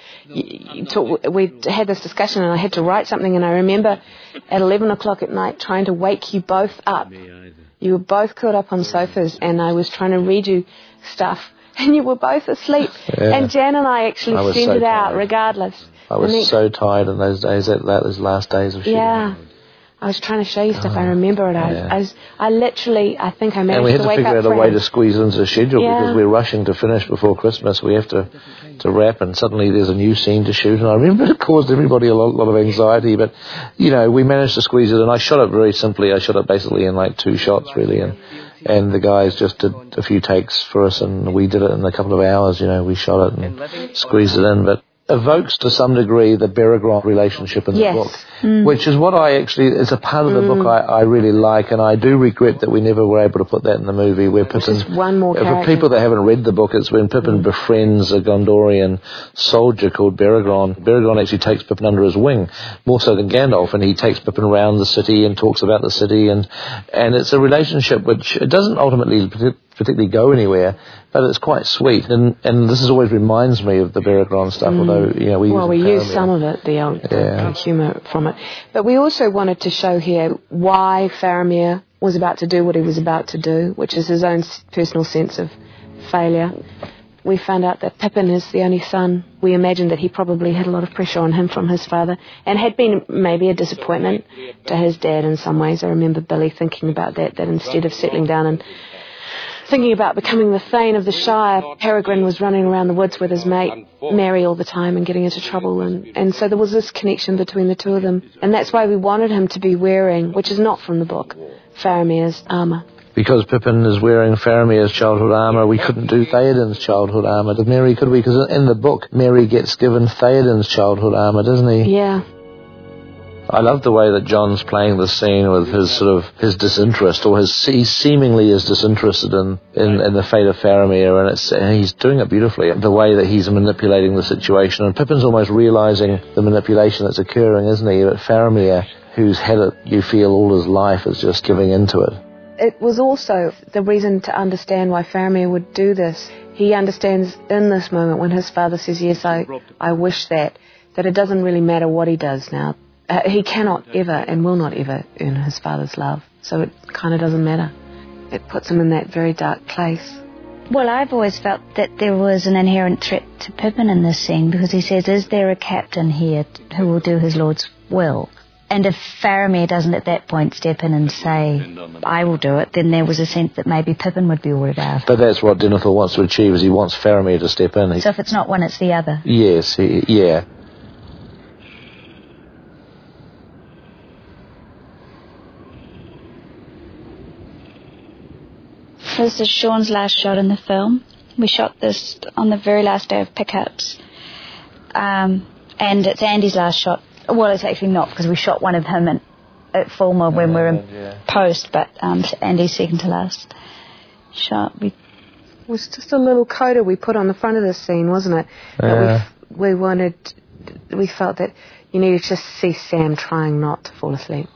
S3: we had this discussion and I had to write something, and I remember at 11 o'clock at night trying to wake you both up. You were both curled up on sofas and I was trying to read you stuff and you were both asleep.
S1: Yeah.
S3: And Jan and I actually sent it out regardless.
S1: I was so tired in those days, those last days of shooting.
S3: Yeah. I was trying to show you stuff. I remember it. I literally, I think I managed to wake up.
S1: And we had to figure out a way to squeeze into the schedule because we're rushing to finish before Christmas. We have to wrap, and suddenly there's a new scene to shoot. And I remember it caused everybody a lot of anxiety, but we managed to squeeze it. And I shot it very simply. I shot it basically in like 2 shots, really, and the guys just did a few takes for us, and we did it in a couple of hours. We shot it and squeezed it in, but evokes to some degree the Beregond relationship in the book, which is what it's a part of the book I really like, and I do regret that we never were able to put that in the movie where Pippin,
S3: one more
S1: for people that haven't read the book, it's when Pippin befriends a Gondorian soldier called Beregond. Beregond actually takes Pippin under his wing, more so than Gandalf, and he takes Pippin around the city and talks about the city, and it's a relationship which it doesn't ultimately particularly go anywhere, but it's quite sweet, and this always reminds me of the Beregond stuff, although we
S3: use some of it, the humour from it, but we also wanted to show here why Faramir was about to do what he was about to do, which is his own personal sense of failure. We found out that Pippin is the only son. We imagined that he probably had a lot of pressure on him from his father and had been maybe a disappointment to his dad in some ways. I remember Billy thinking about that instead of settling down and thinking about becoming the Thane of the Shire, Peregrine was running around the woods with his mate Merry all the time and getting into trouble, and so there was this connection between the two of them, and that's why we wanted him to be wearing, which is not from the book, Faramir's armour.
S1: Because Pippin is wearing Faramir's childhood armour, we couldn't do Theoden's childhood armour to Merry, could we? Because in the book, Merry gets given Theoden's childhood armour, doesn't he?
S3: Yeah.
S1: I love the way that John's playing the scene with his disinterest, or he seemingly is disinterested in the fate of Faramir, and he's doing it beautifully. The way that he's manipulating the situation, and Pippin's almost realising the manipulation that's occurring, isn't he? But Faramir, who's had it, you feel, all his life, is just giving into it.
S3: it was also the reason to understand why Faramir would do this. He understands in this moment when his father says, yes, I wish that it doesn't really matter what he does now. He cannot ever and will not ever earn his father's love. So it kind of doesn't matter. It puts him in that very dark place.
S2: Well, I've always felt that there was an inherent threat to Pippin in this scene, because he says, is there a captain here who will do his lord's will? And if Faramir doesn't at that point step in and say, I will do it, then there was a sense that maybe Pippin would be ordered out.
S1: But that's what Denethor wants to achieve, is he wants Faramir to step in.
S2: So if it's not one, it's the other.
S1: Yes, yeah.
S2: This is Sean's last shot in the film. We shot this on the very last day of pickups. And it's Andy's last shot. Well, it's actually not, because we shot one of him at Fulmer when we were in post, but Andy's second to last shot. It
S3: was just a little coda we put on the front of this scene, wasn't it? We felt that you needed to see Sam trying not to fall asleep.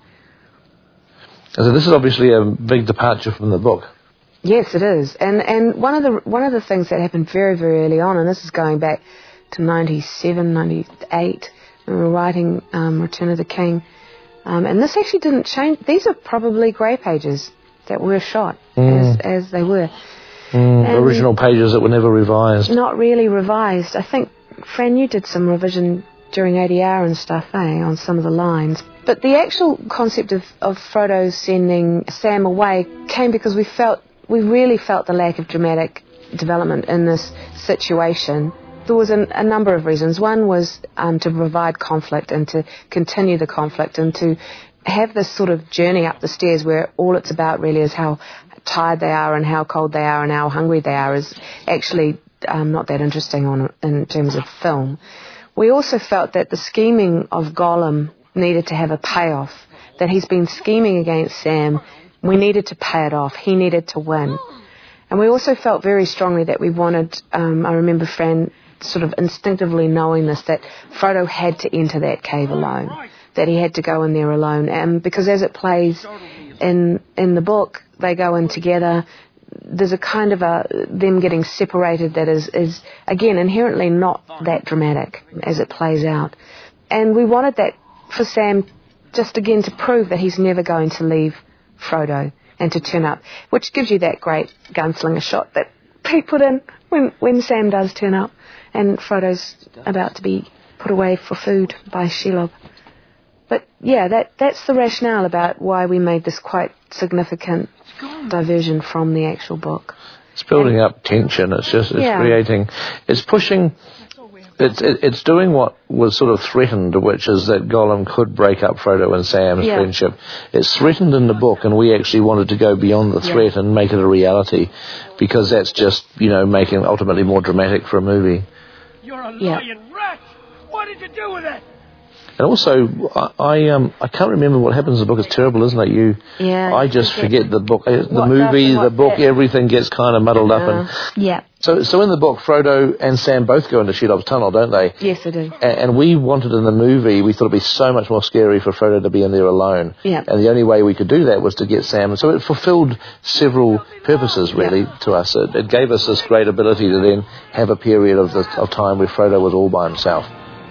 S1: So this is obviously a big departure from the book.
S3: Yes, it is. And one of the things that happened very, very early on, and this is going back to 97, 98, when we were writing Return of the King, and this actually didn't change. These are probably grey pages that were shot as they were.
S1: Original pages that were never revised.
S3: Not really revised. I think, Fran, you did some revision during ADR and stuff, on some of the lines. But the actual concept of Frodo sending Sam away came because we really felt the lack of dramatic development in this situation. There was a number of reasons. One was to provide conflict and to continue the conflict and to have this sort of journey up the stairs where all it's about really is how tired they are and how cold they are and how hungry they are is actually not that interesting in terms of film. We also felt that the scheming of Gollum needed to have a payoff, that he's been scheming against Sam. We needed to pay it off. He needed to win. And we also felt very strongly that we wanted, I remember Fran sort of instinctively knowing this, that Frodo had to enter that cave alone, that he had to go in there alone. Because as it plays in the book, they go in together. There's a kind of them getting separated that is again, inherently not that dramatic as it plays out. And we wanted that for Sam just again to prove that he's never going to leave Frodo and to turn up, which gives you that great gunslinger shot that Pete put in when Sam does turn up and Frodo's about to be put away for food by Shelob. But yeah, that's the rationale about why we made this quite significant diversion from the actual book.
S1: It's building up tension. It's creating, it's pushing, it's doing what was sort of threatened, which is that Gollum could break up Frodo and Sam's friendship. It's threatened in the book, and we actually wanted to go beyond the threat and make it a reality, because that's just, making it ultimately more dramatic for a movie.
S11: You're a lying rat! What did you do with it?
S1: And also, I can't remember what happens in the book. It's terrible, isn't it? I just forget the book, the movie, the book. Everything gets kind of muddled up. So in the book, Frodo and Sam both go into Shelob's tunnel, don't they?
S3: Yes, they do.
S1: And we wanted in the movie, we thought it'd be so much more scary for Frodo to be in there alone.
S3: Yeah.
S1: And the only way we could do that was to get Sam. So it fulfilled several purposes, really, to us. It gave us this great ability to then have a period of time where Frodo was all by himself.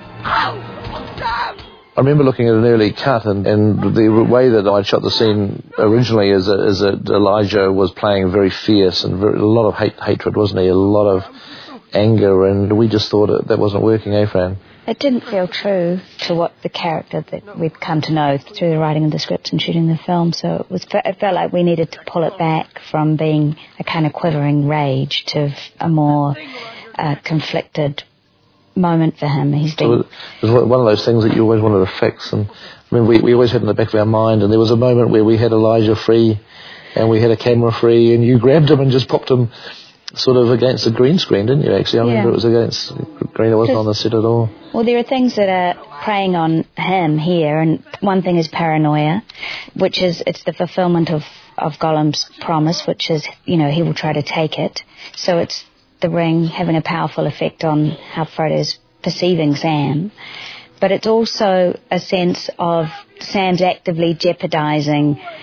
S1: I remember looking at an early cut, and the way that I shot the scene originally is that Elijah was playing very fierce and a lot of hatred, wasn't he? A lot of anger, and we just thought that wasn't working, Fran?
S2: It didn't feel true to what the character that we'd come to know through the writing of the script and shooting the film, so it felt like we needed to pull it back from being a kind of quivering rage to a more conflicted moment for him. It was
S1: one of those things that you always wanted to fix, and I mean, we always had in the back of our mind, and there was a moment where we had Elijah free and we had a camera free, and you grabbed him and just popped him sort of against the green screen, didn't you, actually? I remember it was against green, it wasn't on the set at all.
S2: Well, there are things that are preying on him here, and one thing is paranoia, which is, it's the fulfillment of Gollum's promise, which is, he will try to take it. So it's the ring having a powerful effect on how Frodo's perceiving Sam. But it's also a sense of Sam's actively jeopardising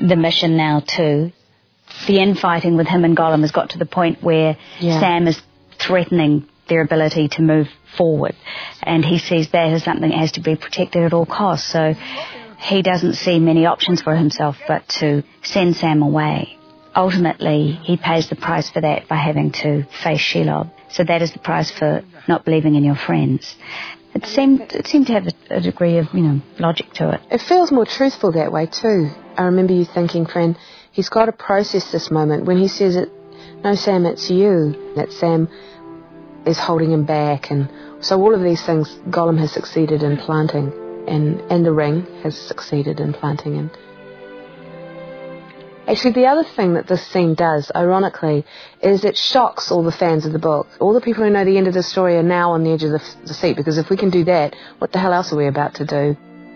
S2: the mission now too. The infighting with him and Gollum has got to the point where Sam is threatening their ability to move forward, and he sees that as something that has to be protected at all costs. So he doesn't see many options for himself but to send Sam away. Ultimately, he pays the price for that by having to face Shelob. So that is the price for not believing in your friends. It seemed to have a degree of, logic to it.
S3: It feels more truthful that way too. I remember you thinking, Fran, he's got to process this moment when he says it. No, Sam, it's you. That Sam is holding him back, and so all of these things Gollum has succeeded in planting, and the ring has succeeded in planting in. Actually, the other thing that this scene does, ironically, is it shocks all the fans of the book. All the people who know the end of the story are now on the edge of the seat, because if we can do that, what the hell else are we about to do?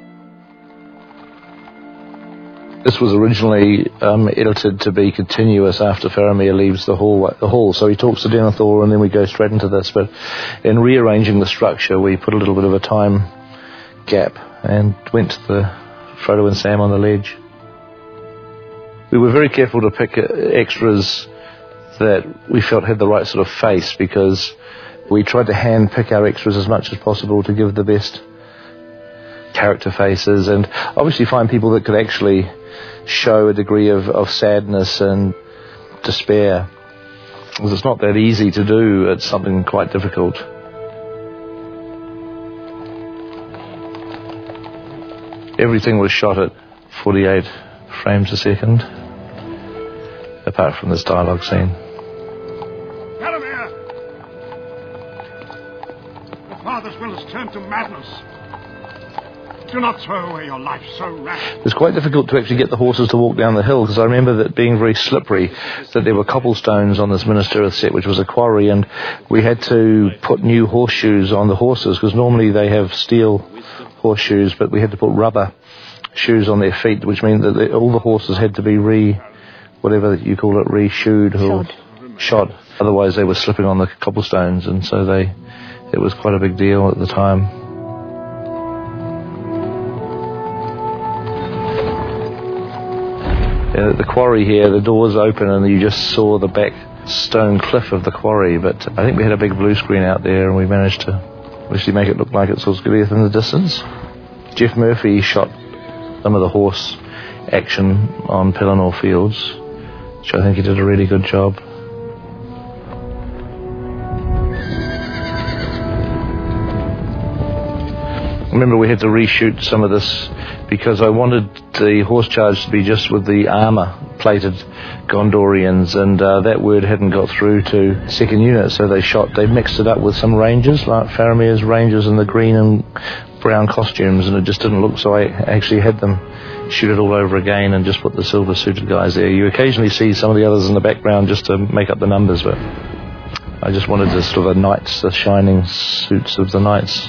S1: This was originally edited to be continuous after Faramir leaves the hall. So he talks to Denethor and then we go straight into this. But in rearranging the structure, we put a little bit of a time gap and went to the Frodo and Sam on the ledge. We were very careful to pick extras that we felt had the right sort of face, because we tried to hand pick our extras as much as possible to give the best character faces, and obviously find people that could actually show a degree of sadness and despair, because it's not that easy to do. It's something quite difficult. Everything was shot at 48 frames a second, apart from this dialogue scene.
S5: Faramir! Your father's will has turned to madness. Do not throw away your life so rashly.
S1: It was quite difficult to actually get the horses to walk down the hill, because I remember that being very slippery, that there were cobblestones on this Minas Tirith set, which was a quarry, and we had to put new horseshoes on the horses, because normally they have steel horseshoes, but we had to put rubber shoes on their feet, which meant that all the horses had to be re-shoed or shod. Otherwise they were slipping on the cobblestones, and so it was quite a big deal at the time. The quarry here, the doors open and you just saw the back stone cliff of the quarry, but I think we had a big blue screen out there and we managed to actually make it look like it was Gilead in the distance. Jeff Murphy shot some of the horse action on Pelennor Fields, which I think he did a really good job. I remember we had to reshoot some of this because I wanted the horse charge to be just with the armour-plated Gondorians, and that word hadn't got through to second unit, so they mixed it up with some Rangers, like Faramir's Rangers in the green and brown costumes, and it just didn't look, so I actually had them shoot it all over again and just put the silver-suited guys there. You occasionally see some of the others in the background just to make up the numbers, but I just wanted the sort of the shining suits of the knights.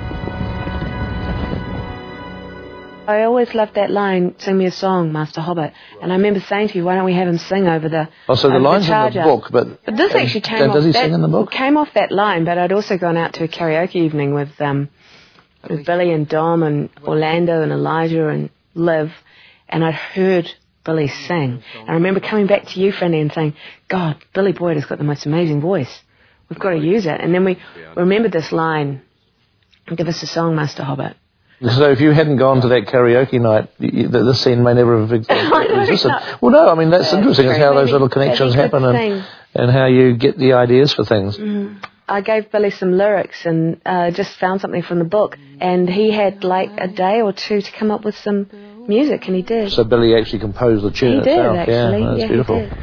S3: I always loved that line, "Sing me a song, Master Hobbit." And I remember saying to you, why don't we have him sing over the
S1: so the line's in the book, but
S3: this actually came off.
S1: Does he sing in the book?
S3: Came off that line, but I'd also gone out to a karaoke evening with Billy and Dom and Orlando and Elijah and Liv, and I'd heard Billy sing. And I remember coming back to you, Franny, and saying, "God, Billy Boyd has got the most amazing voice. We've got to use it." And then we remembered this line, "Give us a song, Master Hobbit."
S1: So if you hadn't gone to that karaoke night, this scene may never have existed. Well, no, I mean, that's interesting, is how those little connections happen and how you get the ideas for things.
S3: Mm-hmm. I gave Billy some lyrics and just found something from the book, and he had like a day or two to come up with some music, and he did.
S1: So Billy actually composed the tune itself.
S3: He did, actually.
S1: Yeah, that's beautiful.
S3: He did.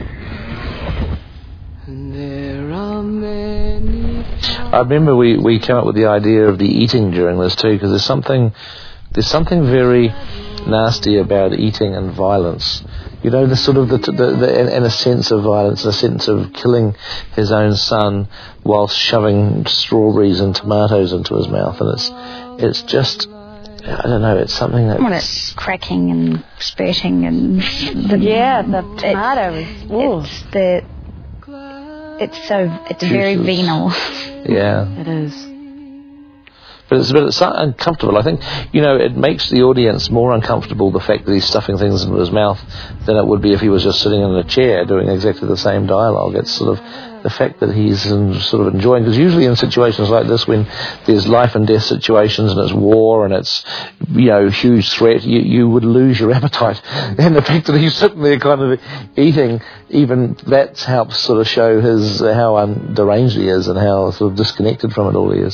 S13: There are many.
S1: I remember we came up with the idea of the eating during this too, because there's something very nasty about eating and violence. You know, the sort of and a sense of violence, a sense of killing his own son whilst shoving strawberries and tomatoes into his mouth, and it's just, I don't know, it's something that...
S2: Well, it's cracking and spurting and...
S3: the tomato is...
S2: It's very venal.
S1: Yeah.
S3: It is.
S1: But it's uncomfortable. I think, it makes the audience more uncomfortable, the fact that he's stuffing things into his mouth, than it would be if he was just sitting in a chair doing exactly the same dialogue. It's sort of the fact that he's sort of enjoying, because usually in situations like this, when there's life and death situations and it's war and it's, huge threat, you would lose your appetite. And the fact that he's sitting there kind of eating, even that helps sort of show how deranged he is and how sort of disconnected from it all he is.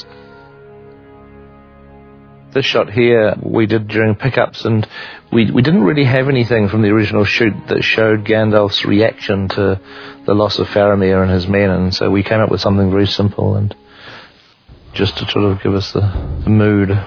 S1: This shot here we did during pickups, and we didn't really have anything from the original shoot that showed Gandalf's reaction to the loss of Faramir and his men, and so we came up with something very simple and just to sort of give us the mood.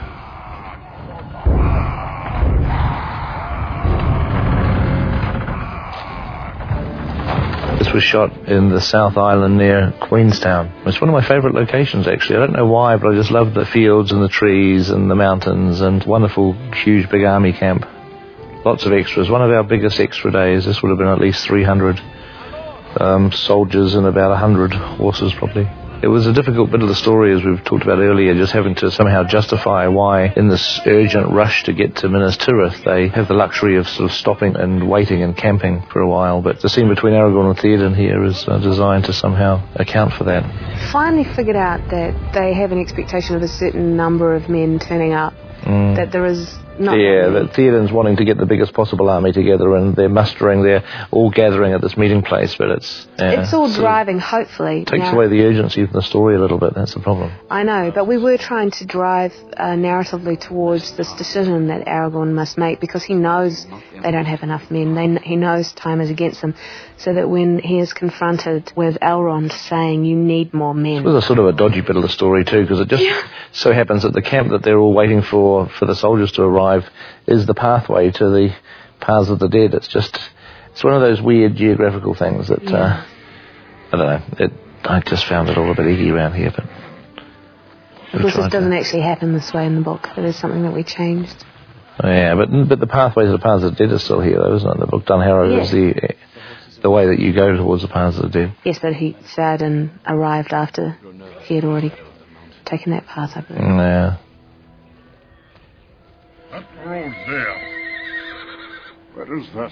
S1: This was shot in the South Island near Queenstown. It's one of my favourite locations, actually. I don't know why, but I just love the fields and the trees and the mountains and wonderful, huge, big army camp. Lots of extras. One of our biggest extra days. This would have been at least 300 soldiers and about 100 horses, probably. It was a difficult bit of the story, as we've talked about earlier, just having to somehow justify why, in this urgent rush to get to Minas Tirith, they have the luxury of sort of stopping and waiting and camping for a while. But the scene between Aragorn and Theoden here is designed to somehow account for that.
S3: Finally figured out that they have an expectation of a certain number of men turning up, that there is not...
S1: Yeah, that Theoden's wanting to get the biggest possible army together, and they're mustering, they're all gathering at this meeting place, but it's
S3: all driving, hopefully.
S1: Takes away the urgency from the story a little bit, that's the problem.
S3: I know, but we were trying to drive narratively towards this decision that Aragorn must make, because he knows they don't have enough men. He knows time is against them, so that when he is confronted with Elrond saying, you need more men...
S1: It was a sort of a dodgy bit of the story too, because it just so happens that the camp that they're all waiting for the soldiers to arrive is the pathway to the Paths of the Dead. It's one of those weird geographical things that, I don't know, I just found it all a bit eggy around here, but...
S3: Because it doesn't actually happen this way in the book. It is something that we changed.
S1: Oh, yeah, but the pathway to the Paths of the Dead is still here, though, isn't it? The book Dunharrow is the way that you go towards the Paths of the Dead.
S3: Yes, but Theoden arrived after he had already taken that path, I believe.
S1: Yeah.
S5: That road there. Where does that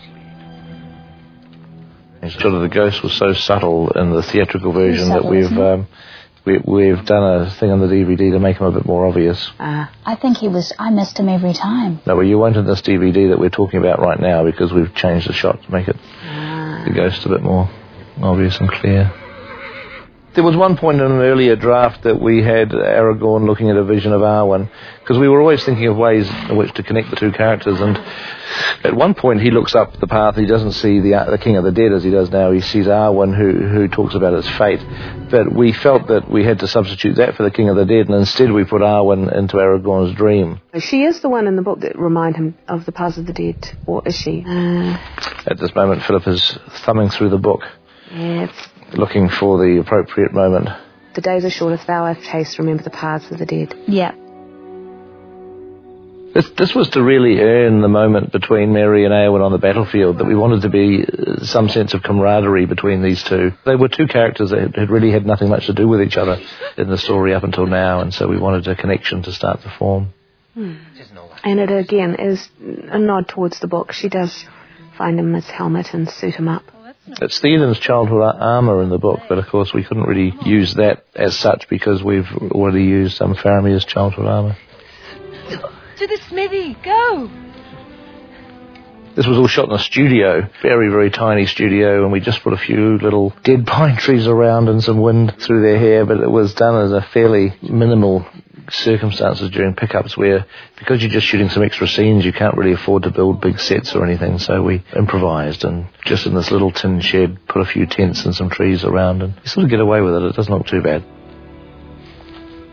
S5: lead?
S1: Sort of the ghost was so subtle in the theatrical version that we've done a thing on the DVD to make him a bit more obvious.
S2: I think I missed him every time.
S1: No, well, you won't in this DVD that we're talking about right now, because we've changed the shot to make it the ghost a bit more obvious and clear. There was one point in an earlier draft that we had Aragorn looking at a vision of Arwen, because we were always thinking of ways in which to connect the two characters, and at one point he looks up the path, he doesn't see the King of the Dead as he does now, he sees Arwen who talks about his fate, but we felt that we had to substitute that for the King of the Dead, and instead we put Arwen into Aragorn's dream.
S3: She is the one in the book that remind him of the Paths of the Dead, or is she?
S1: At this moment Philip is thumbing through the book.
S3: Yeah,
S1: looking for the appropriate moment.
S3: The days are short if thou hast haste, remember the paths of the dead.
S2: Yeah.
S1: This was to really earn the moment between Merry and Éowyn on the battlefield, that we wanted to be some sense of camaraderie between these two. They were two characters that had really had nothing much to do with each other in the story up until now, and so we wanted a connection to start to form.
S3: And it again is a nod towards the book. She does find him his helmet and suit him up.
S1: It's Theoden's childhood armour in the book, but of course we couldn't really use that as such because we've already used Faramir's childhood armour.
S7: To the smithy, go!
S1: This was all shot in a studio, very, very tiny studio, and we just put a few little dead pine trees around and some wind through their hair, but it was done as a fairly minimal circumstances during pickups where, because you're just shooting some extra scenes, you can't really afford to build big sets or anything, so we improvised and just in this little tin shed put a few tents and some trees around, and you sort of get away with it. It doesn't look too bad.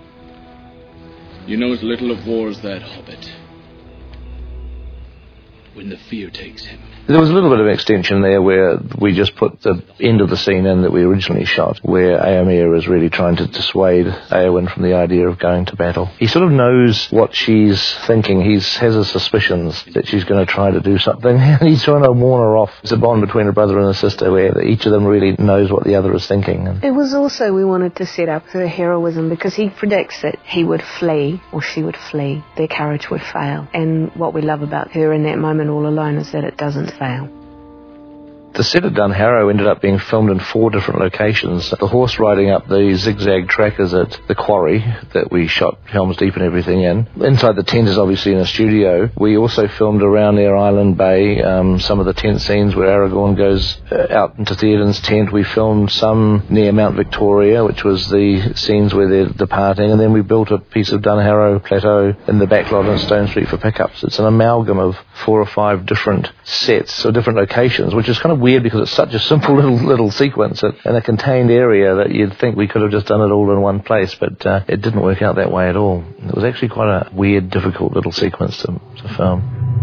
S14: You know as little of war as that hobbit.
S8: when the fear takes him.
S1: There was a little bit of extension there where we just put the end of the scene in that we originally shot, where Éomer is really trying to dissuade Éowyn from the idea of going to battle. He sort of knows what she's thinking. He has his suspicions that she's going to try to do something, and he's trying to warn her off. It's a bond between a brother and a sister where each of them really knows what the other is thinking.
S3: It was also, we wanted to set up her heroism because he predicts that he would flee, or she would flee. Their courage would fail. And what we love about her in that moment all alone is that it doesn't fail.
S1: The set at Dunharrow ended up being filmed in 4 different locations. The horse riding up the zigzag track is at the quarry that we shot Helm's Deep and everything in. Inside the tent is obviously in a studio. We also filmed around near Island Bay, some of the tent scenes where Aragorn goes out into Theoden's tent. We filmed some near Mount Victoria, which was the scenes where they're departing, and then we built a piece of Dunharrow Plateau in the backlot on Stone Street for pickups. It's an amalgam of 4 or 5 different sets or different locations, which is kind of weird because it's such a simple little sequence in a contained area that you'd think we could have just done it all in one place, but it didn't work out that way at all. It was actually quite a weird, difficult little sequence to film.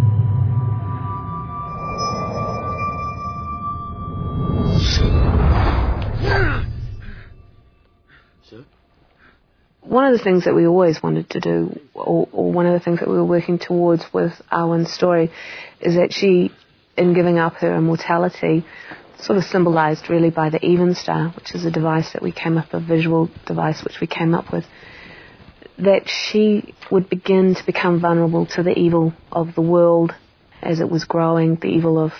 S3: One of the things that we always wanted to do, or one of the things that we were working towards with Arwen's story, is that she, in giving up her immortality, sort of symbolised really by the Evenstar, which is a device that we came up with, a visual device which we came up with, that she would begin to become vulnerable to the evil of the world as it was growing, the evil of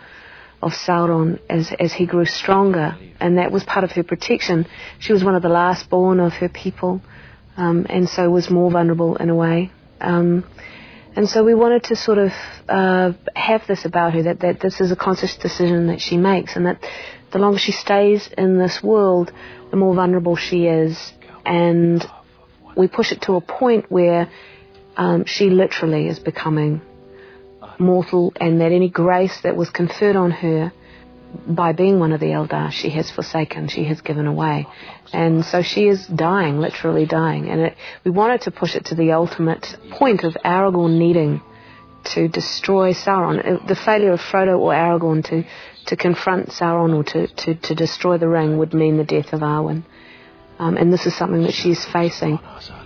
S3: Sauron as he grew stronger, and that was part of her protection. She was one of the last born of her people, and so was more vulnerable in a way. And so we wanted to sort of have this about her, that this is a conscious decision that she makes, and that the longer she stays in this world, the more vulnerable she is. And we push it to a point where she literally is becoming mortal, and that any grace that was conferred on her by being one of the Eldar, she has forsaken, she has given away. And so she is dying, literally dying. And we wanted to push it to the ultimate point of Aragorn needing to destroy Sauron. The failure of Frodo or Aragorn to confront Sauron or to destroy the ring would mean the death of Arwen. And this is something that she's facing.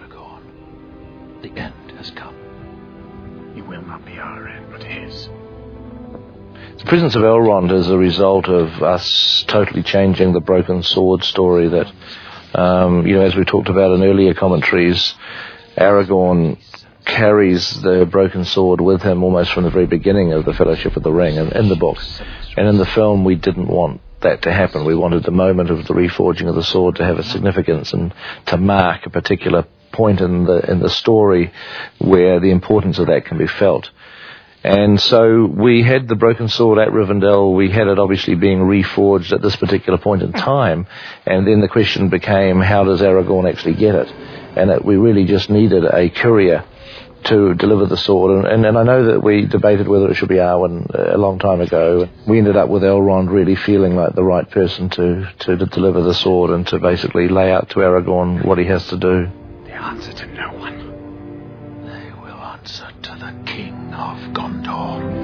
S8: The end has come.
S10: You will not be our end, but his.
S1: The presence of Elrond is a result of us totally changing the broken sword story that, as we talked about in earlier commentaries, Aragorn carries the broken sword with him almost from the very beginning of the Fellowship of the Ring in the book. And in the film, we didn't want that to happen. We wanted the moment of the reforging of the sword to have a significance and to mark a particular point in the story where the importance of that can be felt. And so we had the broken sword at Rivendell. We had it obviously being reforged at this particular point in time. And then the question became, how does Aragorn actually get it? And we really just needed a courier to deliver the sword. And I know that we debated whether it should be Arwen a long time ago. We ended up with Elrond really feeling like the right person to deliver the sword and to basically lay out to Aragorn what he has to do.
S10: The answer to no one.
S8: They will answer to the King of Gondor.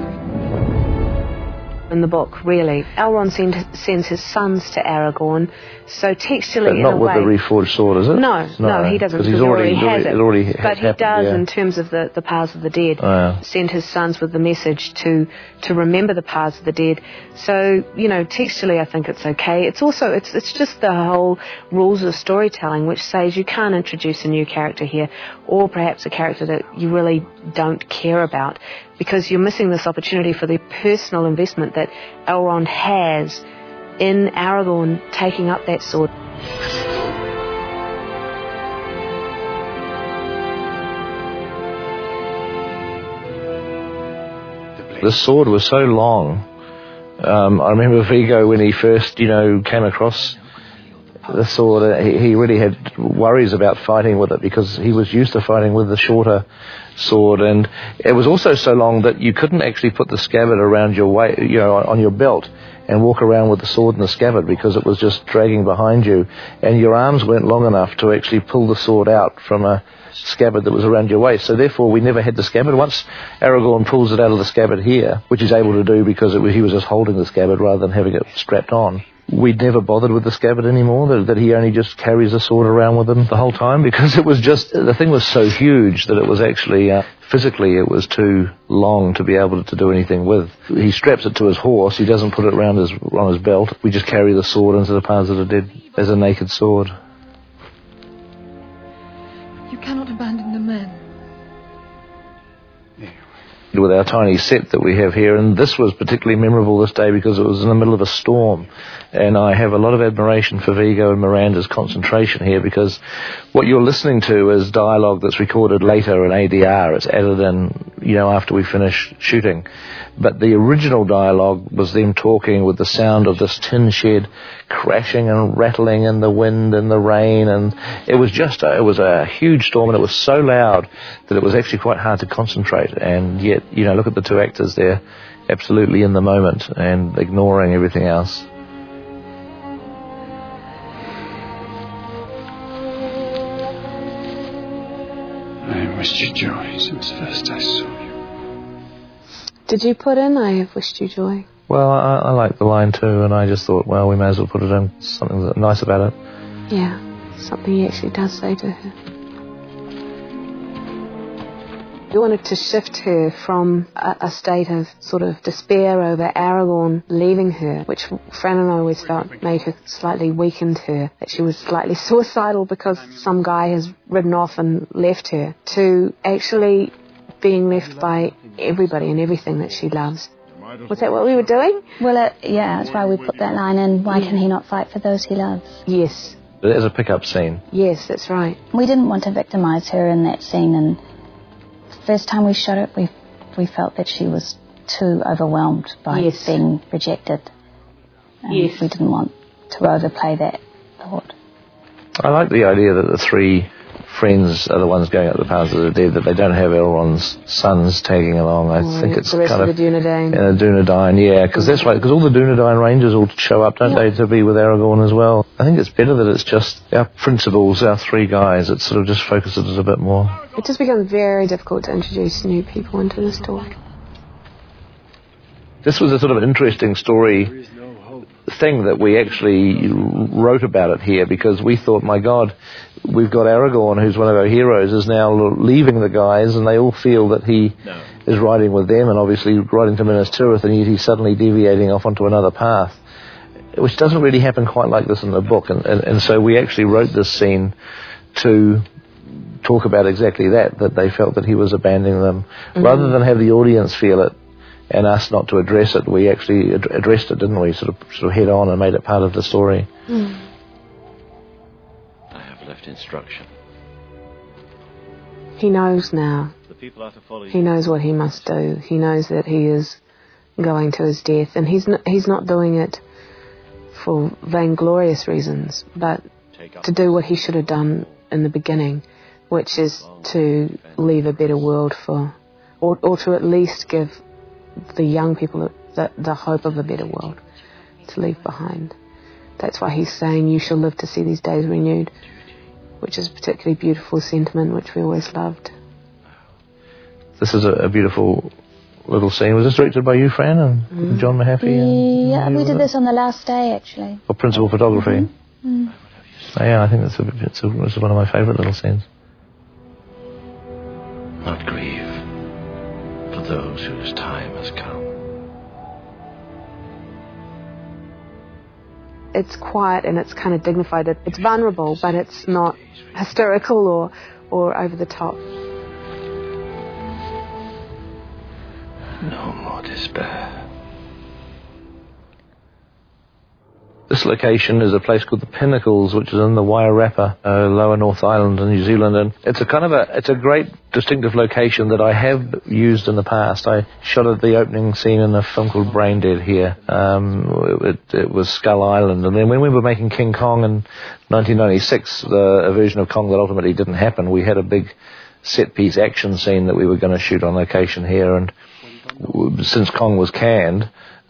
S3: In the book, really, Elrond sends his sons to Aragorn, so textually
S1: but not
S3: in a
S1: with
S3: way,
S1: the reforged sword, is it?
S3: No, he doesn't, because
S1: he already has
S3: it. But he does, in terms of the Paths of the Dead, send his sons with the message to remember the Paths of the Dead. So, textually I think it's okay. It's also, it's just the whole rules of storytelling, which says you can't introduce a new character here, or perhaps a character that you really don't care about, because you're missing this opportunity for the personal investment that Elrond has in Aragorn taking up that sword.
S1: The sword was so long. I remember Viggo, when he first, came across the sword, he really had worries about fighting with it because he was used to fighting with the shorter sword, and it was also so long that you couldn't actually put the scabbard around your waist, on your belt. and walk around with the sword in the scabbard because it was just dragging behind you, and your arms weren't long enough to actually pull the sword out from a scabbard that was around your waist. So therefore we never had the scabbard. Once Aragorn pulls it out of the scabbard here, which he's able to do because he was just holding the scabbard rather than having it strapped on, we'd never bothered with the scabbard anymore, that he only just carries the sword around with him the whole time, because it was just, the thing was so huge that it was actually, physically it was too long to be able to do anything with. He straps it to his horse, he doesn't put it around on his belt. We just carry the sword into the paths of the dead as a naked sword.
S7: You cannot abandon the men.
S1: With our tiny set that we have here, and this was particularly memorable this day because it was in the middle of a storm, and I have a lot of admiration for Viggo and Miranda's concentration here, because what you're listening to is dialogue that's recorded later in ADR. It's added in, after we finish shooting, but the original dialogue was them talking with the sound of this tin shed crashing and rattling in the wind and the rain, and it was a huge storm, and it was so loud that it was actually quite hard to concentrate. And yet, look at the two actors, they're absolutely in the moment and ignoring everything else.
S10: I have wished you joy since first I saw you.
S3: Did you put in, I have wished you joy?
S1: Well, I like the line too, and I just thought, well, we may as well put it in, something nice about it.
S3: Yeah, something he actually does say to her. We wanted to shift her from a state of sort of despair over Aragorn leaving her, which Fran and I always felt made her slightly weakened her, that she was slightly suicidal because some guy has ridden off and left her, to actually being left by everybody and everything that she loves. Was that what we were doing?
S2: Well, yeah, that's why we put that line in, why can he not fight for those he loves?
S3: Yes.
S1: It is a pick-up scene.
S3: Yes, that's right.
S2: We didn't want to victimise her in that scene, and first time we shot it, we felt that she was too overwhelmed by being rejected. And we didn't want to overplay that thought. I
S1: like the idea that the three friends are the ones going up the paths of the dead, that they don't have Elrond's sons tagging along. I think it's
S3: the rest
S1: kind
S3: of the Dunedain.
S1: The Dunedain, yeah, because that's right, because all the Dunedain rangers all show up, don't they, to be with Aragorn as well. I think it's better that it's just our principals, our three guys. It sort of just focuses it a bit more.
S3: It just becomes very difficult to introduce new people into the story.
S1: This was a sort of interesting story thing that we actually wrote about it here, because we thought, my God, we've got Aragorn, who's one of our heroes, is now leaving the guys, and they all feel that he is riding with them, and obviously riding to Minas Tirith, and yet he's suddenly deviating off onto another path, which doesn't really happen quite like this in the book. And so we actually wrote this scene to talk about exactly that they felt that he was abandoning them. Rather than have the audience feel it and us not to address it, we actually addressed it, didn't we? Sort of head on and made it part of the story.
S12: I have left instruction.
S3: He knows now.
S12: The people are to follow you.
S3: He knows what he must do. He knows that he is going to his death, and he's not doing it for vainglorious reasons, but to do what he should have done in the beginning, which is to leave a better world or to at least give the young people the hope of a better world to leave behind. That's why he's saying, you shall live to see these days renewed, which is a particularly beautiful sentiment which we always loved.
S1: This is a beautiful little scene. Was this directed by you, Fran, and John Mahaffey?
S2: Yeah, we did this on the last day, actually.
S1: For principal photography? Yeah, I think it's one of my favourite little scenes.
S12: Not grieve for those whose time has come.
S3: It's quiet and it's kind of dignified. It's vulnerable, but it's not hysterical or over the top.
S12: No more despair.
S1: This location is a place called the Pinnacles, which is in the Wairarapa, Lower North Island in New Zealand, and it's a great distinctive location that I have used in the past. I shot at the opening scene in a film called Brain Dead here. It was Skull Island, and then when we were making King Kong in 1996, a version of Kong that ultimately didn't happen, we had a big set-piece action scene that we were going to shoot on location here, and since Kong was canned,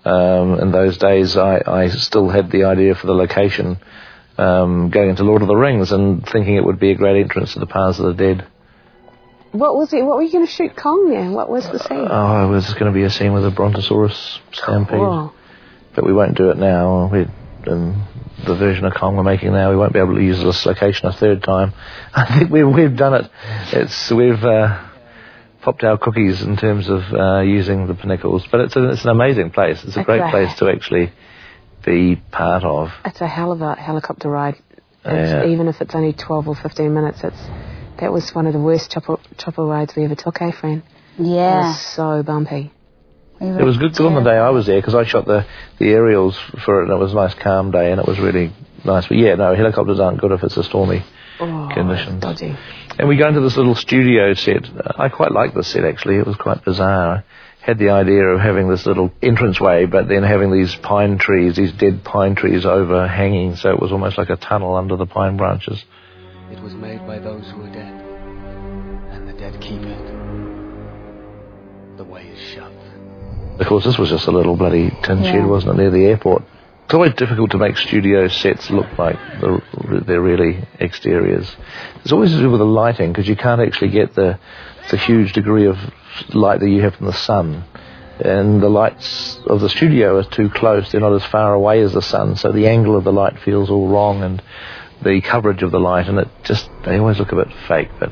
S1: In those days, I still had the idea for the location going into Lord of the Rings and thinking it would be a great entrance to the Paths of the Dead.
S3: What was it? What were you going to shoot Kong there? What was the scene?
S1: It was going to be a scene with a Brontosaurus stampede.
S3: Cool.
S1: But we won't do it now. In the version of Kong we're making now, we won't be able to use this location a third time. I think we've done it. We've popped our cookies in terms of using the Pinnacles. But it's an amazing place. It's a great place to actually be part of. It's
S3: a hell of a helicopter ride. Even if it's only 12 or 15 minutes, that was one of the worst chopper rides we ever took, Fran?
S2: Yeah.
S3: It was so bumpy.
S1: It was good on the day I was there because I shot the aerials for it and it was a nice calm day and it was really nice. But helicopters aren't good if it's a stormy conditions.
S3: Dodgy.
S1: And we go into this little studio set. I quite liked the set actually. It was quite bizarre. I had the idea of having this little entranceway but then having these pine trees, these dead pine trees overhanging, so it was almost like a tunnel under the pine branches.
S14: It was made by those who are dead, and the dead keep it. The way is shut.
S1: Of course, this was just a little bloody tin shed, wasn't it, near the airport. It's always difficult to make studio sets look like they're really exteriors. It's always to do with the lighting, because you can't actually get the huge degree of light that you have from the sun. And the lights of the studio are too close. They're not as far away as the sun, so the angle of the light feels all wrong, and the coverage of the light, and they always look a bit fake, but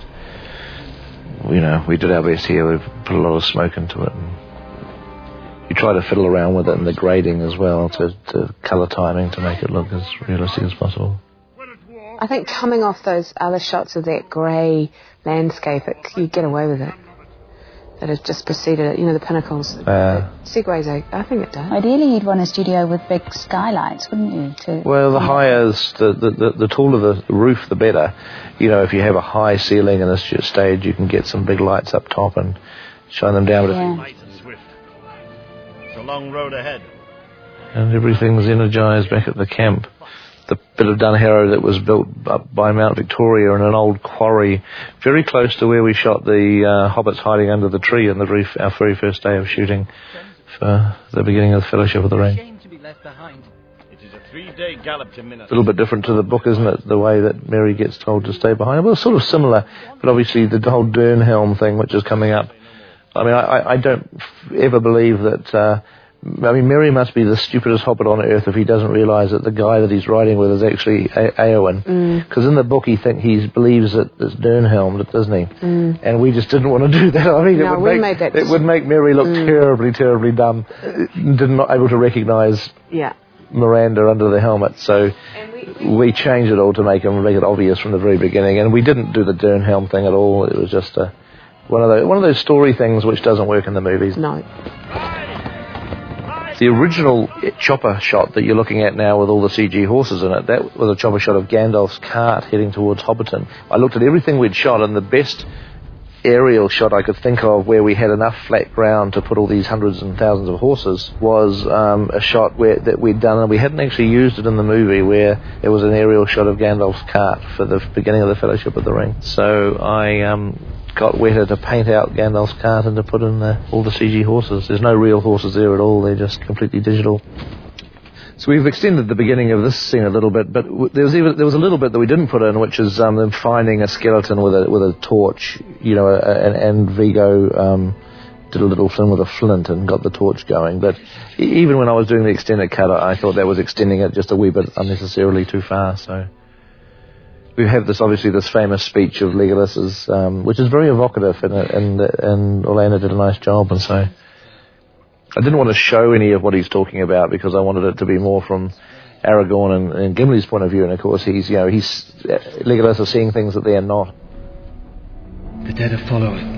S1: we did our best here. We've put a lot of smoke into it, and you try to fiddle around with it and the grading as well, to colour timing to make it look as realistic as possible.
S3: I think coming off those other shots of that grey landscape, you get away with it. That has just preceded it, the Pinnacles. Segues, I think it does.
S2: Ideally, you'd want a studio with big skylights, wouldn't you?
S1: Well, the higher, the taller the roof, the better. If you have a high ceiling in this stage, you can get some big lights up top and shine them down.
S15: Light and swift. It's a long road ahead.
S1: And everything's energised back at the camp. The bit of Dunharrow that was built up by Mount Victoria in an old quarry, very close to where we shot the hobbits hiding under the tree in our very first day of shooting for the beginning of the Fellowship of the Ring.
S15: It is a 3-day gallop to Minas.
S1: A little bit different to the book, isn't it? The way that Merry gets told to stay behind. Well, sort of similar, but obviously the whole Durnhelm thing, which is coming up. I mean, I don't ever believe that. Merry must be the stupidest hobbit on earth if he doesn't realise that the guy that he's riding with is actually Éowyn. Because in the book he believes that it's Durnhelm, doesn't he? And we just didn't want to do that. I mean, it would make Merry look terribly, terribly dumb. Not able to recognise Miranda under the helmet. So we changed it all to make it obvious from the very beginning. And we didn't do the Durnhelm thing at all. It was just one of those story things which doesn't work in the movies.
S3: No.
S1: The original chopper shot that you're looking at now with all the CG horses in it, that was a chopper shot of Gandalf's cart heading towards Hobbiton. I looked at everything we'd shot, and the best aerial shot I could think of where we had enough flat ground to put all these hundreds and thousands of horses was a shot that we'd done, and we hadn't actually used it in the movie, where there was an aerial shot of Gandalf's cart for the beginning of the Fellowship of the Ring. So I got Weta to paint out Gandalf's cart and to put in all the CG horses. There's no real horses there at all, they're just completely digital. So we've extended the beginning of this scene a little bit, but there was a little bit that we didn't put in, which is them finding a skeleton with a torch, and Vigo did a little thing with a flint and got the torch going. But even when I was doing the extended cut, I thought that was extending it just a wee bit unnecessarily too far. So we have this famous speech of Legolas's, which is very evocative, and Orlando did a nice job, and so I didn't want to show any of what he's talking about because I wanted it to be more from Aragorn and Gimli's point of view, and of course Legolas is seeing things that they are not.
S14: The dead are following.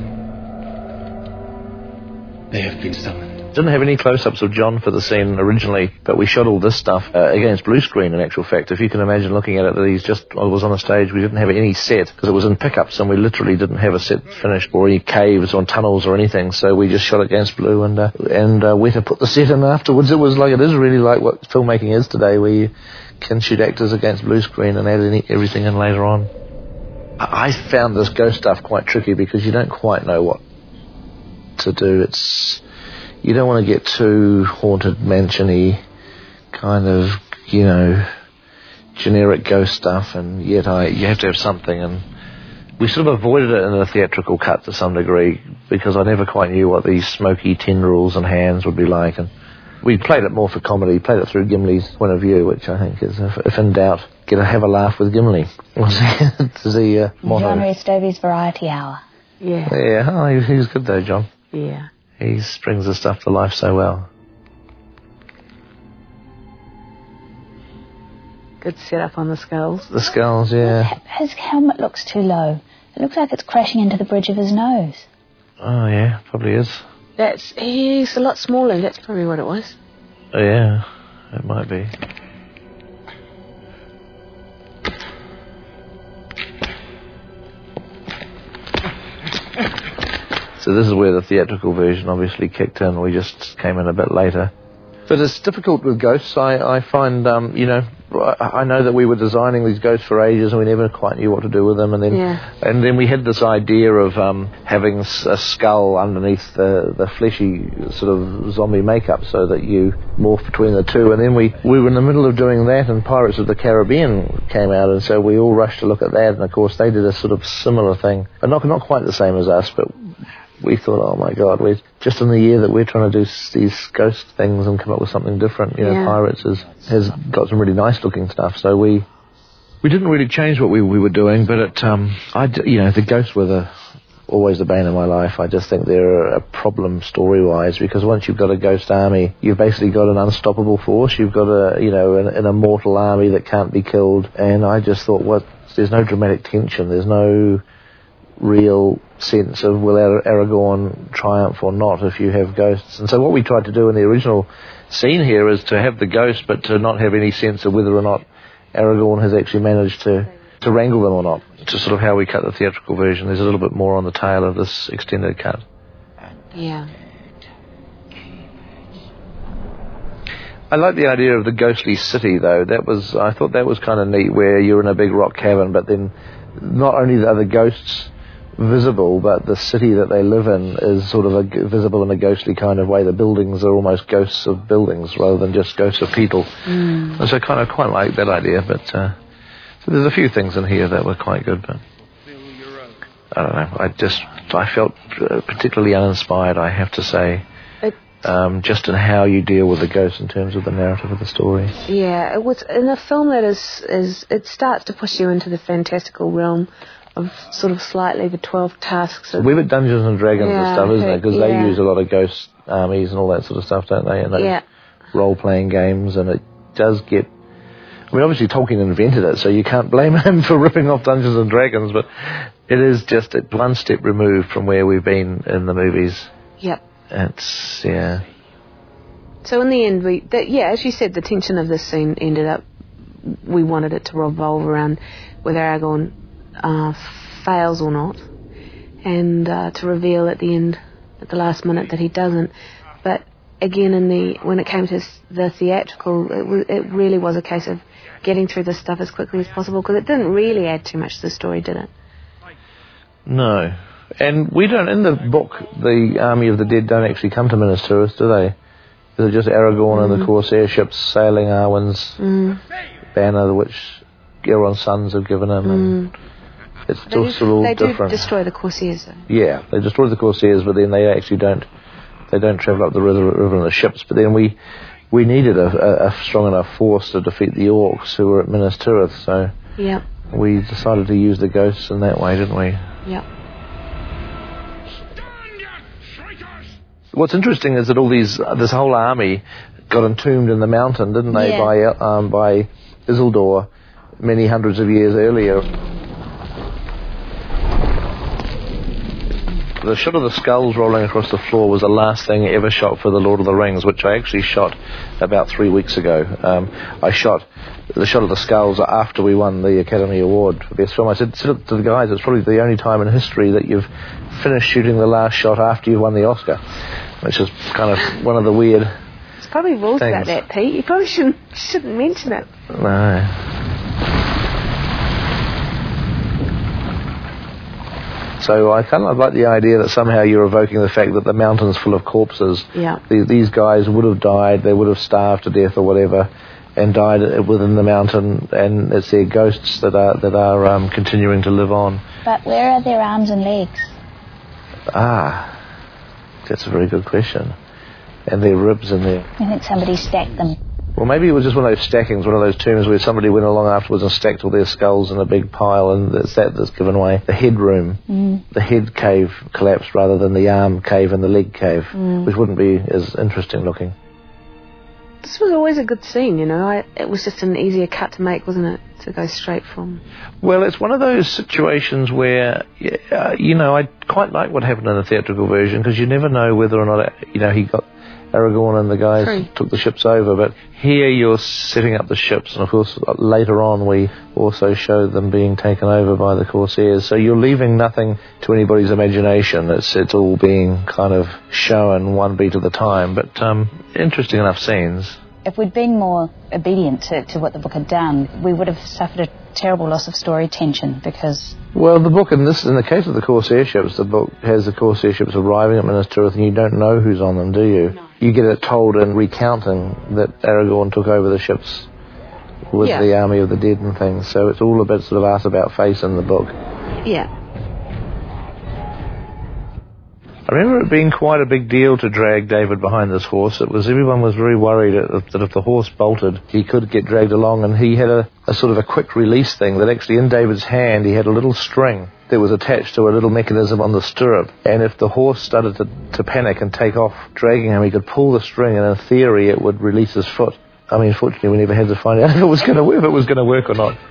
S14: They have been summoned.
S1: Didn't have any close-ups of John for the scene originally, but we shot all this stuff against blue screen, in actual fact. If you can imagine looking at it, that he was on a stage. We didn't have any set because it was in pickups, and we literally didn't have a set finished or any caves or tunnels or anything. So we just shot against blue, and Weta put the set in afterwards. It is really like what filmmaking is today, where you can shoot actors against blue screen and add everything in later on. I found this ghost stuff quite tricky because you don't quite know what to do. you don't want to get too haunted mansion-y kind of, generic ghost stuff, and yet you have to have something, and we sort of avoided it in the theatrical cut to some degree because I never quite knew what these smoky tendrils and hands would be like, and we played it more for comedy, played it through Gimli's point of view, which I think is, if in doubt, have a laugh with Gimli. Was the motto.
S2: John Rhys Davies Variety Hour.
S3: Yeah.
S1: Yeah, he was good though, John.
S3: Yeah.
S1: He brings the stuff to life so well.
S3: Good setup on the skulls.
S1: The skulls, yeah.
S2: His helmet looks too low. It looks like it's crashing into the bridge of his nose.
S1: Oh, yeah, probably is.
S3: He's a lot smaller. That's probably what it was.
S1: Oh, yeah, it might be. So this is where the theatrical version obviously kicked in. We just came in a bit later. But it's difficult with ghosts. I find, I know that we were designing these ghosts for ages and we never quite knew what to do with them. And then we had this idea of having a skull underneath the fleshy sort of zombie makeup so that you morph between the two. And then we were in the middle of doing that, and Pirates of the Caribbean came out, and so we all rushed to look at that. And of course they did a sort of similar thing, but not quite the same as us, but we thought, oh my God, we're just in the year that we're trying to do these ghost things and come up with something different. Pirates has got some really nice looking stuff. So we didn't really change what we were doing, but the ghosts were always the bane of my life. I just think they're a problem story-wise, because once you've got a ghost army, you've basically got an unstoppable force. You've got an immortal army that can't be killed. And I just thought, there's no dramatic tension. There's no real sense of will Aragorn triumph or not if you have ghosts. And so what we tried to do in the original scene here is to have the ghost, but to not have any sense of whether or not Aragorn has actually managed to wrangle them or not. It's sort of how we cut the theatrical version. There's a little bit more on the tail of this extended cut.
S3: Yeah.
S1: I like the idea of the ghostly city, though. I thought that was kind of neat, where you're in a big rock cavern, but then not only are the ghosts visible, but the city that they live in is sort of visible in a ghostly kind of way. The buildings are almost ghosts of buildings rather than just ghosts of people. And so I kind of quite like that idea, but so there's a few things in here that were quite good, but I don't know. I felt particularly uninspired, I have to say, just in how you deal with the ghosts in terms of the narrative of the story.
S3: Yeah, it was in a film that is it starts to push you into the fantastical realm of sort of slightly the 12 tasks.
S1: We're at Dungeons and Dragons and stuff, isn't it? Because they use a lot of ghost armies and all that sort of stuff, don't they? And those role-playing games, and it does get... I mean, obviously Tolkien invented it, so you can't blame him for ripping off Dungeons and Dragons, but it is just one step removed from where we've been in the movies.
S3: Yep.
S1: It's, yeah.
S3: So in the end, as you said, the tension of this scene ended up... We wanted it to revolve around whether Aragorn fails or not, and to reveal at the end, at the last minute, that he doesn't. But again, when it came to the theatrical, it really was a case of getting through this stuff as quickly as possible, because it didn't really add too much to the story, did it?
S1: No. And we don't, in the book, the Army of the Dead don't actually come to Minas Tirith, do they? They're just Aragorn and the Corsair ships sailing Arwen's banner, which Elrond's sons have given him, and it's just all different. They do destroy the Corsairs, though. Yeah, they destroy the Corsairs, but then they actually don't travel up the river in the ships. But then we needed a strong enough force to defeat the orcs who were at Minas Tirith, so we decided to use the ghosts in that way, didn't we?
S3: Yeah.
S1: What's interesting is that this whole army got entombed in the mountain, didn't they, by Isildur many hundreds of years earlier. The shot of the skulls rolling across the floor was the last thing ever shot for The Lord of the Rings, which I actually shot about 3 weeks ago. I shot the shot of the skulls after we won the Academy Award for Best Film. I said to the guys, it's probably the only time in history that you've finished shooting the last shot after you've won the Oscar, which is kind of one of the weird
S3: There's probably rules things about that, Pete. You probably shouldn't mention it.
S1: No. So I kind of like the idea that somehow you're evoking the fact that the mountain's full of corpses.
S3: Yeah.
S1: These guys would have died, they would have starved to death or whatever, and died within the mountain, and it's their ghosts that are continuing to live on.
S2: But where are their arms and legs?
S1: That's a very good question. And their ribs in there.
S2: I think somebody stacked them.
S1: Well, maybe it was just one of those stackings, one of those tombs where somebody went along afterwards and stacked all their skulls in a big pile, and it's that's given away. The head room, the head cave collapsed rather than the arm cave and the leg cave, which wouldn't be as interesting looking.
S3: This was always a good scene, you know. It was just an easier cut to make, wasn't it? To go straight from.
S1: Well, it's one of those situations where, you know, I quite like what happened in the theatrical version, because you never know whether or not, you know, he got Aragorn and the guys took the ships over, but here you're setting up the ships, and of course later on we also show them being taken over by the Corsairs, so you're leaving nothing to anybody's imagination. It's all being kind of shown one beat at a time, but interesting enough scenes.
S2: If we'd been more obedient to what the book had done, we would have suffered a terrible loss of story tension, because...
S1: Well, the book, in the case of the Corsair ships, the book has the Corsair ships arriving at Minas Tirith, and you don't know who's on them, do you? No. You get it told in recounting that Aragorn took over the ships with the army of the dead and things, so it's all a bit sort of ass about face in the book.
S3: Yeah.
S1: I remember it being quite a big deal to drag David behind this horse. Everyone was very worried that if the horse bolted, he could get dragged along, and he had a sort of a quick release thing that actually in David's hand he had a little string that was attached to a little mechanism on the stirrup, and if the horse started to panic and take off dragging him, he could pull the string, and in theory it would release his foot. I mean, fortunately we never had to find out if it was going to work or not.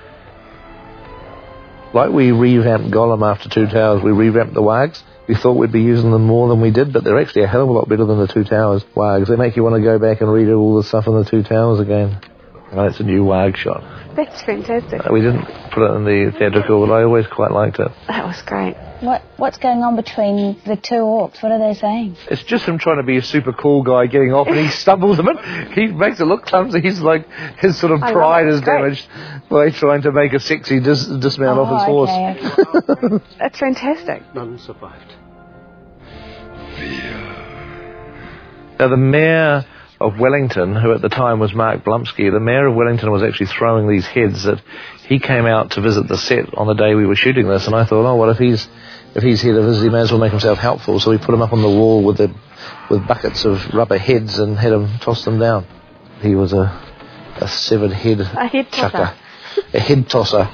S1: Like we revamped Gollum after Two Towers, we revamped the wargs. We thought we'd be using them more than we did, but they're actually a hell of a lot better than the Two Towers wargs. They make you want to go back and redo all the stuff in the Two Towers again. And it's a new warg shot.
S3: That's fantastic.
S1: We didn't put it in the theatrical, but I always quite liked it.
S3: That was great.
S2: What's going on between the two orcs? What are they saying?
S1: It's just him trying to be a super cool guy getting off, and he stumbles a bit. He makes it look clumsy. He's like, his sort of pride is damaged by trying to make a sexy dismount off his horse.
S3: Okay. That's fantastic.
S9: None survived.
S1: Now, the mayor of Wellington, who at the time was Mark Blumsky, the mayor of Wellington was actually throwing these heads that he came out to visit the set on the day we were shooting this, and I thought, oh, well, if he's here to visit, he may as well make himself helpful, so we put him up on the wall with buckets of rubber heads and had him toss them down. He was a severed head chucker. A head tosser.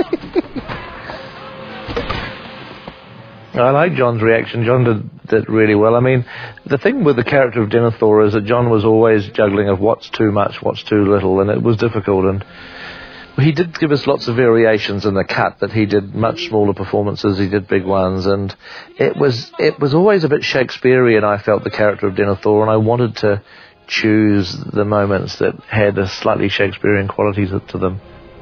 S1: I like John's reaction. John did really well. I mean, the thing with the character of Denethor is that John was always juggling of what's too much, what's too little, and it was difficult. And he did give us lots of variations in the cut, but he did much smaller performances, he did big ones, and it was always a bit Shakespearean, I felt, the character of Denethor, and I wanted to choose the moments that had a slightly Shakespearean quality to them.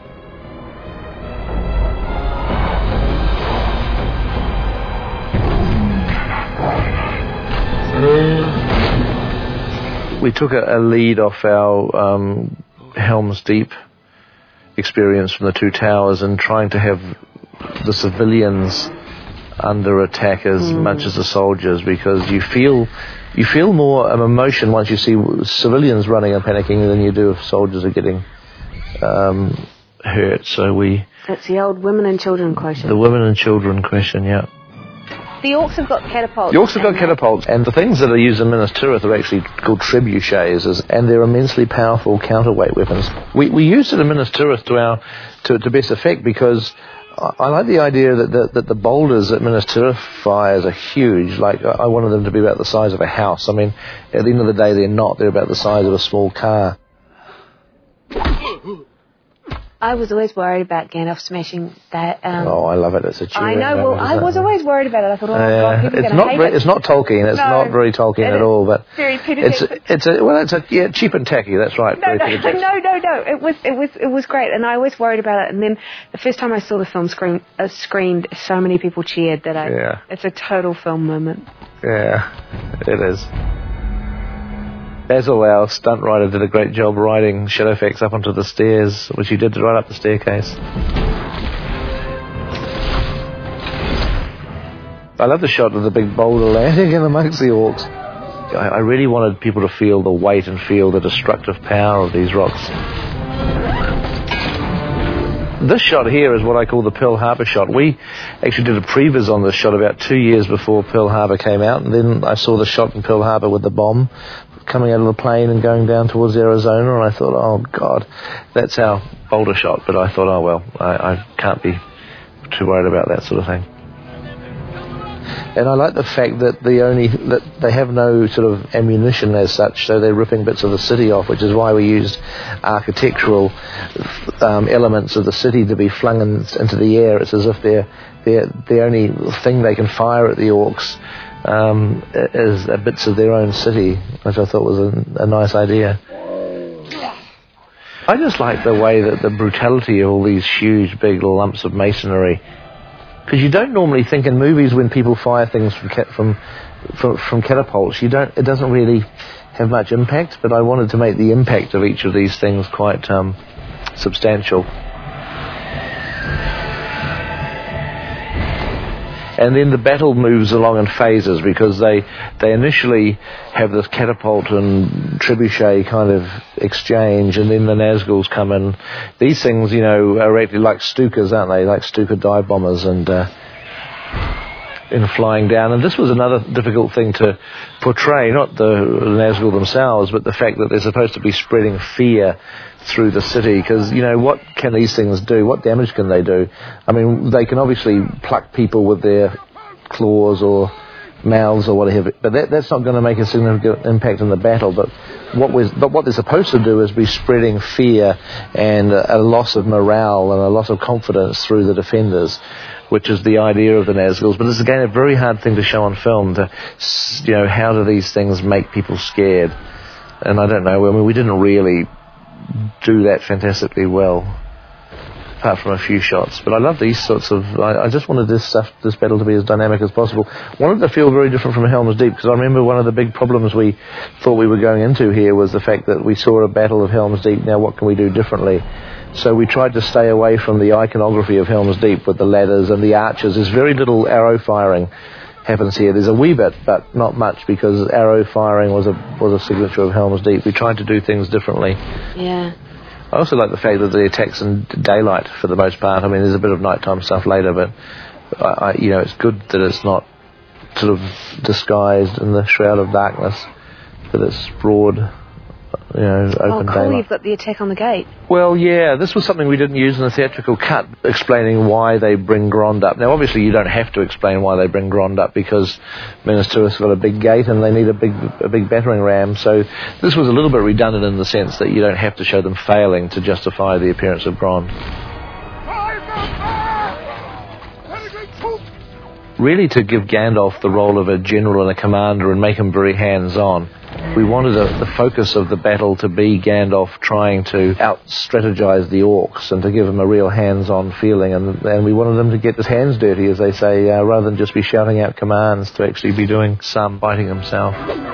S1: We took a lead off our Helm's Deep experience from the Two Towers and trying to have the civilians under attack as much as the soldiers, because you feel more emotion once you see civilians running and panicking than you do if soldiers are getting hurt. So
S3: that's the old women and children question.
S1: The women and children question, yeah.
S3: The orcs have got catapults.
S1: The orcs have got catapults, and the things that are used in Minas Tirith are actually called trebuchets, and they're immensely powerful counterweight weapons. We used it in Minas Tirith to best effect, because I like the idea that the boulders that Minas Tirith fires are huge. Like, I wanted them to be about the size of a house. I mean, at the end of the day, they're not. They're about the size of a small car.
S3: I was always worried about Gandalf smashing that.
S1: Oh, I love it. It's a cheering.
S3: I know. Well, I was always worried about it. I thought, oh God, people are going to hate it.
S1: It's not Tolkien. It's not very Tolkien at all. But
S3: very Peter Jackson.
S1: It's cheap and tacky. That's right.
S3: No. It was great, and I always worried about it. And then the first time I saw the film screened, so many people cheered that it's a total film moment.
S1: Yeah, it is. Basil, our stunt rider, did a great job riding Shadowfax up onto the stairs, which he did right up the staircase. I love the shot of the big boulder landing in amongst the orcs. I really wanted people to feel the weight and feel the destructive power of these rocks. This shot here is what I call the Pearl Harbor shot. We actually did a previs on this shot about 2 years before Pearl Harbor came out, and then I saw the shot in Pearl Harbor with the bomb coming out of the plane and going down towards Arizona, and I thought, oh God, that's our boulder shot. But I thought, oh well, I can't be too worried about that sort of thing. And I like the fact that they have no sort of ammunition as such, so they're ripping bits of the city off, which is why we used architectural elements of the city to be flung into the air. It's as if the only thing they can fire at the orcs is bits of their own city, which I thought was a nice idea. I just like the way that the brutality of all these huge, big lumps of masonry. Because you don't normally think in movies when people fire things from catapults, it doesn't really have much impact, but I wanted to make the impact of each of these things quite substantial. And then the battle moves along in phases, because they initially have this catapult and trebuchet kind of exchange, and then the Nazguls come in. These things, are actually like Stukas, aren't they? Like Stuka dive bombers and flying down. And this was another difficult thing to portray, not the Nazgul themselves, but the fact that they're supposed to be spreading fear through the city, because, what can these things do? What damage can they do? I mean, they can obviously pluck people with their claws or mouths or whatever, but that's not going to make a significant impact in the battle. But what they're supposed to do is be spreading fear and a loss of morale and a loss of confidence through the defenders, which is the idea of the Nazguls. But it's, again, a very hard thing to show on film, how do these things make people scared? And I don't know, I mean, we didn't really do that fantastically well, apart from a few shots. But I love these sorts of... I just wanted this battle to be as dynamic as possible. Wanted to feel very different from Helm's Deep, because I remember one of the big problems we thought we were going into here was the fact that we saw a battle of Helm's Deep. Now, what can we do differently? So we tried to stay away from the iconography of Helm's Deep with the ladders and the archers. There's very little arrow firing happens here. There's a wee bit, but not much, because arrow firing was a signature of Helm's Deep. We tried to do things differently.
S3: Yeah.
S1: I also like the fact that the attack's in daylight for the most part. I mean, there's a bit of nighttime stuff later, but it's good that it's not sort of disguised in the shroud of darkness, that it's broad, open daylight.
S3: You've got the attack on the gate. Well,
S1: yeah, this was something we didn't use in the theatrical cut, explaining why they bring Grond up. Now, obviously, you don't have to explain why they bring Grond up, because Minas Tirith's got a big gate and they need a big battering ram. So this was a little bit redundant in the sense that you don't have to show them failing to justify the appearance of Grond. Really, to give Gandalf the role of a general and a commander and make him very hands-on. We wanted the focus of the battle to be Gandalf trying to out-strategize the orcs and to give him a real hands-on feeling, and we wanted him to get his hands dirty, as they say, rather than just be shouting out commands, to actually be doing some fighting himself.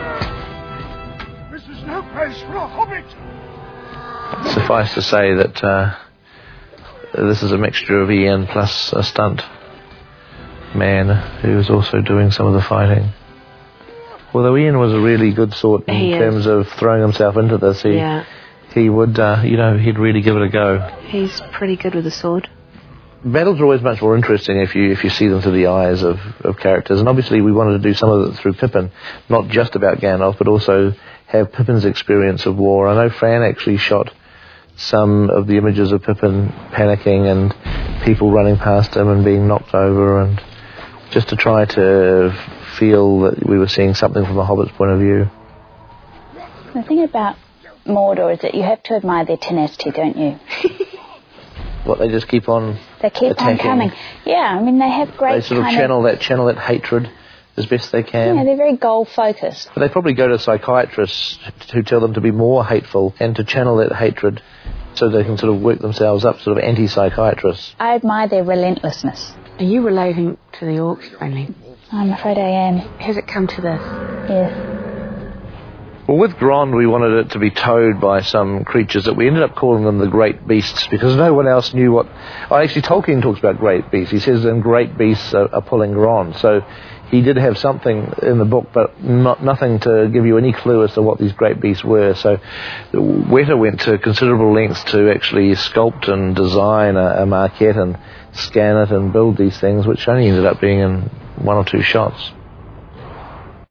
S6: This is no place for a hobbit!
S1: Suffice to say that this is a mixture of Ian plus a stunt man who was also doing some of the fighting. Although Ian was a really good sort in terms of throwing himself into this, he would, he'd really give it a go.
S3: He's pretty good with the sword.
S1: Battles are always much more interesting if you see them through the eyes of characters, and obviously we wanted to do some of it through Pippin, not just about Gandalf, but also have Pippin's experience of war. I know Fran actually shot some of the images of Pippin panicking and people running past him and being knocked over, and just to try to feel that we were seeing something from a Hobbit's point of view.
S2: The thing about Mordor is that you have to admire their tenacity, don't you?
S1: What, they just keep on
S2: They keep
S1: attacking.
S2: on coming. Yeah, I mean, they have great...
S1: They sort of channel that hatred as best they can.
S2: Yeah, they're very goal-focused.
S1: But they probably go to psychiatrists who tell them to be more hateful and to channel that hatred so they can sort of work themselves up, sort of anti-psychiatrists.
S2: I admire their relentlessness.
S3: Are you relating to the orcs, Friendly?
S2: I'm afraid I am.
S3: Has it come to this?
S2: Yes.
S1: Well, with Grond, we wanted it to be towed by some creatures that we ended up calling them the Great Beasts because no one else knew what... actually, Tolkien talks about Great Beasts. He says then Great Beasts are pulling Grond. So he did have something in the book, but nothing to give you any clue as to what these Great Beasts were. So Weta went to considerable lengths to actually sculpt and design a maquette and scan it and build these things, which only ended up being in 1 or 2 shots.